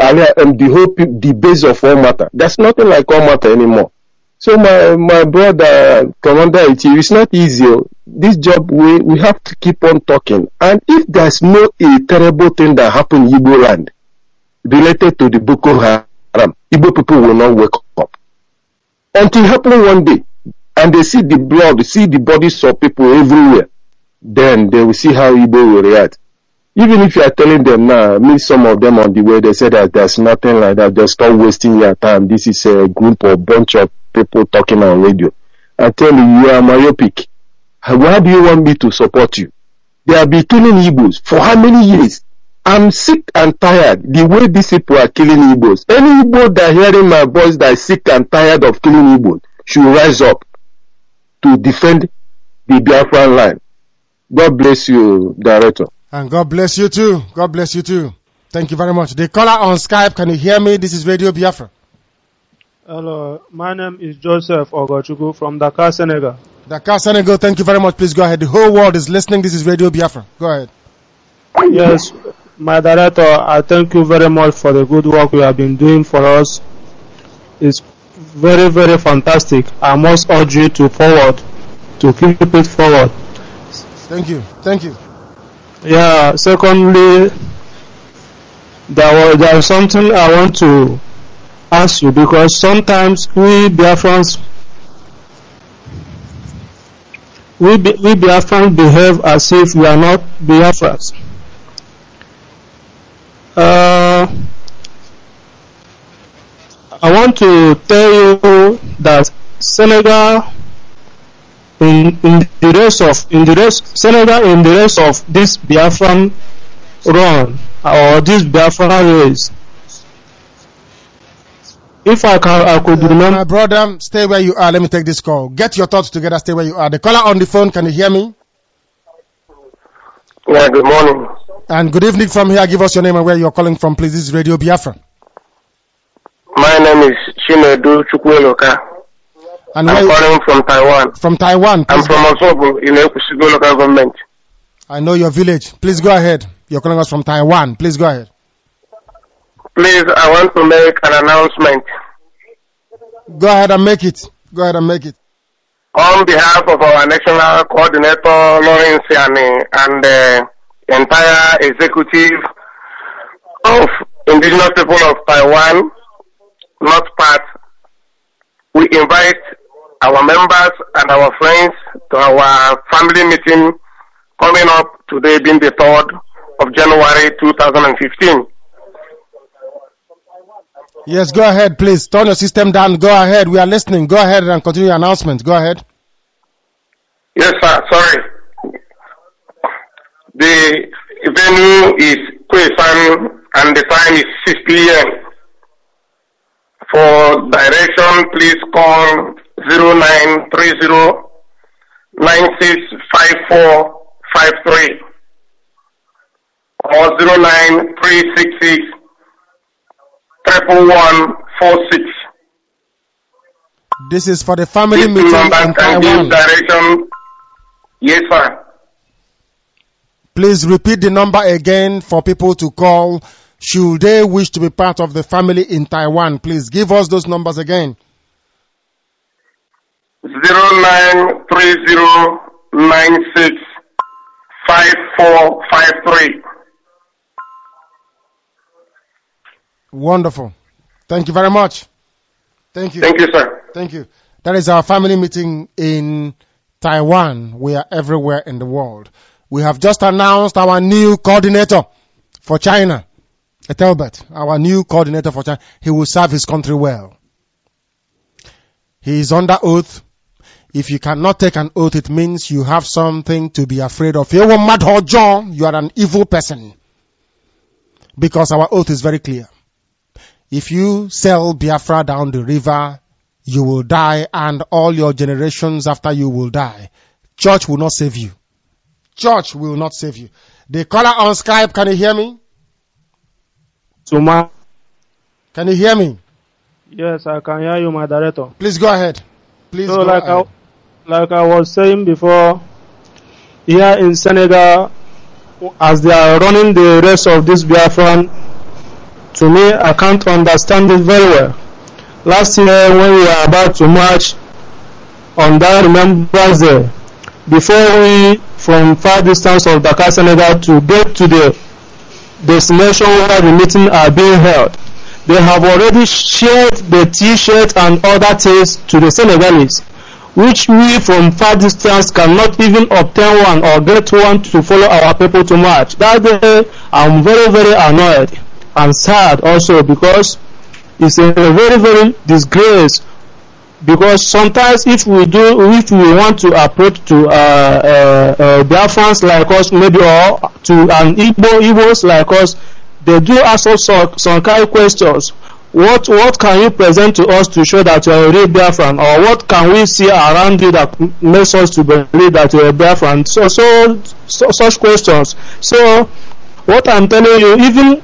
the base of Omata. There's nothing like Omata anymore. So my brother, Commander Iti, it's not easy. This job, we have to keep on talking. And if there's no a terrible thing that happened in Igbo land related to the Boko Haram, Igbo people will not wake up. Until it happens one day, and they see the blood, see the bodies of people everywhere, then they will see how Igbo will react. Even if you are telling them now, meet some of them on the way, they say that there's nothing like that, just stop wasting your time. This is a group or bunch of people talking on radio. I tell you are myopic. Why do you want me to support you? They have been killing Igbos for how many years? I'm sick and tired the way these people are killing Igbos. Any Igbo that hearing my voice that is sick and tired of killing Igbos should rise up to defend the Biafran line. God bless you, Director. And God bless you too. God bless you too. Thank you very much. The caller on Skype, can you hear me? This is Radio Biafra. Hello, my name is Joseph Ogochukwu from Dakar, Senegal. Dakar, Senegal, thank you very much. Please go ahead. The whole world is listening. This is Radio Biafra. Go ahead. Yes, my director, I thank you very much for the good work you have been doing for us. It's very, very fantastic. I must urge you to keep it forward. Thank you. Thank you. Yeah, secondly, there is something I want to ask you, because sometimes we Biafrans behave as if we are not Biafrans. I want to tell you that Senegal in the race of this Biafran run or this Biafran race. If I could remember. My brother, stay where you are. Let me take this call. Get your thoughts together. Stay where you are. The caller on the phone, can you hear me? Yeah, good morning. And good evening from here. Give us your name and where you're calling from, please. This is Radio Biafra. My name is Chinedu Chukwueloka. And I'm calling from Taiwan. From Taiwan. I'm from Osobo in Ekusigo local government. I know your village. Please go ahead. You're calling us from Taiwan. Please go ahead. Please, I want to make an announcement. Go ahead and make it. Go ahead and make it. On behalf of our national coordinator, Lawrence Siani, and the entire executive of indigenous people of Taiwan, North Part, we invite our members and our friends to our family meeting coming up today being the 3rd of January 2015. Yes, go ahead, please. Turn your system down. Go ahead. We are listening. Go ahead and continue your announcement. Go ahead. Yes, sir. Sorry. The venue is Kwesan and the time is 6 p.m. For direction, please call 0930-965453 or 09366-11146. This is for the family This meeting number in can give Taiwan. direction. Yes, sir. Please repeat the number again for people to call should they wish to be part of the family in Taiwan. Please give us those numbers again. 0930-965453. Wonderful. Thank you very much. Thank you. Thank you, sir. Thank you. That is our family meeting in Taiwan. We are everywhere in the world. We have just announced our new coordinator for China, Ethelbert, our new coordinator for China. He will serve his country well. He is under oath. If you cannot take an oath, it means you have something to be afraid of. You are an evil person. Because our oath is very clear. If you sell Biafra down the river, you will die, and all your generations after you will die. Church will not save you. Church will not save you. The caller on Skype, can you hear me? Suma. Can you hear me? Yes, I can hear you, my director. Please go ahead. Please So go like ahead. like I was saying before, here in Senegal, as they are running the race of this Biafran, to me, I can't understand it very well. Last year, when we were about to march on that Remembrance Day, before we, from far distance of Dakar, Senegal, to get to the destination where the meeting are being held, they have already shared the T-shirt and other things to the Senegalese, which we from far distance cannot even obtain one or get one to follow our people to march. That day, I'm very, very annoyed and sad also, because it's a very, very disgrace. Because sometimes if we want to approach to Biafrans like us, maybe, or to an Igbos like us, they do ask us some kind of questions. What can you present to us to show that you are a real Biafran, or what can we see around you that makes us to believe that you are a Biafran? So such questions. So what I'm telling you,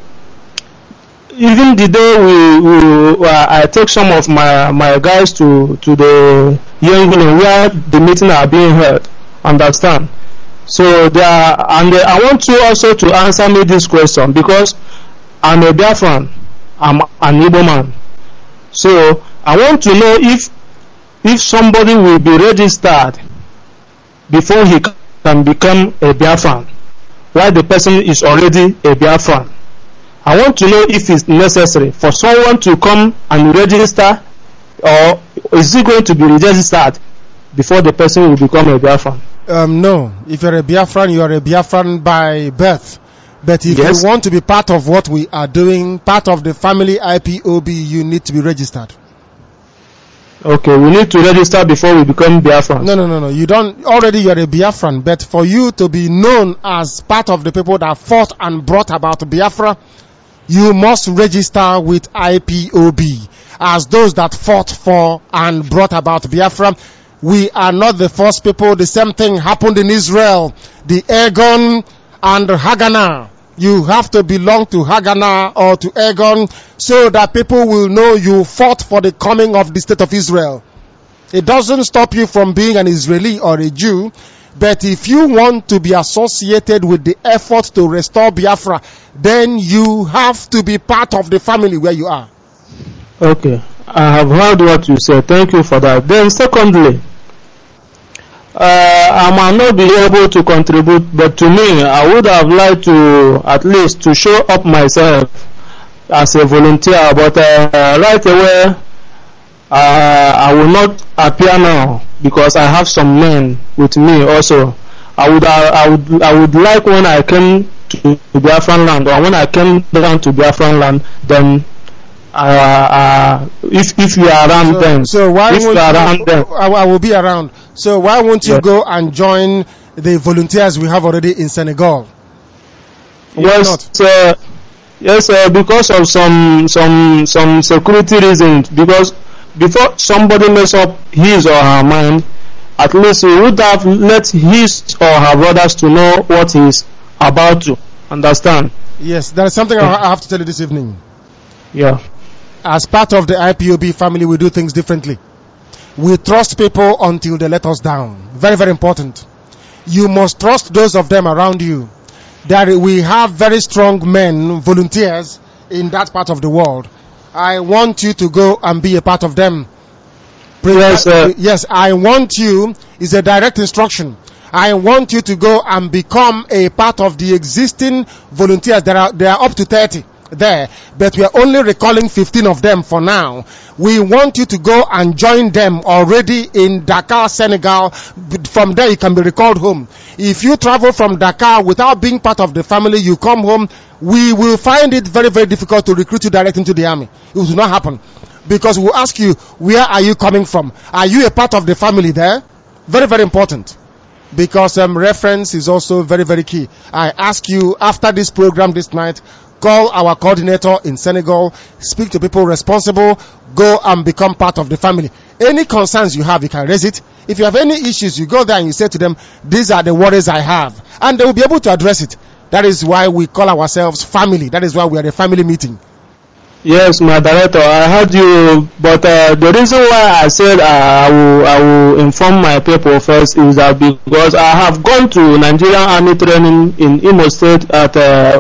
even the day I take some of my guys to the Yangon where the meeting are being held, understand? So I want you also to answer me this question, because I'm a Biafran, I'm an Igbo man. So I want to know if somebody will be registered before he can become a Biafran, while the person is already a Biafran. I want to know if it's necessary for someone to come and register, or is it going to be registered before the person will become a Biafran? No. If you're a Biafran, you are a Biafran by birth. But if Yes. you want to be part of what we are doing, part of the family IPOB, you need to be registered. Okay, we need to register before we become Biafrans. No. You don't. Already you're a Biafran. But for you to be known as part of the people that fought and brought about Biafra, you must register with IPOB as those that fought for and brought about Biafra. We are not the first people. The same thing happened in Israel. The Egon and Haganah. You have to belong to Haganah or to Egon so that people will know you fought for the coming of the state of Israel. It doesn't stop you from being an Israeli or a Jew. But if you want to be associated with the effort to restore Biafra, then you have to be part of the family where you are. Okay, I have heard what you said. Thank you for that. Then secondly, I might not be able to contribute, but to me, I would have liked to at least to show up myself as a volunteer. But right away, I will not appear now, because I have some men with me also. I would like when I came to Biafran land, or when I came down to Biafran land, then if you are around them, so why if won't you are around them, I will be around. So why won't you go and join the volunteers we have already in Senegal? Yes, because of some security reasons. Because before somebody mess up his or her mind, at least he would have let his or her brothers to know what he's about to understand. Yes, there is something I have to tell you this evening. Yeah. As part of the IPOB family, we do things differently. We trust people until they let us down. Very, very important. You must trust those of them around you. That we have very strong men, volunteers in that part of the world. I want you to go and be a part of them. Yes, I want you, it's a direct instruction. I want you to go and become a part of the existing volunteers. There are up to 30 there, but we are only recalling 15 of them for now. We want you to go and join them already in Dakar, Senegal. From there you can be recalled home. If you travel from Dakar without being part of the family, you come home, we will find it very, very difficult to recruit you direct into the army. It will not happen. Because we'll ask you, where are you coming from? Are you a part of the family there? Very, very important. Because reference is also very, very key. I ask you, after this program this night, call our coordinator in Senegal, speak to people responsible, go and become part of the family. Any concerns you have, you can raise it. If you have any issues, you go there and you say to them, these are the worries I have. And they will be able to address it. That is why we call ourselves family. That is why we are a family meeting. Yes, my director, I heard you, but the reason why I said I will inform my people first is that because I have gone to Nigerian Army training in Imo State at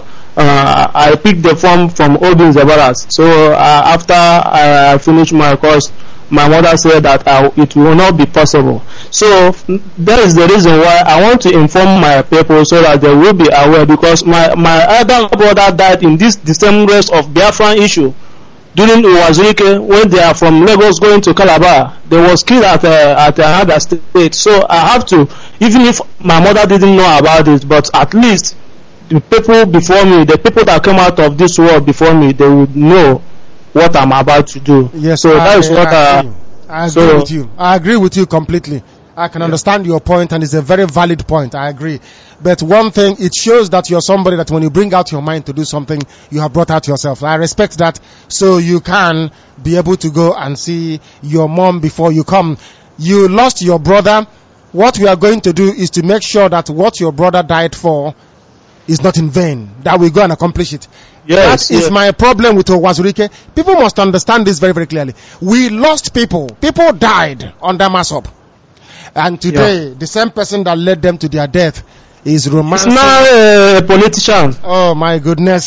I picked the form from Obin Zabaras. So after I finished my course, my mother said that it will not be possible. So that is the reason why I want to inform my people so that they will be aware, because my elder brother died in the same race of Biafran issue during Uwazurike when they are from Lagos going to Calabar. They was killed at another state. So I have to, even if my mother didn't know about it, but at least the people before me, the people that came out of this world before me, they would know what I'm about to do. Yes, so that is what I agree with you. I agree with you completely. I can understand your point, and it's a very valid point. I agree. But one thing, it shows that you're somebody that when you bring out your mind to do something, you have brought out yourself. I respect that. So you can be able to go and see your mom before you come. You lost your brother. What we are going to do is to make sure that what your brother died for is not in vain, that we go and accomplish it. Yes, that is my problem with Owazurike. People must understand this very, very clearly. We lost people. People died under Masop. And today, the same person that led them to their death is romancing. He's now a politician. Oh my goodness.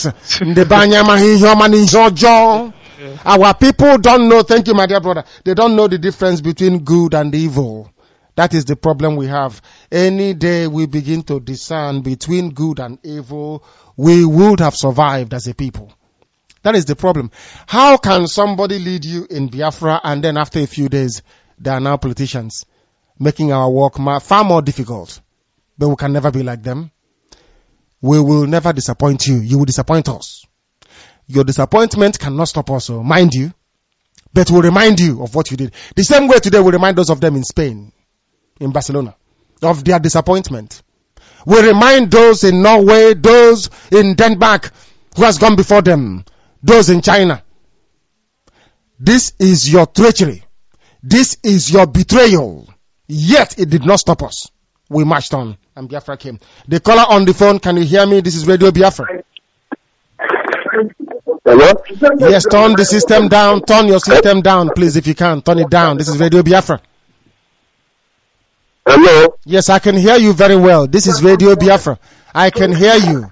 Our people don't know, thank you my dear brother, they don't know the difference between good and evil. That is the problem we have. Any day we begin to discern between good and evil, we would have survived as a people. That is the problem. How can somebody lead you in Biafra and then after a few days, they are now politicians, making our work far more difficult? But we can never be like them. We will never disappoint you. You will disappoint us. Your disappointment cannot stop us, mind you, but we'll remind you of what you did. The same way today we remind those of them in Spain, in Barcelona, of their disappointment. We remind those in Norway, those in Denmark who has gone before them, those in China. This is your treachery. This is your betrayal. Yet it did not stop us. We marched on and Biafra came. The caller on the phone, can you hear me? This is Radio Biafra. Hello? Yes, turn the system down. Turn your system down, please, if you can. Turn it down. This is Radio Biafra. Hello? Yes, I can hear you very well. This is Radio Biafra. I can hear you.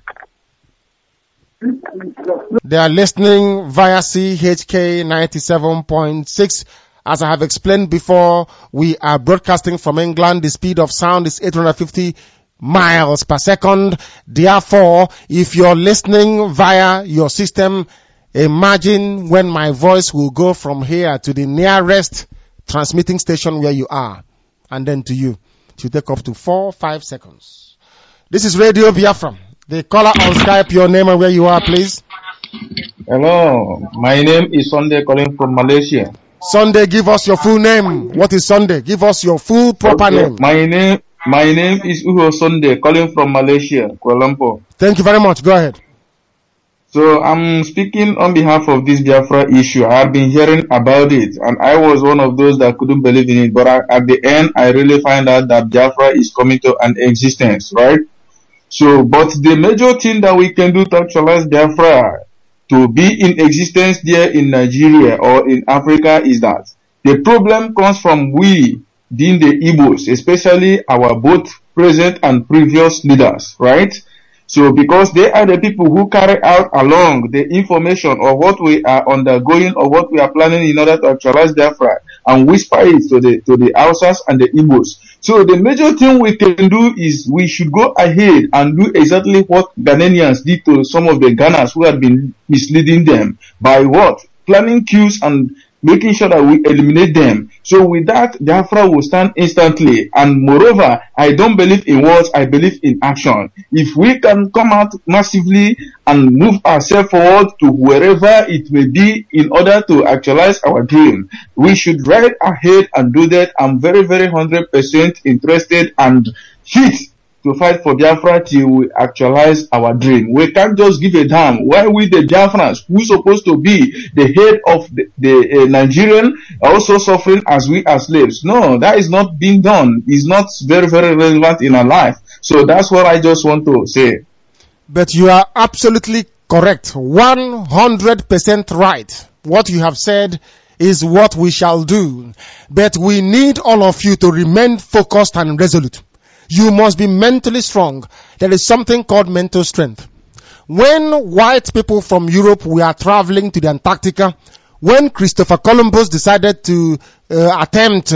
They are listening via CHK 97.6. As I have explained before, we are broadcasting from England. The speed of sound is 850 miles per second. Therefore, if you're listening via your system, imagine when my voice will go from here to the nearest transmitting station where you are, and then to you. to take up to 4-5 seconds. This is Radio Biafra. The caller on Skype, your name and where you are, please. Hello, my name is Sunday calling from Malaysia. Sunday, give us your full name. What is Sunday? Give us your full proper name. My name is Uho Sunday calling from Malaysia, Kuala Lumpur. Thank you very much. Go ahead. So I'm speaking on behalf of this Biafra issue. I have been hearing about it, and I was one of those that couldn't believe in it. But at the end, I really find out that Biafra is coming to an existence, right? So, but the major thing that we can do to actualize Biafra to be in existence there in Nigeria or in Africa is that the problem comes from we, being the Igbos, especially our both present and previous leaders, right? So because they are the people who carry out along the information of what we are undergoing or what we are planning in order to actualize Biafra and whisper it to the Hausas and the Igbos. So the major thing we can do is we should go ahead and do exactly what Ghanaians did to some of the Ghanaians who had been misleading them by what? Planning queues and making sure that we eliminate them. So with that, Biafra will stand instantly. And moreover, I don't believe in words, I believe in action. If we can come out massively and move ourselves forward to wherever it may be in order to actualize our dream, we should ride ahead and do that. I'm very, very 100% interested and fit to fight for Biafra till we actualize our dream. We can't just give a damn. Why we the Biafrans, who's supposed to be the head of the Nigerian, are also suffering as we are slaves? No, that is not being done. It's not very, very relevant in our life. So that's what I just want to say. But you are absolutely correct. 100% right. What you have said is what we shall do. But we need all of you to remain focused and resolute. You must be mentally strong. There is something called mental strength. When white people from Europe were traveling to the Antarctica, when Christopher Columbus decided to attempt,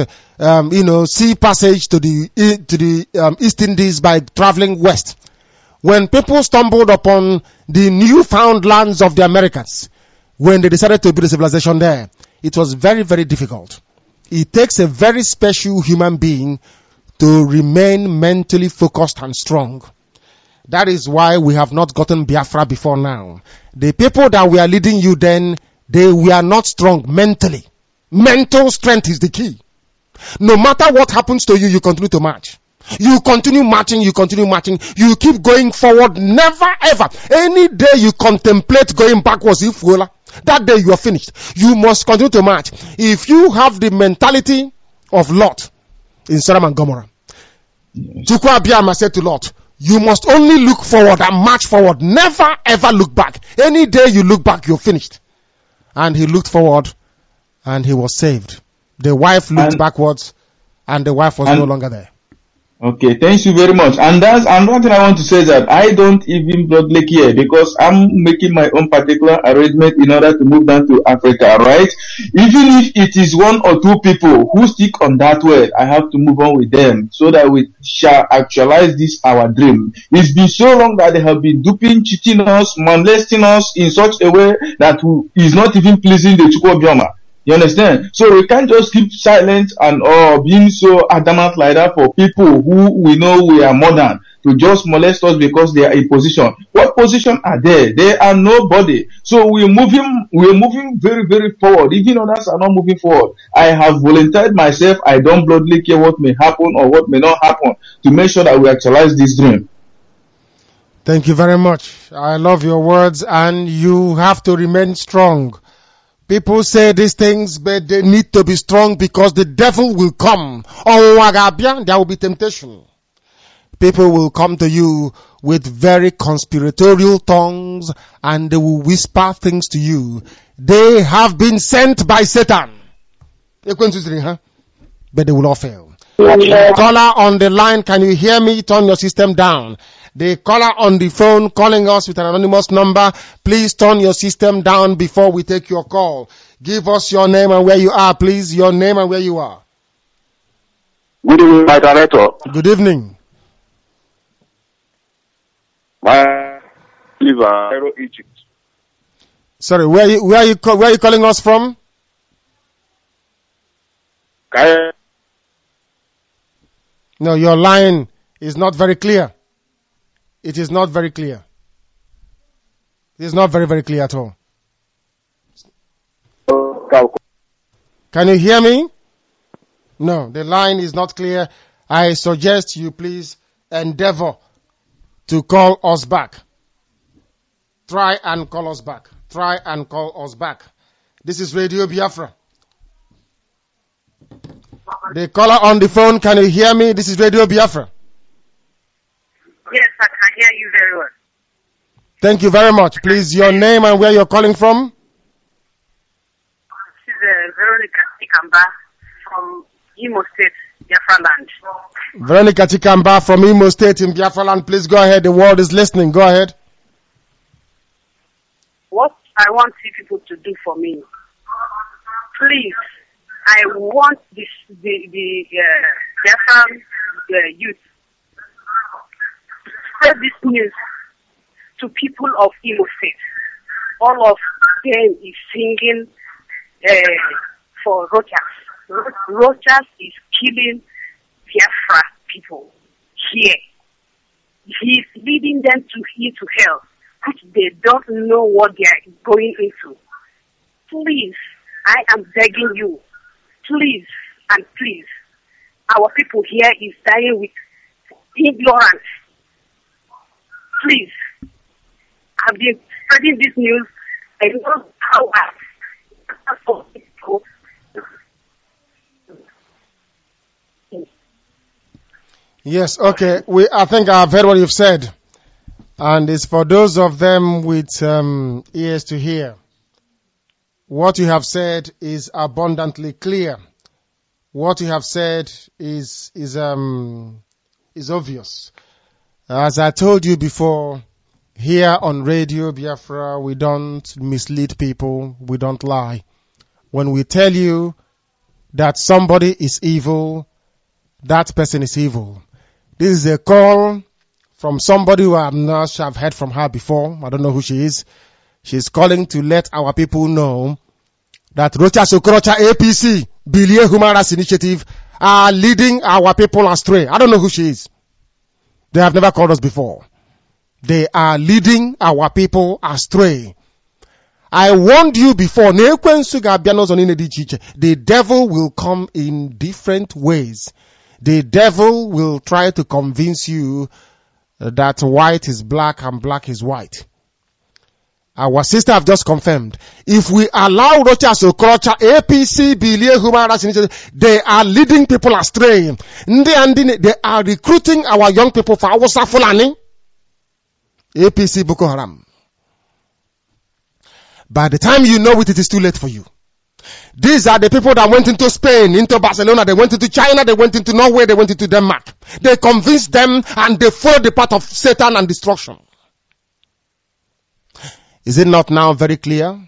sea passage to the East Indies by traveling west, when people stumbled upon the newfound lands of the Americans, when they decided to build a civilization there, it was very, very difficult. It takes a very special human being to remain mentally focused and strong. That is why we have not gotten Biafra before now. The people that were leading you then, they were not strong mentally. Mental strength is the key. No matter what happens to you, you continue to march. You continue marching, you continue marching. You keep going forward, never ever. Any day you contemplate going backwards, that day you are finished. You must continue to march. If you have the mentality of Lot, in Sodom and Gomorrah, Chukwu Abiyama said to Lot, you must only look forward and march forward. Never ever look back. Any day you look back, you're finished. And he looked forward and he was saved. The wife looked backwards and the wife was no longer there. Okay, thank you very much. And that's another thing I want to say, that I don't even bloodly care, because I'm making my own particular arrangement in order to move down to Africa, right? Even if it is one or two people who stick on that word, I have to move on with them so that we shall actualize this our dream. It's been so long that they have been duping, cheating us, molesting us in such a way that is not even pleasing the Chukwu Abiyama. You understand? So we can't just keep silent and being so adamant like that for people who we know we are modern to just molest us because they are in position. What position are they? They are nobody. So we're moving very, very forward. Even others are not moving forward. I have volunteered myself. I don't bloodily care what may happen or what may not happen to make sure that we actualize this dream. Thank you very much. I love your words, and you have to remain strong. People say these things, but they need to be strong because the devil will come. There will be temptation. People will come to you with very conspiratorial tongues and they will whisper things to you. They have been sent by Satan. But they will all fail. Caller on the line, can you hear me? Turn your system down. The caller on the phone calling us with an anonymous number, please turn your system down before we take your call. Give us your name and where you are, please. Your name and where you are. Good evening, my director. Good evening. My Cairo, Egypt. Sorry, where are you calling us from? Cairo. No, your line is not very clear. It is not very clear. It is not very, very clear at all. Can you hear me? No, the line is not clear. I suggest you please endeavor to call us back. Try and call us back. Try and call us back. This is Radio Biafra. The caller on the phone, can you hear me? This is Radio Biafra. Yes, I can hear you very well. Thank you very much. Please, your name and where you're calling from? This is Veronica Tikamba from Imo State, Biafra land. Veronica Tikamba from Imo State in Biafra land. Please go ahead. The world is listening. Go ahead. What I want you people to do for me, please, I want the Biafran youth to spread this news to people of Imo State. All of them is singing for Rochas. Rochas is killing Biafra people here. He's leading them into hell, which they don't know what they are going into. Please, I am begging you, please and please. Our people here is dying with ignorance. Please, I've been spreading this news. I know how Yes, okay. I think I've heard what you've said. And it's for those of them with ears to hear. What you have said is abundantly clear. What you have said is obvious. As I told you before, here on Radio Biafra, we don't mislead people. We don't lie. When we tell you that somebody is evil, that person is evil. This is a call from somebody who I've heard from her before. I don't know who she is. She's calling to let our people know that Rochas Okorocha APC, Bilie Human Rights Initiative, are leading our people astray. I don't know who she is. They have never called us before. They are leading our people astray. I warned you before, the devil will come in different ways. The devil will try to convince you that white is black and black is white. Our sister have just confirmed. If we allow Rochas Okorocha, APC, Bilie Human Rights Initiative, they are leading people astray. They are recruiting our young people for Hausa Fulani. APC Boko Haram. By the time you know it, it is too late for you. These are the people that went into Spain, into Barcelona, they went into China, they went into Norway, they went into Denmark. They convinced them and they followed the path of Satan and destruction. Is it not now very clear?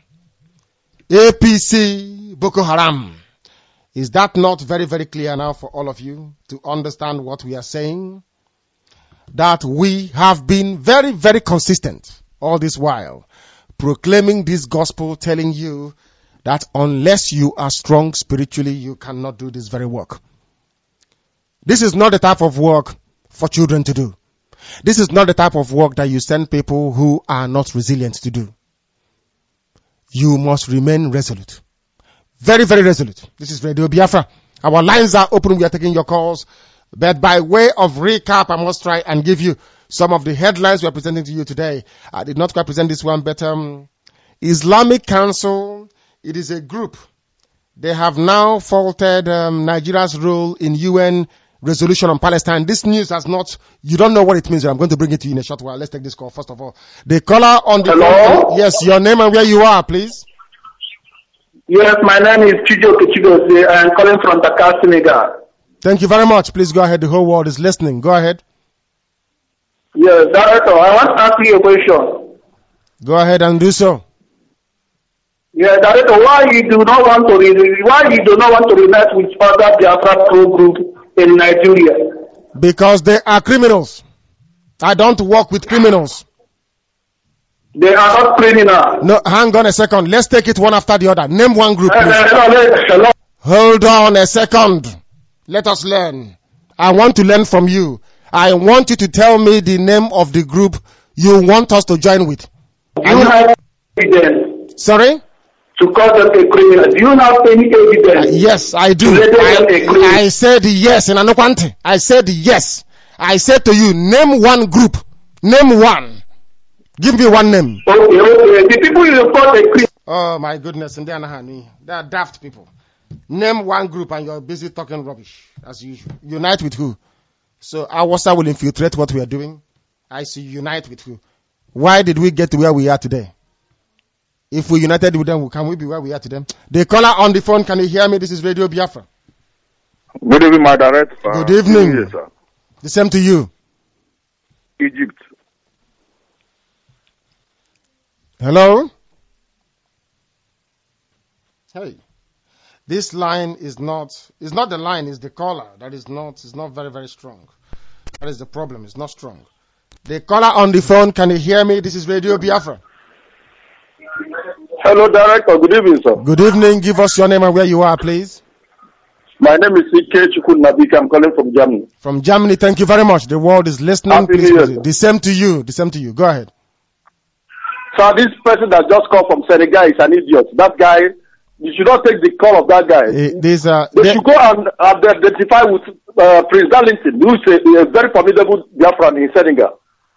APC Boko Haram. Is that not very, very clear now for all of you to understand what we are saying? That we have been very, very consistent all this while, proclaiming this gospel, telling you that unless you are strong spiritually, you cannot do this very work. This is not the type of work for children to do. This is not the type of work that you send people who are not resilient to do. You must remain resolute. Very, very resolute. This is Radio Biafra. Our lines are open. We are taking your calls. But by way of recap, I must try and give you some of the headlines we are presenting to you today. I did not quite present this one, but Islamic Council, it is a group. They have now faulted Nigeria's role in UN resolution on Palestine. This news has not, you don't know what it means. I'm going to bring it to you in a short while. Let's take this call first of all. The caller on the phone. Yes, your name and where you are, please. Yes, my name is Chijo Kichigoze. I am calling from Dakar, Senegal. Thank you very much. Please go ahead. The whole world is listening. Go ahead. Yes, Director, I want to ask you a question. Go ahead and do so. Yeah, Director, why you do not want to unite with other Biafra pro group in Nigeria? Because they are criminals. I don't work with criminals. They are not criminals. No, hang on a second. Let's take it one after the other. Name one group, please. Hold on a second. Let us learn. I want to learn from you. I want you to tell me the name of the group you want us to join with. Do you have evidence? Sorry? To call them a criminal. Do you have any evidence? Yes, I do. I said yes in Anokwante. I said yes. I said to you, name one group. Name one. Give me one name. Okay. The people you report a criminal. Oh my goodness, and they are daft people. Name one group and you're busy talking rubbish as usual. Unite with who? So Awasa will infiltrate what we are doing. I see unite with who? Why did we get to where we are today? If we united with them, can we be where we are today? The caller on the phone, can you hear me? This is Radio Biafra. Good evening, my director. Good evening. Yes, sir. The same to you. Egypt. Hello? Hey. This line is not the line, it's the caller. That is not very, very strong. That is the problem, it's not strong. The caller on the phone, can you hear me? This is Radio Biafra. Hello, director. Good evening, sir. Good evening. Give us your name and where you are, please. My name is Ike Chukwunabika. I'm calling from Germany. From Germany, thank you very much. The world is listening. Happy New Year. The same to you. The same to you. Go ahead. So this person that just called from Senegal is an idiot. That guy, you should not take the call of that guy. They should go and identify with Prince Darlington, who is a very formidable Biafran in Senegal.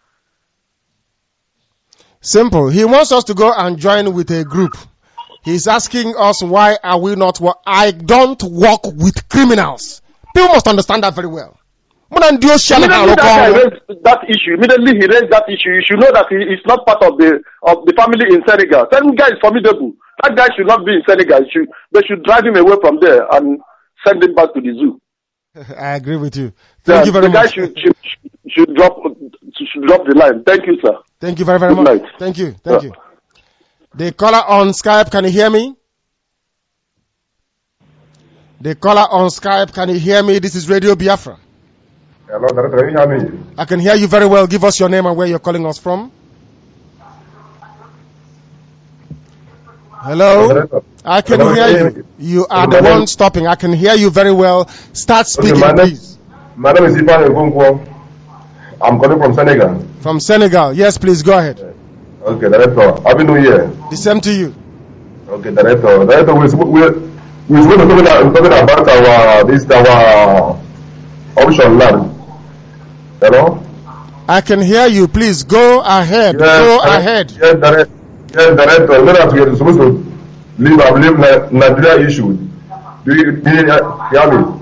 Simple. He wants us to go and join with a group. He's asking us why are we not I don't work with criminals. People must understand that very well. Immediately he raised that issue. You should know that he is not part of the family in Senegal. That guy is formidable. That guy should not be in Senegal. They should drive him away from there and send him back to the zoo. I agree with you. Thank you very much. The guy should drop the line. Thank you, sir. Thank you very, very much. Night. Thank you. Thank you. The caller on Skype, can you hear me? The caller on Skype, can you hear me? This is Radio Biafra. Hello, Director, can you hear me? I can hear you very well. Give us your name and where you're calling us from. Hello? I can hear you. You are the one stopping. I can hear you very well. Start speaking, please. My name is Ivan Egunkwon. I'm calling from Senegal. From Senegal. Yes, please go ahead. Okay, Director. Happy New Year. The same to you. Okay, Director. Director, we're talking about our option land. Hello? I can hear you. Please go ahead. Yes, go ahead. Yes, Director. We're supposed to leave Nigeria issue. Do you hear me?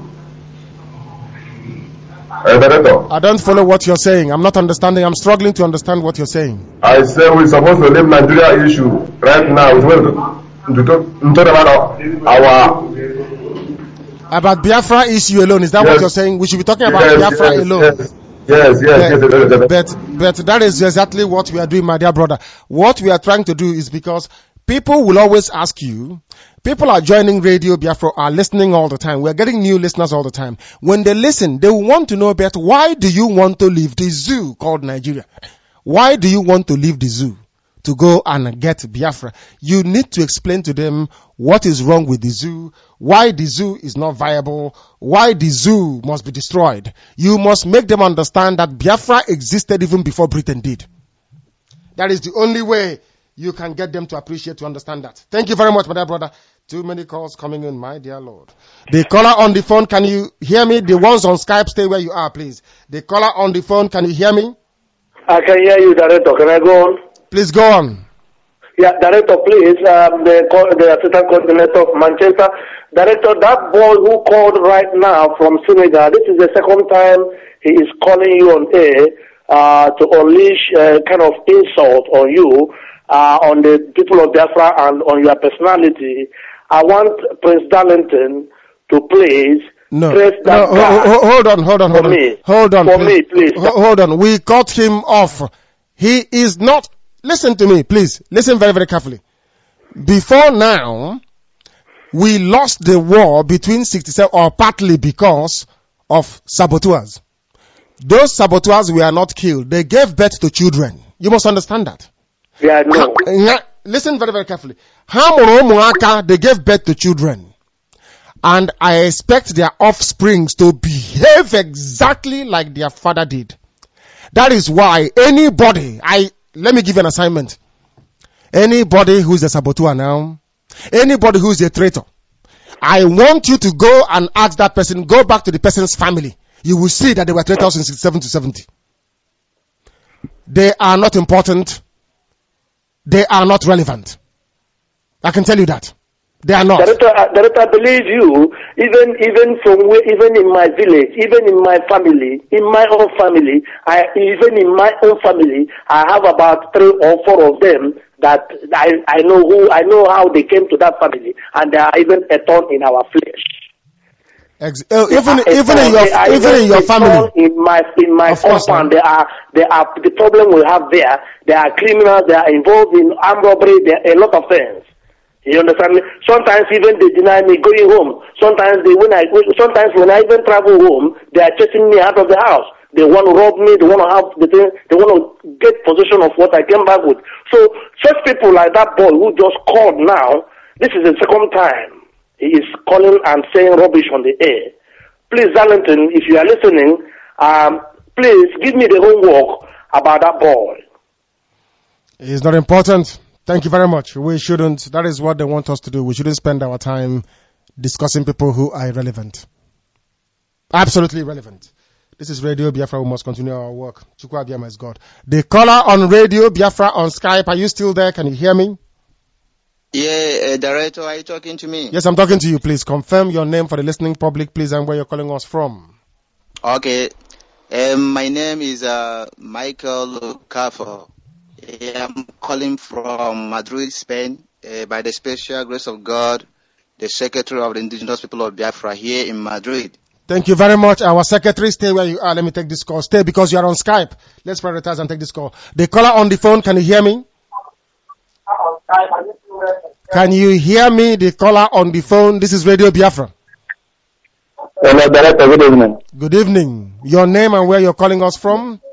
Director. I don't follow what you're saying. I'm not understanding. I'm struggling to understand what you're saying. I say we're supposed to leave Nigeria issue right now. We're supposed to talk about Biafra issue alone. Is that what you're saying? We should be talking about Biafra alone. Yes. But that is exactly what we are doing, my dear brother. What we are trying to do is because people will always ask you, people are joining Radio Biafra, are listening all the time. We're getting new listeners all the time. When they listen, they want to know about why do you want to leave the zoo called Nigeria? Why do you want to leave the zoo to go and get Biafra? You need to explain to them what is wrong with the zoo, why the zoo is not viable, why the zoo must be destroyed. You must make them understand that Biafra existed even before Britain did. That is the only way you can get them to appreciate, to understand that. Thank you very much, my dear brother. Too many calls coming in, my dear Lord. The caller on the phone, can you hear me? The ones on Skype, stay where you are, please. The caller on the phone, can you hear me? I can hear you, Director. Can I go on? Please go on. Yeah, Director, please. The Assistant Coordinator of Manchester. Director, that boy who called right now from Senegal, this is the second time he is calling you on air to unleash kind of insult on you. On the people of Biafra and on your personality. I want Prince Darlington to please press that hold on. Hold on. For me, please. Hold on. We cut him off. He is not. Listen to me, please. Listen very, very carefully. Before now, we lost the war between 67, or partly because of saboteurs. Those saboteurs were not killed. They gave birth to children. You must understand that. Yeah, no. Listen very, very carefully. They gave birth to children. And I expect their offsprings to behave exactly like their father did. That is why anybody, let me give you an assignment. Anybody who's a saboteur now, anybody who's a traitor, I want you to go and ask that person, go back to the person's family. You will see that they were traitors in 67 to 70. They are not important. They are not relevant. I can tell you that. They are not. Director, I believe you, even in my village, even in my family, in my own family, I have about 3 or 4 of them that I know how they came to that family, and they are even a thorn in our flesh. Even in your family, in my compound, the problem we have there. They are criminals. They are involved in armed robbery. There are a lot of things. You understand me? Sometimes even they deny me going home. Sometimes when I even travel home, they are chasing me out of the house. They want to rob me. They want to have the thing. They want to get possession of what I came back with. So such people like that boy who just called now, this is the second time he is calling and saying rubbish on the air. Please, Darlington, if you are listening, please give me the homework about that boy. It's not important. Thank you very much. We shouldn't. That is what they want us to do. We shouldn't spend our time discussing people who are irrelevant. Absolutely irrelevant. This is Radio Biafra. We must continue our work. Chukwu Abiyama is God. The caller on Radio Biafra on Skype. Are you still there? Can you hear me? Yeah, Director, are you talking to me? Yes, I'm talking to you. Please confirm your name for the listening public, please, and where you're calling us from. Okay. My name is Michael Cafo. I'm calling from Madrid, Spain, by the special grace of God, the Secretary of the Indigenous People of Biafra here in Madrid. Thank you very much. Our secretary, stay where you are. Let me take this call. Stay because you are on Skype. Let's prioritize and take this call. The caller on the phone, can you hear me? Can you hear me? The caller on the phone. This is Radio Biafra. Hello, Director. Good evening. Good evening. Your name and where you're calling us from?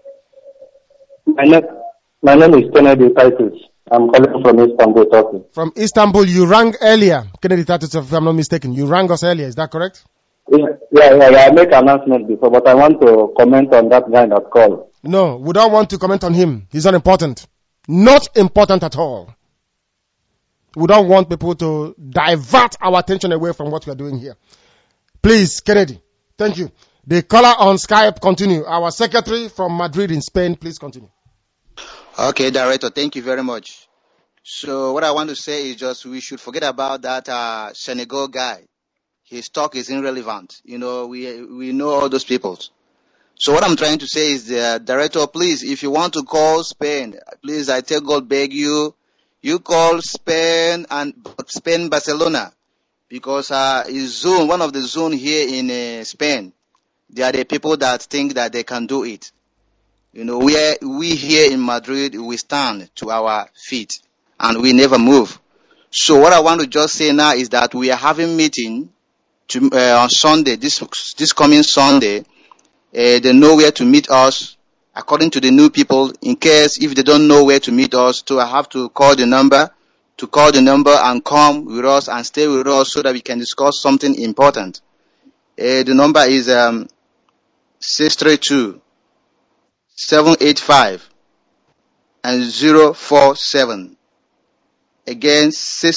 My name is Kennedy Titus. I'm calling from Istanbul, Turkey. From Istanbul. You rang earlier. Kennedy Titus, if I'm not mistaken. You rang us earlier. Is that correct? Yeah. I made an announcement before, but I want to comment on that guy that called. No, we don't want to comment on him. He's not important. Not important at all. We don't want people to divert our attention away from what we are doing here. Please, Kennedy. Thank you. The caller on Skype, continue. Our secretary from Madrid in Spain, please continue. Okay, Director, thank you very much. So what I want to say is just we should forget about that Senegal guy. His talk is irrelevant. You know, we know all those people. So what I'm trying to say is, Director, please, if you want to call Spain, please, I tell God, beg you, you call Spain and Spain Barcelona, because is one of the zone here in Spain. They are the people that think that they can do it. You know, we here in Madrid, we stand to our feet and we never move. So what I want to just say now is that we are having meeting on Sunday, this coming Sunday. They know where to meet us according to the new people. In case if they don't know where to meet us, so I have to call the number and come with us and stay with us so that we can discuss something important. The number is 632-785 and 047. Again,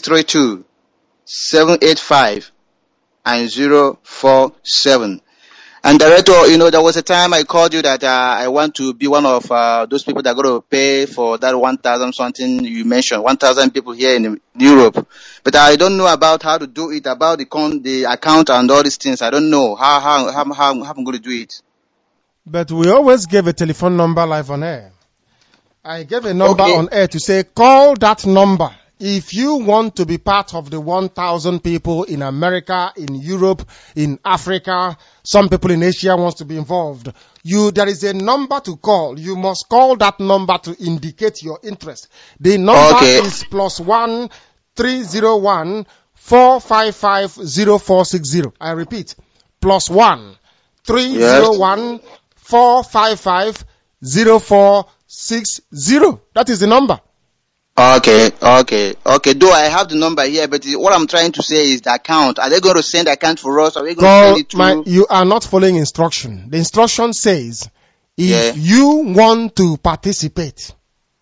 632-785 and 047. And Director, you know, there was a time I called you that I want to be one of those people that are going to pay for that 1,000 something you mentioned, 1,000 people here in Europe. But I don't know about how to do it, about the account and all these things. I don't know how I'm going to do it. But we always give a telephone number live on air. I gave a number on air to say, call that number. If you want to be part of the 1,000 people in America, in Europe, in Africa, some people in Asia wants to be involved. There is a number to call. You must call that number to indicate your interest. The number is +1 301 455 0460. I repeat, +1 301 455 0460. That is the number. Okay. Though I have the number here, but what I'm trying to say is the account. Are they going to send the account for us? Are we going to send it to? You are not following instruction. The instruction says, if you want to participate,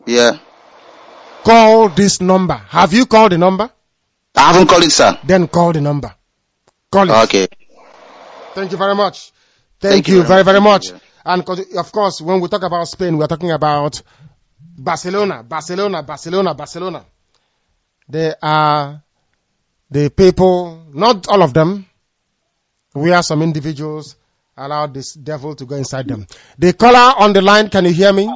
call this number. Have you called the number? I haven't called it, sir. Then call the number. Call it. Okay. Thank you very much. Thank you very, very much. And of course, when we talk about Spain, we are talking about Barcelona. They are the people, not all of them, where some individuals allow this devil to go inside them. The caller on the line, can you hear me?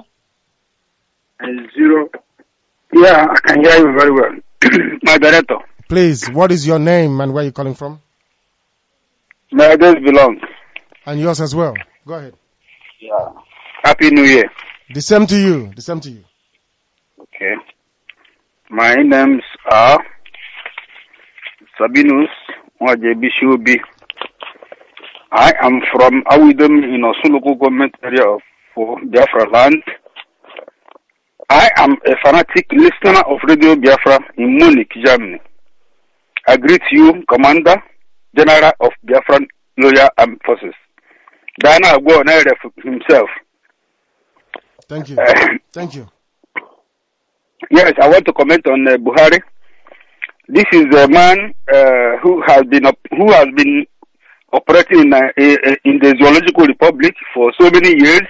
0. Yeah, I can hear you very well. My director. Please, what is your name and where are you calling from? My address belongs. And yours as well. Go ahead. Yeah. Happy New Year. The same to you. Okay. My names are Sabinus Mwajebishubi. I am from Awidum in Osuluku government area of Biafra land. I am a fanatic listener of Radio Biafra in Munich, Germany. I greet you, Commander General of Biafran Loyal Armed Forces. Dana Agbo himself. Thank you. Yes, I want to comment on Buhari. This is a man who has been operating in the Zoological Republic for so many years,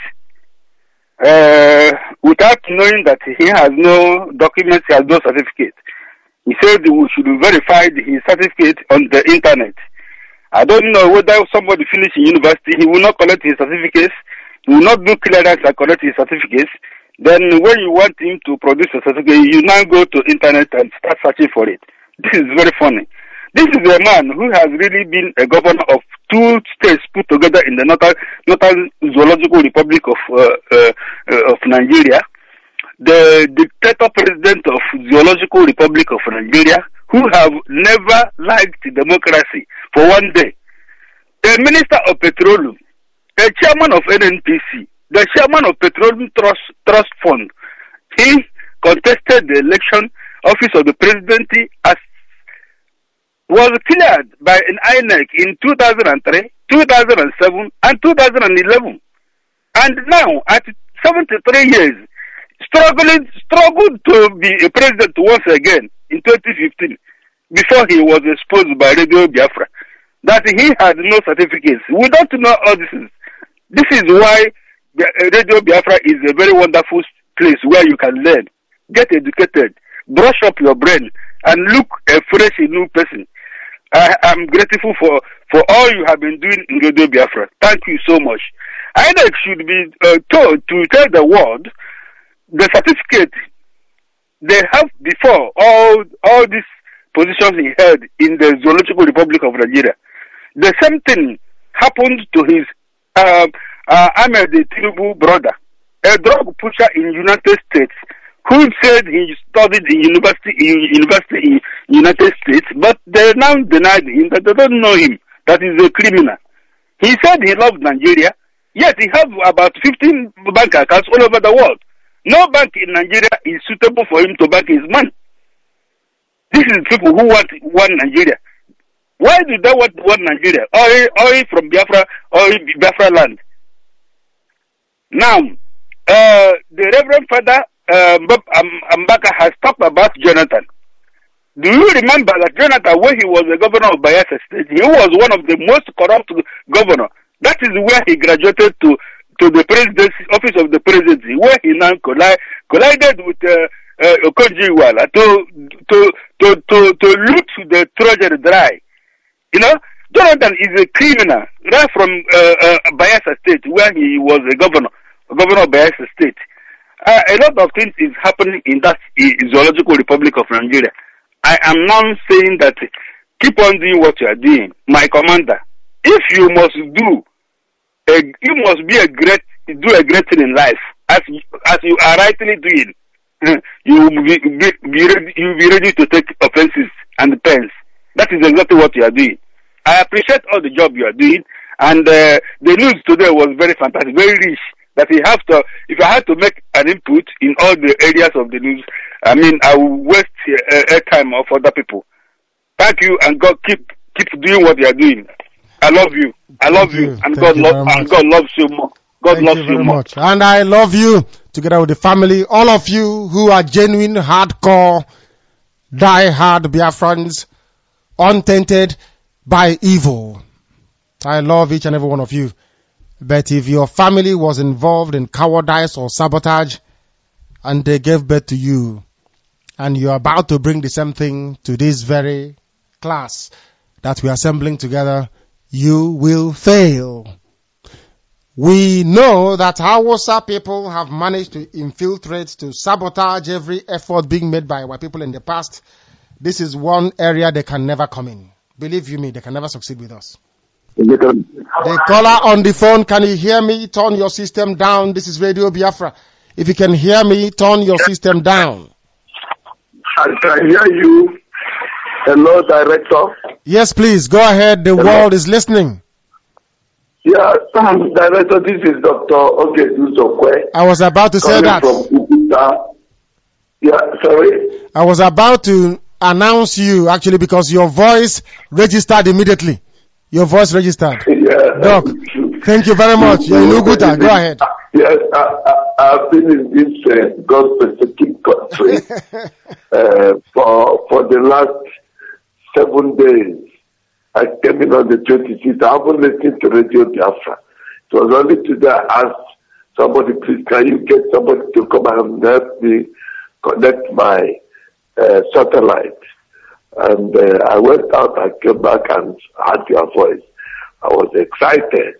without knowing that he has no documents, he has no certificate. He said we should verify his certificate on the internet. I don't know whether somebody finished university, he will not collect his certificates, he will not do clearance and collect his certificates. Then when you want him to produce a certificate, you now go to internet and start searching for it. This is very funny. This is a man who has really been a governor of 2 states put together in the Northern Zoological Republic of Nigeria. The dictator president of Zoological Republic of Nigeria, who have never liked democracy for one day. The Minister of Petroleum, the chairman of NNPC, the chairman of Petroleum Trust Fund, he contested the election office of the presidency as was cleared by an INEC in 2003, 2007, and 2011. And now, at 73 years, struggled to be a president once again in 2015, before he was exposed by Radio Biafra, that he had no certificates. We don't know all this. This is why Radio Biafra is a very wonderful place where you can learn, get educated, brush up your brain, and look a fresh new person. I am grateful for all you have been doing in Radio Biafra. Thank you so much. INEC should be told to tell the world the certificate they have before all these positions he held in the Zoological Republic of Nigeria. The same thing happened to his Ahmed Tinubu brother, a drug pusher in United States, who said he studied in university in United States, but they now denied him that they don't know him, that he's a criminal. He said he loved Nigeria, yet he has about 15 bank accounts all over the world. No bank in Nigeria is suitable for him to bank his money. This is people who want one Nigeria. Why do they want one Nigeria? Oil from Biafra, Biafra land. Now, the Reverend Father Mbaka has talked about Jonathan. Do you remember that Jonathan, when he was the governor of Bayelsa State, he was one of the most corrupt governors. That is where he graduated to the presidency, office of the presidency, where he now collided with Okonjo-Iweala to loot the treasury dry. You know, Jonathan is a criminal right from Bayelsa State, where he was a governor of Bayelsa State. A lot of things is happening in that Zoological Republic of Nigeria. I am now saying that keep on doing what you are doing, my commander. If you must do a great thing in life, as you are rightly doing, you will be ready to take offenses and pens. That is exactly what you are doing. I appreciate all the job you are doing, and the news today was very fantastic, very rich. That if I had to make an input in all the areas of the news, I mean, I will waste airtime of other people. Thank you, and God keep doing what you are doing. I love you. I love you, and God loves you more. God loves you very much. And I love you, together with the family, all of you who are genuine, hardcore, die-hard Biafrans, untainted by evil. I love each and every one of you. But if your family was involved in cowardice or sabotage, and they gave birth to you, and you're about to bring the same thing to this very class that we are assembling together, you will fail. We know that Hausa people have managed to infiltrate, to sabotage every effort being made by our people in the past. This is one area they can never come in. Believe you me, they can never succeed with us. The caller on the phone, can you hear me? Turn your system down. This is Radio Biafra. If you can hear me, turn your system down. I can hear you. Hello, Director. Yes, please. Go ahead. The world is listening. Yeah, Director, this is Dr. Ogeduzokwe. I was about to say that. Yeah, sorry. I was about to announce you, actually, because your voice registered immediately. Your voice registered. Yeah. Doc, thank you very much. You're in Uguta. Go ahead. Yes, I've been in this God-specific country for the last 7 days. I came in on the 26th. I haven't listened to Radio Biafra. It was only today I asked somebody, please, can you get somebody to come and help me connect my satellite? And I went out, I came back and heard your voice. I was excited.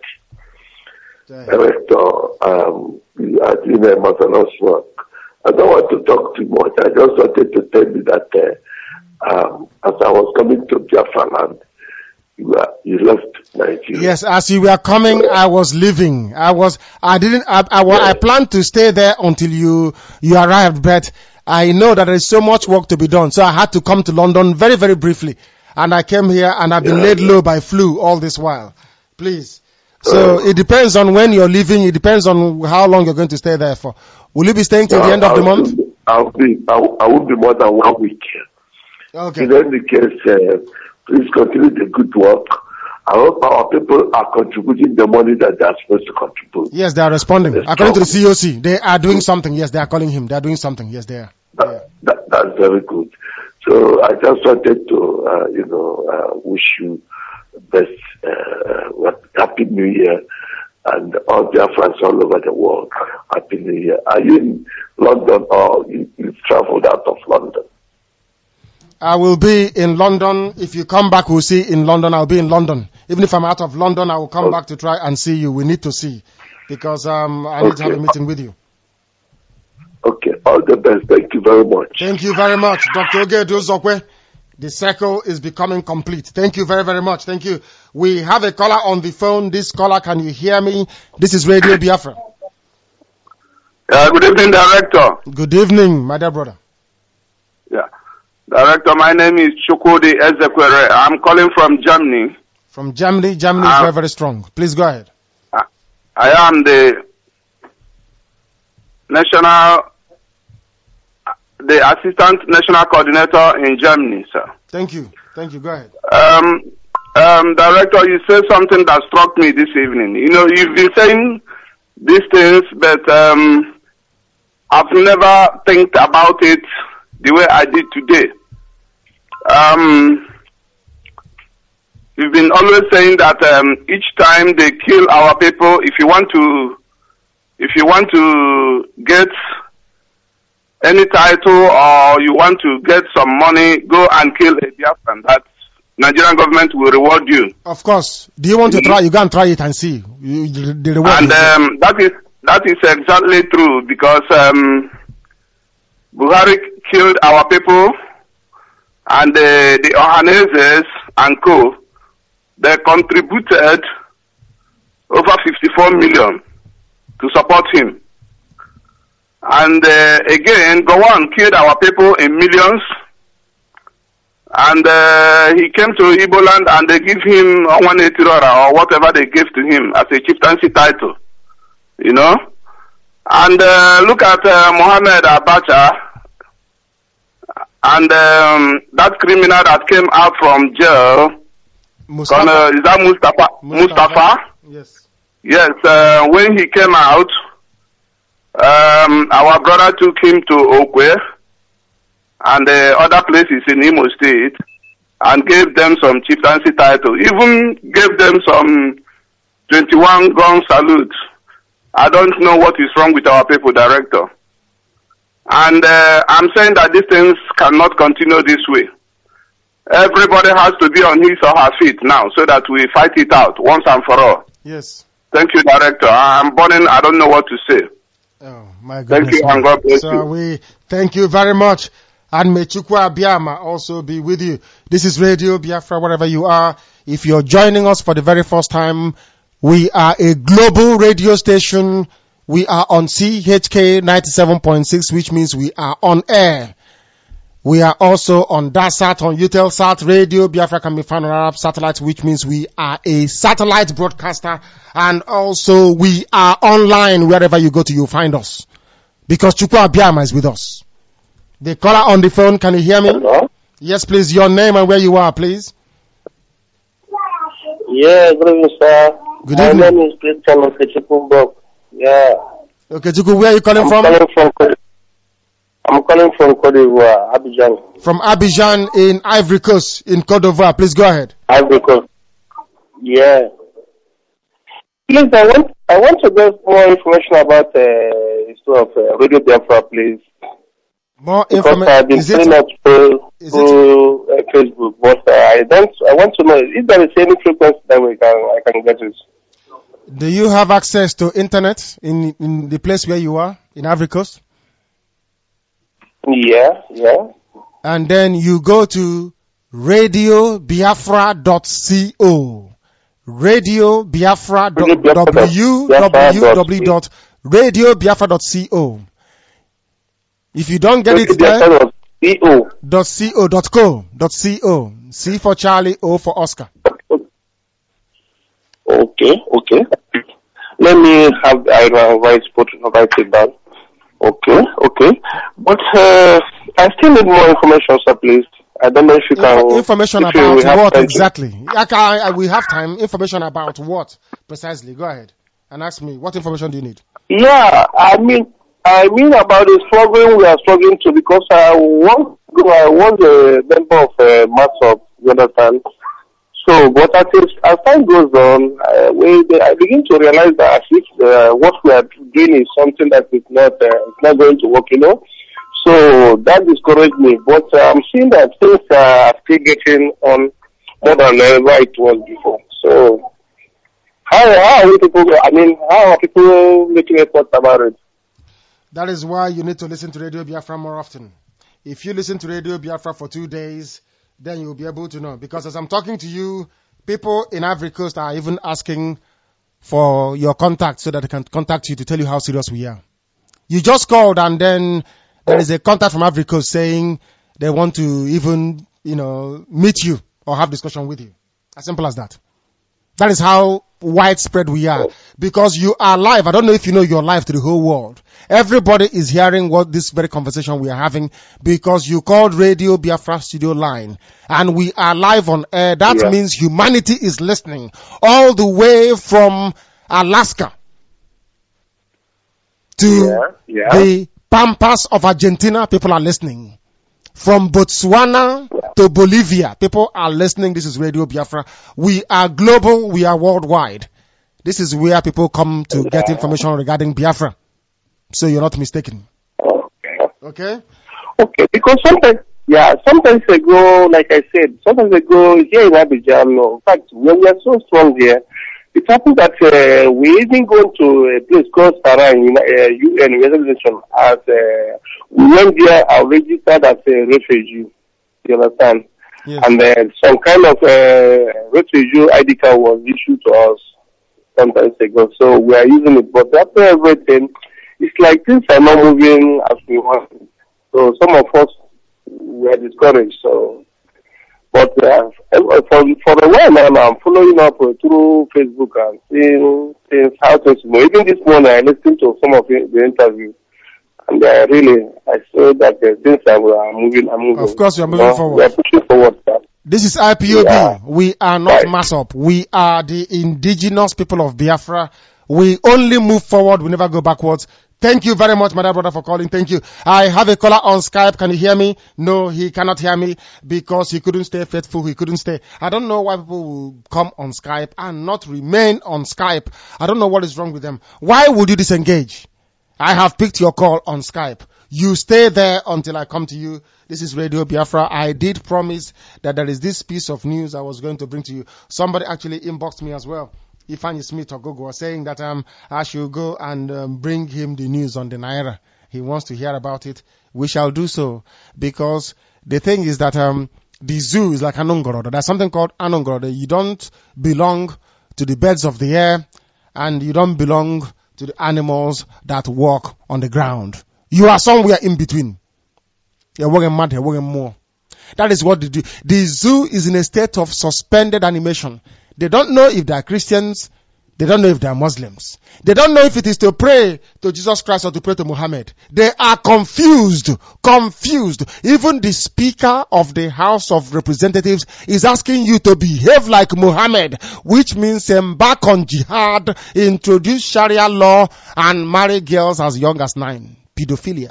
Director, you are doing a marvelous work. I don't want to talk too much. I just wanted to tell you that as I was coming to Biafra land, you left Nigeria. Yes, as you were coming, I was leaving. I planned to stay there until you arrived, but I know that there is so much work to be done, so I had to come to London very, very briefly. And I came here and I've been laid low by flu all this while. Please. So it depends on when you're leaving. It depends on how long you're going to stay there for. Will you be staying till the end of the month? I will be more than 1 week. Okay. In any case, please continue the good work. I hope our people are contributing the money that they are supposed to contribute. Yes, they are responding. According to the COC, they are doing something. Yes, they are calling him. They are doing something. Yes, they are. That's very good. So I just wanted to, wish you best, Happy New Year, and all their friends all over the world. Happy New Year. Are you in London or you traveled out of London? I will be in London. If you come back, we'll see in London. I'll be in London. Even if I'm out of London, I will come back to try and see you. We need to see, because I need to have a meeting with you. Okay, all the best. Thank you very much. Thank you very much, Dr. Ogeduzokwe. The circle is becoming complete. Thank you very, very much. Thank you. We have a caller on the phone. This caller, can you hear me? This is Radio Biafra. Good evening, Director. Good evening, my dear brother. Yeah. Director, my name is Chukwudi Ezekwere. I'm calling from Germany. From Germany? Germany is very, very strong. Please go ahead. I am the Assistant National Coordinator in Germany, sir. Thank you. Thank you. Go ahead. Director, you said something that struck me this evening. You've been saying these things, but I've never think about it the way I did today. You've been always saying that each time they kill our people, if you want to get any title or you want to get some money, go and kill a Biafran. That Nigerian government will reward you. Of course. Do you want to try? You go and try it and see. The reward. And that is exactly true, because Buhari killed our people, and the Ohanezes and co. They contributed over 54 million to support him. And again, Gowon killed our people in millions. And he came to Igbo land and they give him 180 or whatever they gave to him as a chieftaincy title. And look at Mohammed Abacha. And that criminal that came out from jail, is that Mustafa? Yes. Yes, when he came out, our brother took him to Okwe and other places in Imo State and gave them some chieftaincy title, even gave them some 21 gun salutes. I don't know what is wrong with our people, Director. And I'm saying that these things cannot continue this way. Everybody has to be on his or her feet now so that we fight it out once and for all. Yes. Thank you, Director. I'm burning. I don't know what to say. Oh, my goodness. Thank you, and God bless you. We thank you very much. And may Chukwu Abiyama also be with you. This is Radio Biafra, wherever you are. If you're joining us for the very first time, we are a global radio station. We are on CHK 97.6, which means we are on air. We are also on DASAT, on Eutelsat. Radio Biafra can be found on Arab satellite, which means we are a satellite broadcaster. And also we are online. Wherever you go to, you'll find us. Because Chukwu Abiyama is with us. The caller on the phone, can you hear me? Hello? Yes, please. Your name and where you are, please. Yeah, good evening, sir. Good evening. My name is Christian Okechukwu. Yeah. Okay, Chukwu, where are you calling from? I'm calling from Cote d'Ivoire, Abidjan. From Abidjan in Ivory Coast, in Cote d'Ivoire. Please go ahead. Ivory Coast. Yeah. Please, I want to get more information about the story of Radio Biafra, please. More information. Because I've been putting up through Facebook, but I want to know, is there any frequency that I can get it? Do you have access to internet in the place where you are, in Ivory Coast? Yeah. And then you go to radiobiafra.co. Radio Biafra. www.radiobiafra.co. If you don't get it there, .co. C for Charlie, O for Oscar. Okay. Let me write it down. Okay. But I still need more information, sir, please. I don't know if you can... Information about what exactly? We have time. Information about what precisely? Go ahead and ask me. What information do you need? Yeah, I mean about the struggling we are struggling to, because I was a member of MASOP, you understand? So, but as time goes on, I begin to realize that what we are doing is something that is not going to work, So that discouraged me. But I'm seeing that things are still getting on more than ever it was before. So, how are people making efforts about it? That is why you need to listen to Radio Biafra more often. If you listen to Radio Biafra for 2 days, then you'll be able to know. Because as I'm talking to you, people in Ivory Coast are even asking for your contact so that they can contact you to tell you how serious we are. You just called and then there is a contact from Ivory Coast saying they want to even, meet you or have discussion with you. As simple as that. That is how widespread we are. Because you are live. I don't know if you know you're live to the whole world. Everybody is hearing what this very conversation we are having because you called Radio Biafra studio line and we are live on air. That means humanity is listening all the way from Alaska to the Pampas of Argentina. People are listening. From Botswana to Bolivia, people are listening. This is Radio Biafra. We are global. We are worldwide. This is where people come to get information regarding Biafra. So you're not mistaken. Okay? Okay, because sometimes ago, like I said, here in Abidjan, in fact, when we are so strong here, it happened that we even go to a place called Saran, UN United Nations, as we went there and registered as a refugee. You understand? Yes. And then some kind of refugee ID card was issued to us sometimes ago. So we are using it. But after everything, it's like things are not moving as we want. So some of us were discouraged. So, but for a while now, I'm following up through Facebook and seeing how things move. Even this morning, I listened to some of the interviews. And really, I say that things are moving. Of course, you are moving forward. We are pushing forward. This is IPOB. We are not MASSOP. We are the indigenous people of Biafra. We only move forward. We never go backwards. Thank you very much, my brother, for calling. Thank you. I have a caller on Skype. Can you hear me? No, he cannot hear me because he couldn't stay faithful. He couldn't stay. I don't know why people will come on Skype and not remain on Skype. I don't know what is wrong with them. Why would you disengage? I have picked your call on Skype. You stay there until I come to you. This is Radio Biafra. I did promise that there is this piece of news I was going to bring to you. Somebody actually inboxed me as well. Ifeanyi Smith Ogogo was saying that I should go and bring him the news on the Naira. He wants to hear about it. We shall do so, because the thing is that the zoo is like Anongorodo. There's something called Anongorodo. You don't belong to the birds of the air, and you don't belong to the animals that walk on the ground. You are somewhere in between. You're working mad, you're working more. That is what they do. The zoo is in a state of suspended animation. They don't know if they are Christians. They don't know if they are Muslims. They don't know if it is to pray to Jesus Christ or to pray to Muhammad. They are confused. Even the Speaker of the House of Representatives is asking you to behave like Muhammad, which means embark on jihad, introduce Sharia law, and marry girls as young as 9. Pedophilia.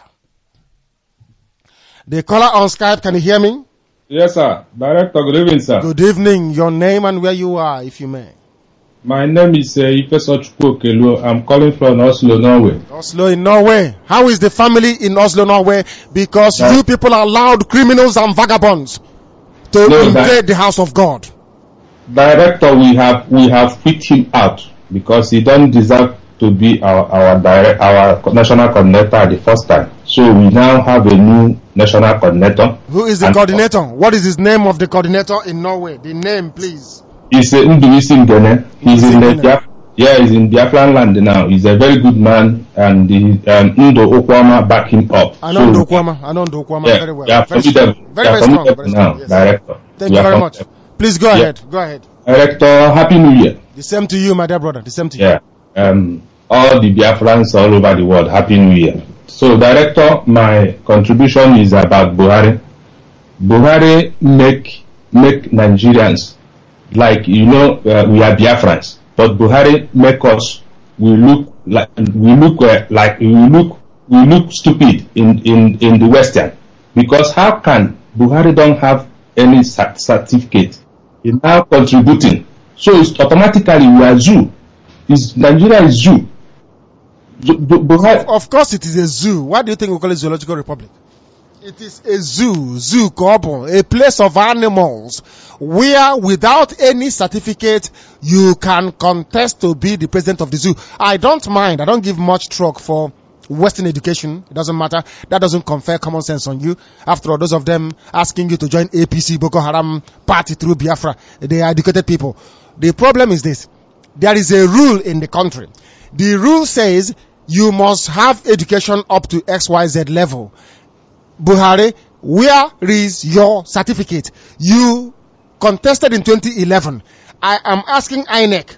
The caller on Skype, can you hear me? Yes, sir. Director, good evening, sir. Good evening. Your name and where you are, if you may. My name is Ifeso Chukwokelu. I'm calling from Oslo, Norway. Oslo in Norway. How is the family in Oslo, Norway? Because you people allowed criminals and vagabonds to invade the house of God. Director, we have picked him out because he don't deserve to be our national coordinator at the first time. So we now have a new national coordinator. Who is the coordinator? What is his name of the coordinator in Norway? The name, please. He's Nduwisi Ngene. He's in Biafran land now. He's a very good man, and Ndo Okwama back him up. I know Ndo Okwama very well. Yeah, very strong now, yes. Director. Thank you very much. Please go ahead. Go ahead. Director, Happy New Year. The same to you, my dear brother. The same to you. Yeah. All the Biafrans all over the world, Happy New Year. So, Director, my contribution is about Buhari. Buhari make Nigerians like, we are Biafrans, but Buhari make us we look stupid in the Western, because how can Buhari don't have any certificate? He's now contributing, so it's automatically we are zoo. Nigeria is zoo. Of course it is a zoo. Why do you think we call it Zoological Republic? It is a zoo, a place of animals where without any certificate you can contest to be the president of the zoo. I don't mind. I don't give much truck for Western education. It doesn't matter. That doesn't confer common sense on you. After all, those of them asking you to join APC, Boko Haram party through Biafra, they are educated people. The problem is this. There is a rule in the country. The rule says you must have education up to XYZ level. Buhari, where is your certificate? You contested in 2011. I am asking INEC,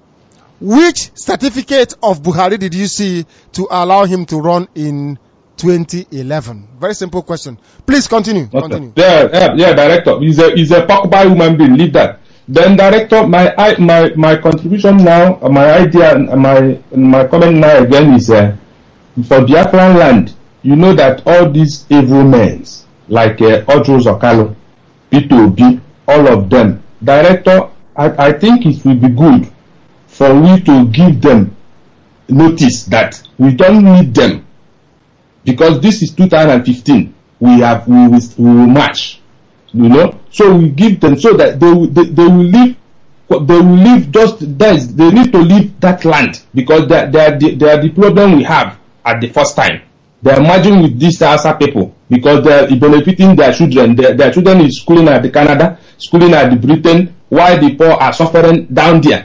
which certificate of Buhari did you see to allow him to run in 2011? Very simple question. Please continue. Okay. Continue. Yeah, Director. He's a porcupine human being. Leave that. Then, Director, my contribution now, my idea, my comment now again is for Biafran land. You know that all these evil men, like Ojo Zokalo, P2B, all of them, Director, I think it will be good for we to give them notice that we don't need them, because this is 2015. We will march. So we give them so that they will leave. They will leave just this. They need to leave that land, because they are the problem we have at the first time. They are merging with these Hausa people because they are benefiting their children. Their children is schooling at the Canada, schooling at the Britain, while the poor are suffering down there.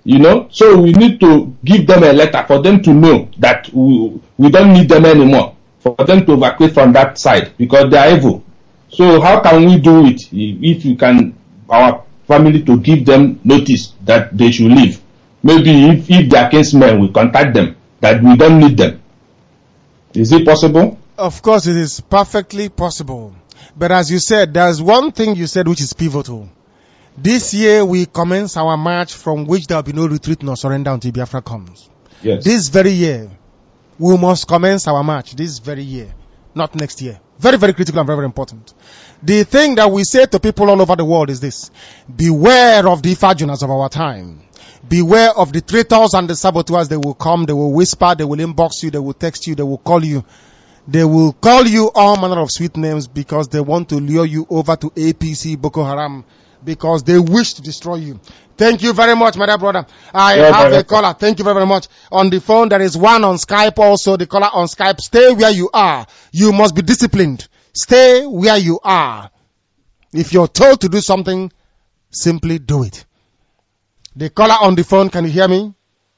So we need to give them a letter for them to know that we don't need them anymore, for them to evacuate from that side, because they are evil. So how can we do it if we can, our family, to give them notice that they should leave? Maybe if they are kinsmen, we contact them that we don't need them. Is it possible? Of course, it is perfectly possible. But as you said, there's one thing you said which is pivotal. This year we commence our march from which there will be no retreat nor surrender until Biafra comes. Yes. This very year, we must commence our march. This very year, not next year. Very, very critical and very, very important. The thing that we say to people all over the world is this: beware of the Ifajunas of our time. Beware of the traitors and the saboteurs. They will come, they will whisper, they will inbox you, they will text you, they will call you. They will call you all manner of sweet names because they want to lure you over to APC, Boko Haram, because they wish to destroy you. Thank you very much, my dear brother. I have a caller. Thank you very, very much. On the phone, there is one on Skype also. The caller on Skype, stay where you are. You must be disciplined. Stay where you are. If you're told to do something, simply do it. The caller on the phone, can you hear me?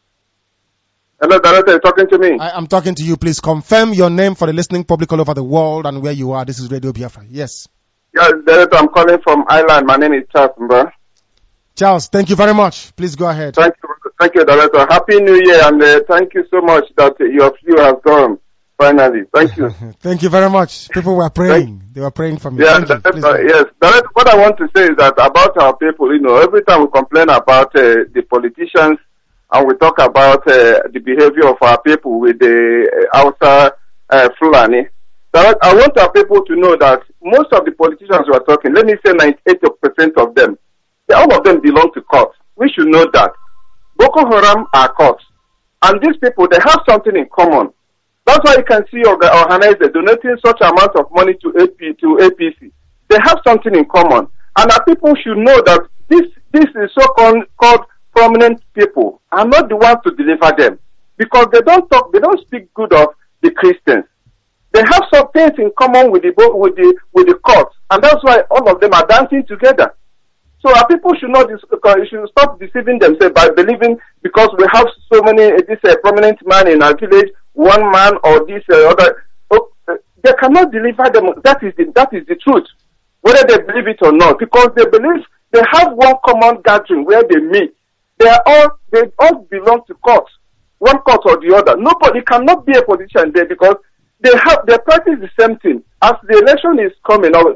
Hello, Director, you're talking to me. I am talking to you. Please confirm your name for the listening public all over the world and where you are. This is Radio Biafra. Yes. Yes, Director, I'm calling from Ireland. My name is Charles Mba. Charles, thank you very much. Please go ahead. Thank you, Director. Happy New Year, and thank you so much that your view has gone. Finally, thank you. Thank you very much. People were praying. They were praying for me. Yes, yes. Director, what I want to say is that about our people, every time we complain about the politicians, and we talk about the behavior of our people with the Hausa Fulani. I want our people to know that most of the politicians who are talking, let me say 98% of them, all of them belong to courts. We should know that. Boko Haram are courts. And these people, they have something in common. That's why you can see Ohanese donating such amount of money to APC. They have something in common. And our people should know that this is so-called prominent people are not the ones to deliver them, because they don't speak good of the Christians. They have some things in common with the courts, and that's why all of them are dancing together. So our people should should stop deceiving themselves by believing because we have so many prominent man in our village, one man or this other. They cannot deliver them. That is the truth, whether they believe it or not, because they believe they have one common gathering where they meet. They all belong to courts, one court or the other. Nobody cannot be a politician there because they practice the same thing. As the election is coming, all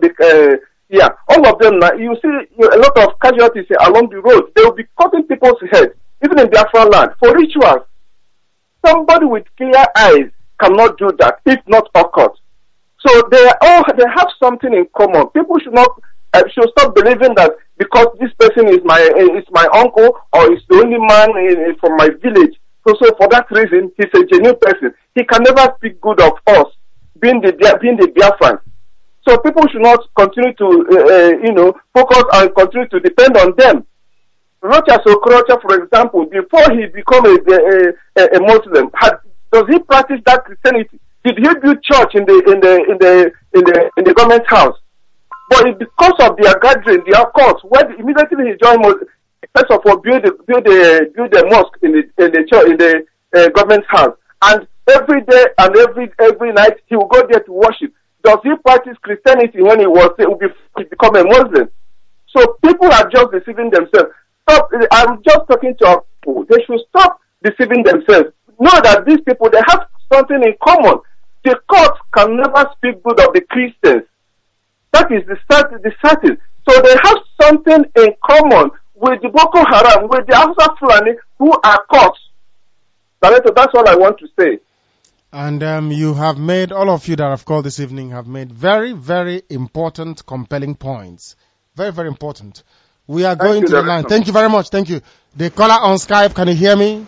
of them now, you see a lot of casualties along the road. They will be cutting people's heads, even in Biafra land, for rituals. Somebody with clear eyes cannot do that, if not occult. So they have something in common. People should stop believing that because this person is my uncle or is the only man from my village. So for that reason, he's a genuine person. He can never speak good of us, being the Biafrans. So people should not continue to, focus and continue to depend on them. Rochas Okorocha, for example, before he became a Muslim, does he practice that Christianity? Did he build church in the government house? But because of their gathering, their courts, immediately he joined, first of all, build a mosque in the church, in the government house, and every day and every night he will go there to worship. Does he practice Christianity when he become a Muslim? So people are just deceiving themselves. Stop! I'm just talking to our people. They should stop deceiving themselves. Know that these people, they have something in common. The court can never speak good of the Christians. That is the certain. So they have something in common with the Boko Haram, with the Hausa Fulani, who are courts. That's all I want to say. And you have made, all of you that have called this evening have made very, very important, compelling points. Very, very important. We are going to the line. Thank you very much. Thank you. The caller on Skype, can you hear me?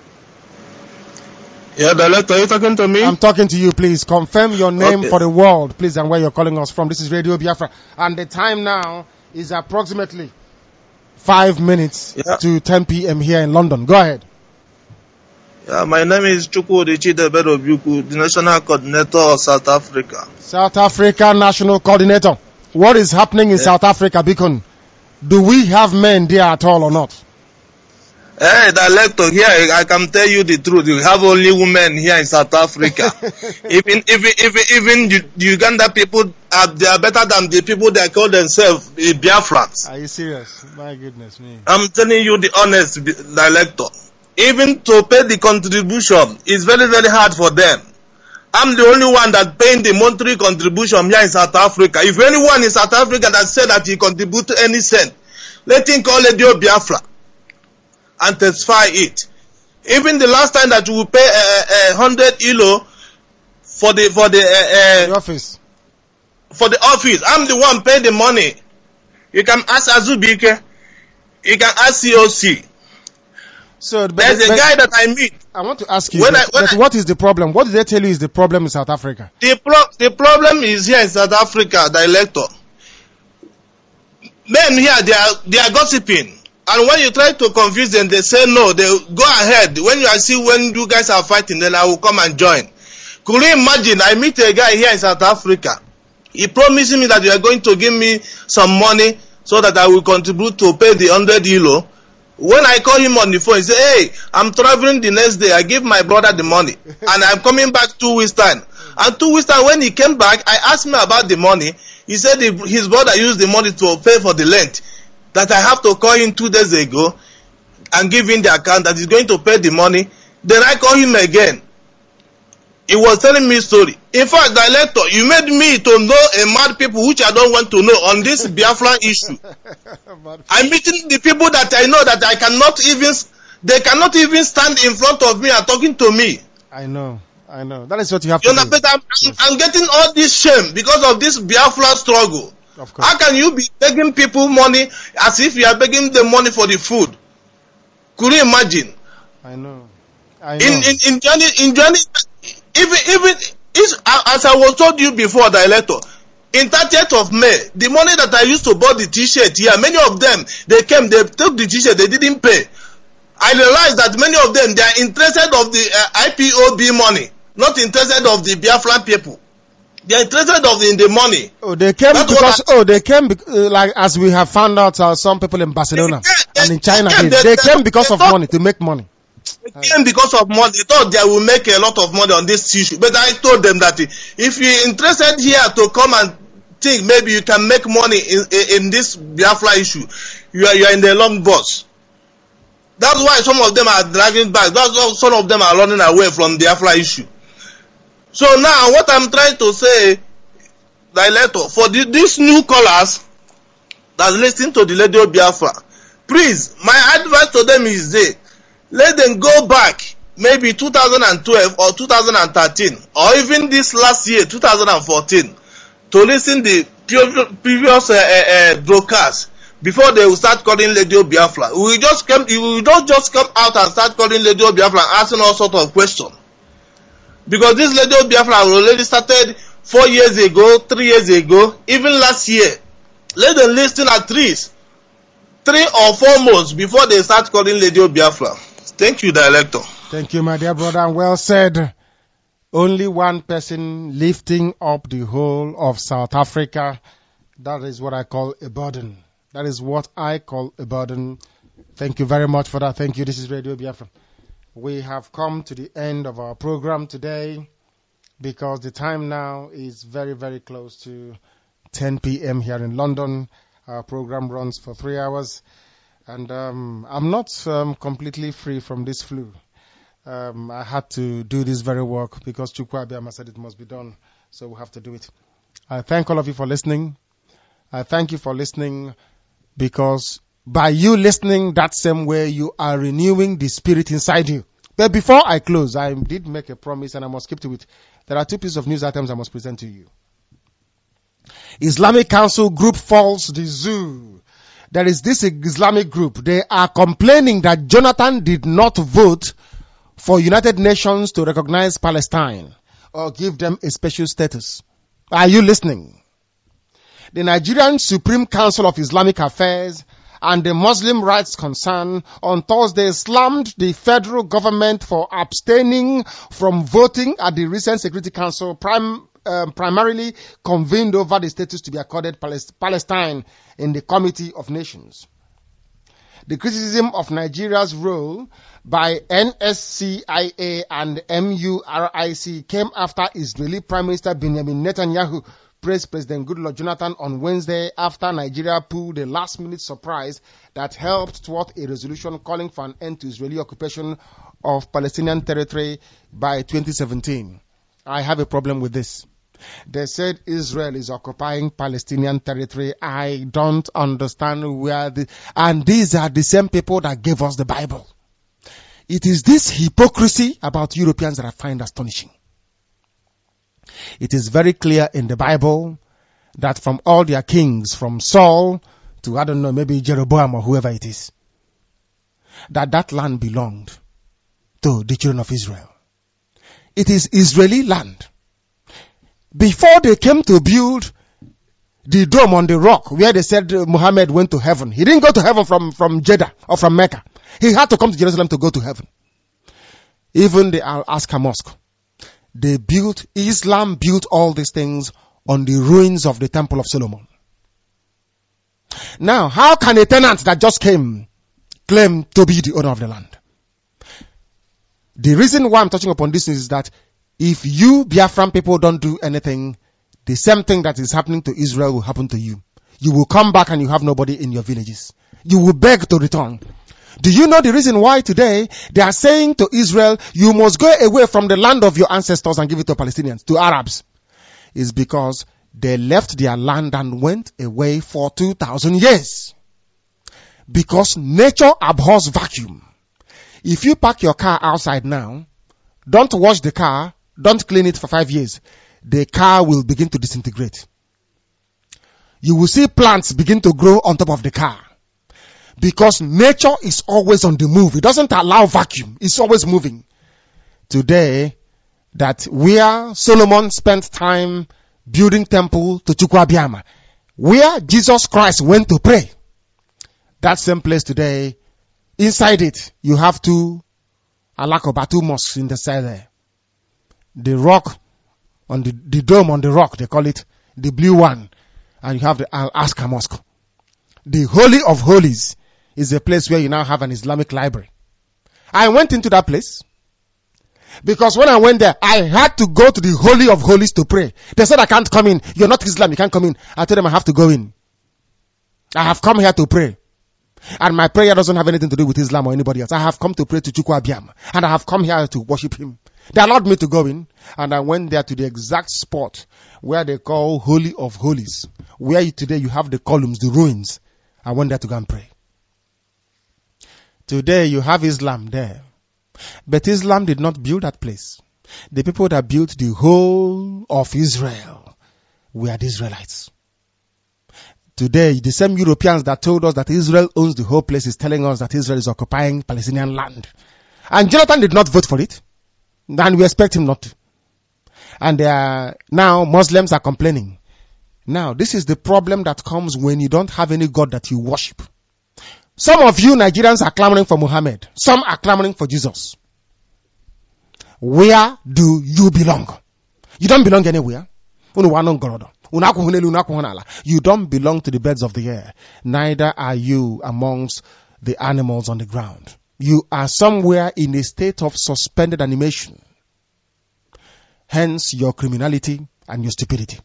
Yeah, Director, are you talking to me? I'm talking to you, please. Confirm your name for the world, please, and where you're calling us from. This is Radio Biafra. And the time now is approximately 5 minutes to 10 p.m. here in London. Go ahead. Yeah, my name is Chukwudi Chidebedobuku, the National Coordinator of South Africa. South Africa National Coordinator. What is happening in South Africa, Beacon? Do we have men there at all or not? Hey, Director, here I can tell you the truth. You have only women here in South Africa. even the Uganda people they are better than the people that call themselves Biafrans. Are you serious? My goodness me. I'm telling you the honest, Director. Even to pay the contribution is very, very hard for them. I'm the only one that paying the monthly contribution here in South Africa. If anyone in South Africa that said that he contribute any cent, let him call Radio Biafra and testify it. Even the last time that we pay 100 EUR for the office. For the office, I'm the one paying the money. You can ask Azubike. You can ask COC. So there's a guy that I meet. I want to ask you, what is the problem? What did they tell you is the problem in South Africa? The problem is here in South Africa, the elector. Men here, they are gossiping. And when you try to confuse them, they say no, they go ahead. When you guys are fighting, then I will come and join. Could you imagine, I meet a guy here in South Africa. He promised me that you are going to give me some money so that I will contribute to pay the 100 EUR. When I call him on the phone, he say, hey, I'm traveling the next day. I give my brother the money. And I'm coming back 2 weeks time. And 2 weeks time, when he came back, I asked him about the money. He said his brother used the money to pay for the rent. That I have to call him 2 days ago and give him the account that he's going to pay the money. Then I call him again. He was telling me story. In fact, Director, you made me to know a mad people which I don't want to know on this Biafra issue. I'm meeting the people that I know that they cannot even stand in front of me and talking to me. I know. That is what you have to do. But I'm getting all this shame because of this Biafra struggle. Of course. How can you be begging people money as if you are begging them money for the food? Could you imagine? I know. In Johnny, even as I was told you before, the elector, in 30th of May, the money that I used to buy the t-shirt here, many of them, they took the t-shirt, they didn't pay. I realized that many of them, they are interested of the IPOB money, not interested of the Biafran people. They are interested in the money. Oh, they came like as we have found out, some people in Barcelona and in China, they came because of money, to make money. They came because of money. They thought they will make a lot of money on this issue. But I told them that if you're interested here to come and think maybe you can make money in this Biafra issue, you are in the long bus. That's why some of them are dragging back. That's why some of them are running away from the Biafra issue. So now what I'm trying to say, Director, for these new callers that listen to the Radio Biafra, please, my advice to them is let them go back, maybe 2012 or 2013, or even this last year, 2014, to listen the previous broadcasts before they will start calling Radio Biafra. You will not just come out and start calling Radio Biafra and asking all sorts of questions. Because this Radio Biafra already started 4 years ago, 3 years ago, even last year. Let them listen at least 3 or 4 months before they start calling Radio Biafra. Thank you, Director. Thank you, my dear brother, and well said. Only one person lifting up the whole of South Africa. That is what I call a burden. That is what I call a burden. Thank you very much for that. Thank you. This is Radio Biafra. We have come to the end of our program today because the time now is very, very close to 10 p.m. here in London. Our program runs for 3 hours. And I'm not completely free from this flu. I had to do this very work because Chukwu Abiyama said it must be done. So we have to do it. I thank all of you for listening. I thank you for listening because by you listening that same way, you are renewing the spirit inside you. But before I close, I did make a promise and I must keep to it. There are 2 pieces of news items I must present to you. Islamic Council group falls the zoo. There is this Islamic group. They are complaining that Jonathan did not vote for United Nations to recognize Palestine or give them a special status. Are you listening? The Nigerian Supreme Council of Islamic Affairs and the Muslim Rights Concern on Thursday slammed the federal government for abstaining from voting at the recent Security Council primarily convened over the status to be accorded Palestine in the Committee of Nations. The criticism of Nigeria's role by NSCIA and MURIC came after Israeli Prime Minister Benjamin Netanyahu praised President Goodluck Jonathan on Wednesday after Nigeria pulled a last-minute surprise that helped toward a resolution calling for an end to Israeli occupation of Palestinian territory by 2017. I have a problem with this. They said Israel is occupying Palestinian territory. I don't understand and these are the same people that gave us the Bible. It is this hypocrisy about Europeans that I find astonishing. It is very clear in the Bible that from all their kings, from Saul to, I don't know, maybe Jeroboam or whoever it is, that land belonged to the children of Israel. It is Israeli land. Before they came to build the dome on the rock where they said Muhammad went to heaven, he didn't go to heaven from Jeddah or from Mecca. He had to come to Jerusalem to go to heaven. Even the Al-Aqsa Mosque. Islam built all these things on the ruins of the Temple of Solomon. Now, how can a tenant that just came claim to be the owner of the land? The reason why I'm touching upon this is that if you Biafran people don't do anything, the same thing that is happening to Israel will happen to you. You will come back and you have nobody in your villages. You will beg to return. Do you know the reason why today they are saying to Israel, you must go away from the land of your ancestors and give it to Palestinians, to Arabs? It's because they left their land and went away for 2,000 years. Because nature abhors vacuum. If you park your car outside now, don't wash the car, don't clean it for 5 years, the car will begin to disintegrate. You will see plants begin to grow on top of the car. Because nature is always on the move. It doesn't allow vacuum. It's always moving. Today, that where Solomon spent time building temple to Chukwuabiama, where Jesus Christ went to pray, that same place today, inside it, you have two mosques in the side there. The rock, on the dome on the rock, they call it the blue one, and you have the Al-Aqsa Mosque. The Holy of Holies is a place where you now have an Islamic library. I went into that place because when I went there, I had to go to the Holy of Holies to pray. They said I can't come in. You're not Islam, you can't come in. I told them I have to go in. I have come here to pray. And my prayer doesn't have anything to do with Islam or anybody else. I have come to pray to Chukwuabiama. And I have come here to worship him. They allowed me to go in. And I went there to the exact spot where they call Holy of Holies. Where today you have the columns, the ruins. I went there to go and pray. Today you have Islam there. But Islam did not build that place. The people that built the whole of Israel were the Israelites. Today, the same Europeans that told us that Israel owns the whole place is telling us that Israel is occupying Palestinian land. And Jonathan did not vote for it. And we expect him not to. And now Muslims are complaining. Now, this is the problem that comes when you don't have any God that you worship. Some of you Nigerians are clamoring for Muhammad. Some are clamoring for Jesus. Where do you belong? You don't belong anywhere. You don't belong to the birds of the air. Neither are you amongst the animals on the ground. You are somewhere in a state of suspended animation. Hence your criminality and your stupidity.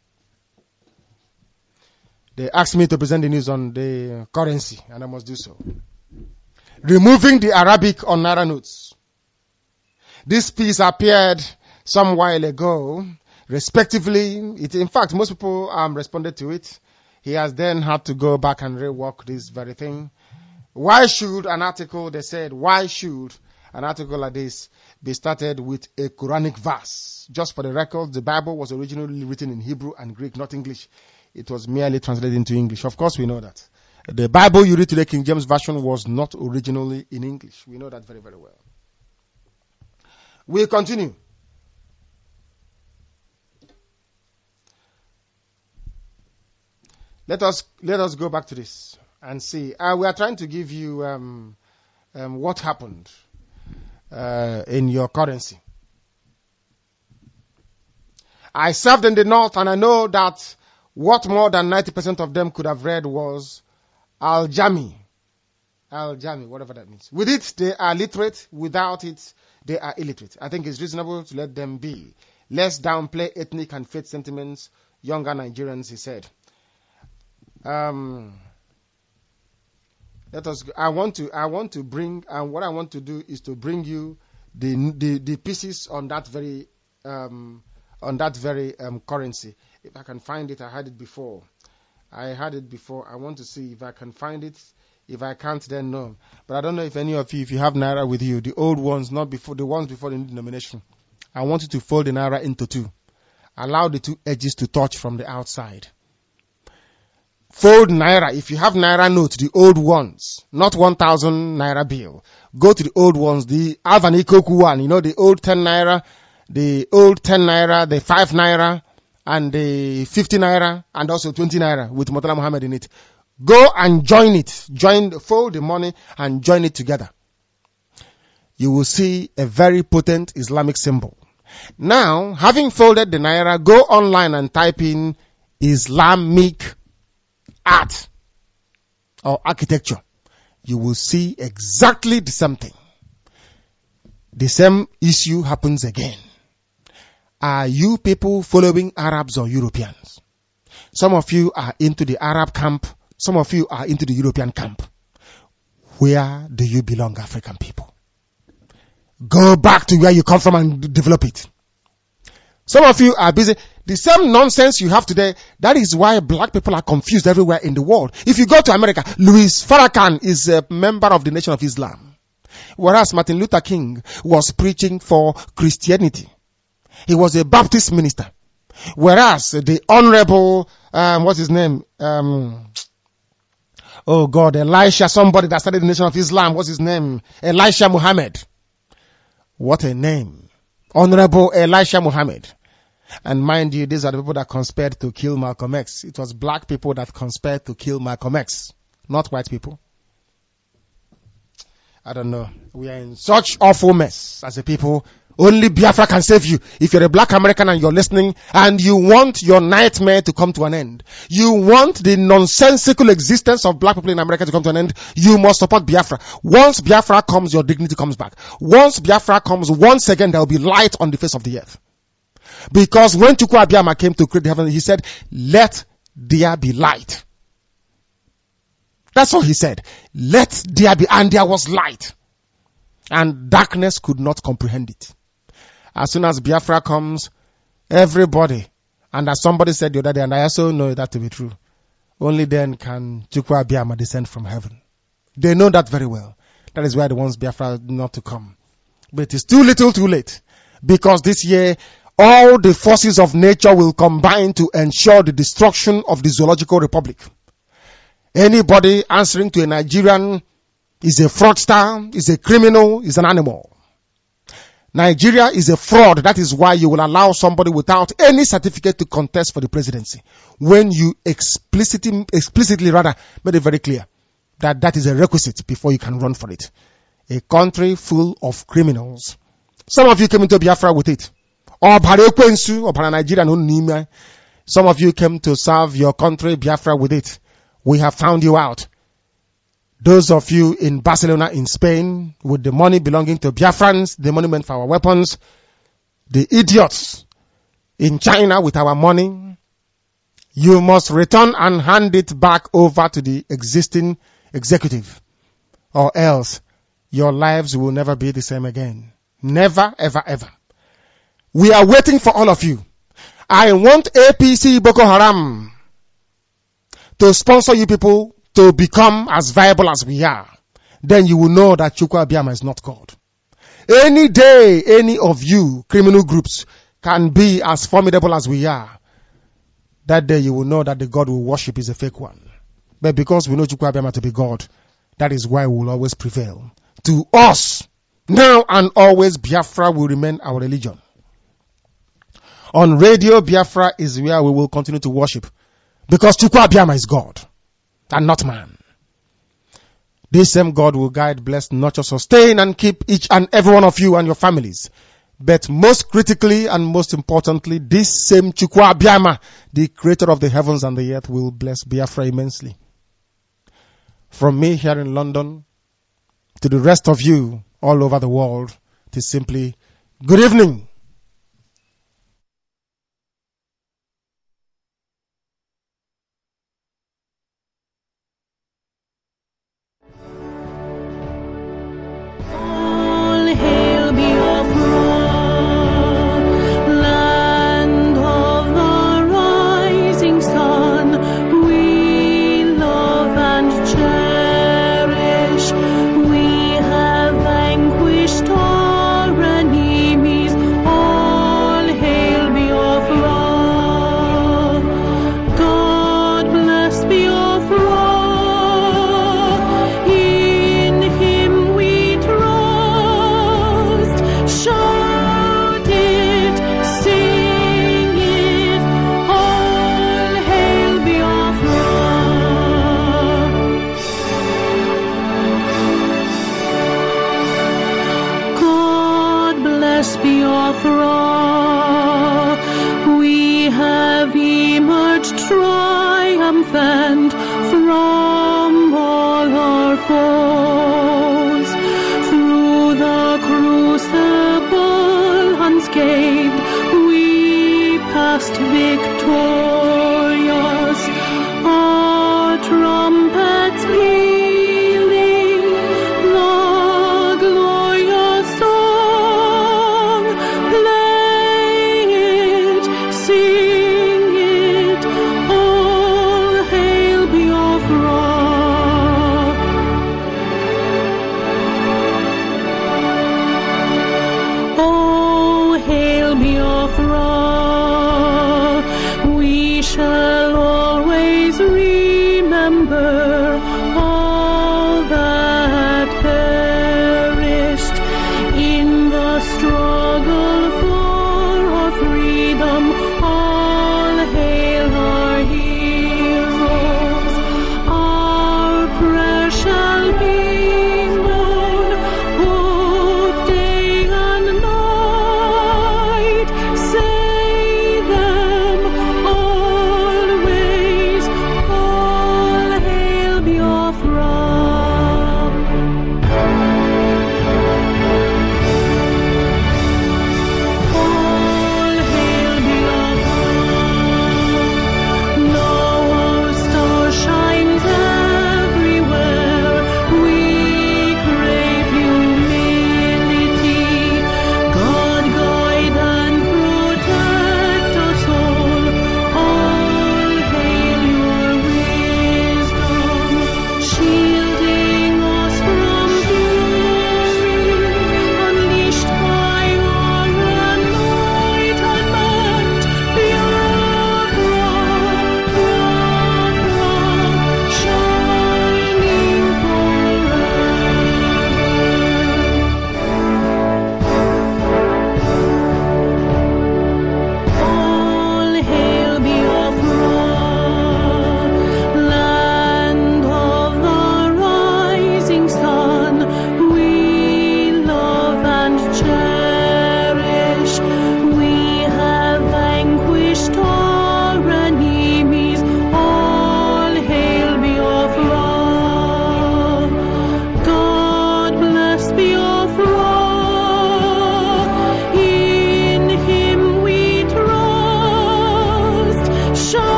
They asked me to present the news on the currency, and I must do so. Removing the Arabic on Naira notes. This piece appeared some while ago, respectively. In fact, most people responded to it. He has then had to go back and rework this very thing. Why should an article like this be started with a Quranic verse? Just for the record, the Bible was originally written in Hebrew and Greek, not English. It was merely translated into English. Of course, we know that. The Bible you read today, King James Version, was not originally in English. We know that very, very well. We continue. Let us go back to this and see. We are trying to give you what happened in your currency. I served in the north, and I know that what more than 90% of them could have read was Al-Jami. Al-Jami, whatever that means. With it, they are literate. Without it, they are illiterate. I think it's reasonable to let them be. Let's downplay ethnic and faith sentiments. Younger Nigerians, he said. I want to bring, and what I want to do is to bring you the pieces on that very on that very currency. If I can find it, I had it before. I want to see if I can find it. If I can't, then no. But I don't know if any of you, if you have Naira with you, the old ones, not before, the ones before the new denomination. I want you to fold the Naira into two. Allow the two edges to touch from the outside. Fold Naira. If you have Naira notes, the old ones, not 1,000 Naira bill. Go to the old ones, the Alvan Ikoku one, the old 10 Naira, the 5 Naira, and the 50 Naira, and also 20 Naira with Murtala Muhammad in it. Go and join it. Fold the money and join it together. You will see a very potent Islamic symbol. Now, having folded the Naira, go online and type in Islamic art or architecture. You will see exactly the same thing. The same issue happens again. Are you people following Arabs or Europeans? Some of you are into the Arab camp. Some of you are into the European camp. Where do you belong, African people? Go back to where you come from and develop it. Some of you are busy. The same nonsense you have today, that is why black people are confused everywhere in the world. If you go to America, Louis Farrakhan is a member of the Nation of Islam. Whereas Martin Luther King was preaching for Christianity. He was a Baptist minister. Whereas the Honorable, what's his name? Elisha, somebody that started the Nation of Islam. What's his name? Elisha Muhammad. What a name. Honorable Elisha Muhammad. And mind you, these are the people that conspired to kill Malcolm X. It was black people that conspired to kill Malcolm X, not white people. I don't know. We are in such awful mess as a people. Only Biafra can save you. If you're a black American and you're listening and you want your nightmare to come to an end, you want the nonsensical existence of black people in America to come to an end, you must support Biafra. Once Biafra comes, your dignity comes back. Once Biafra comes, once again there will be light on the face of the earth. Because when Chukwu Abiyama came to create the heaven, he said, let there be light. That's all he said. Let there be, and there was light. And darkness could not comprehend it. As soon as Biafra comes, everybody, and as somebody said the other day, and I also know that to be true, only then can Chukwu Abiyama descend from heaven. They know that very well. That is why they want Biafra not to come. But it is too little too late. Because this year, all the forces of nature will combine to ensure the destruction of the zoological republic. Anybody answering to a Nigerian is a fraudster, is a criminal, is an animal. Nigeria is a fraud. That is why you will allow somebody without any certificate to contest for the presidency. When you explicitly made it very clear that that is a requisite before you can run for it. A country full of criminals. Some of you came into Biafra with it. Some of you came to serve your country, Biafra, with it. We have found you out. Those of you in Barcelona, in Spain, with the money belonging to Biafrans, the money meant for our weapons, the idiots in China with our money, you must return and hand it back over to the existing executive, or else your lives will never be the same again. Never, ever, ever. We are waiting for all of you. I want APC Boko Haram to sponsor you people to become as viable as we are. Then you will know that Chukwu Abiyama is not God. Any day, any of you criminal groups can be as formidable as we are. That day you will know that the God we worship is a fake one. But because we know Chukwu Abiyama to be God, that is why we will always prevail. To us, now and always, Biafra will remain our religion. On radio, Biafra is where we will continue to worship. Because Chukwu Abiyama is God and not man. This same God will guide, bless, nurture, sustain, and keep each and every one of you and your families. But most critically and most importantly, this same Chukwu Abiyama, the creator of the heavens and the earth, will bless Biafra immensely. From me here in London to the rest of you all over the world, it is simply good evening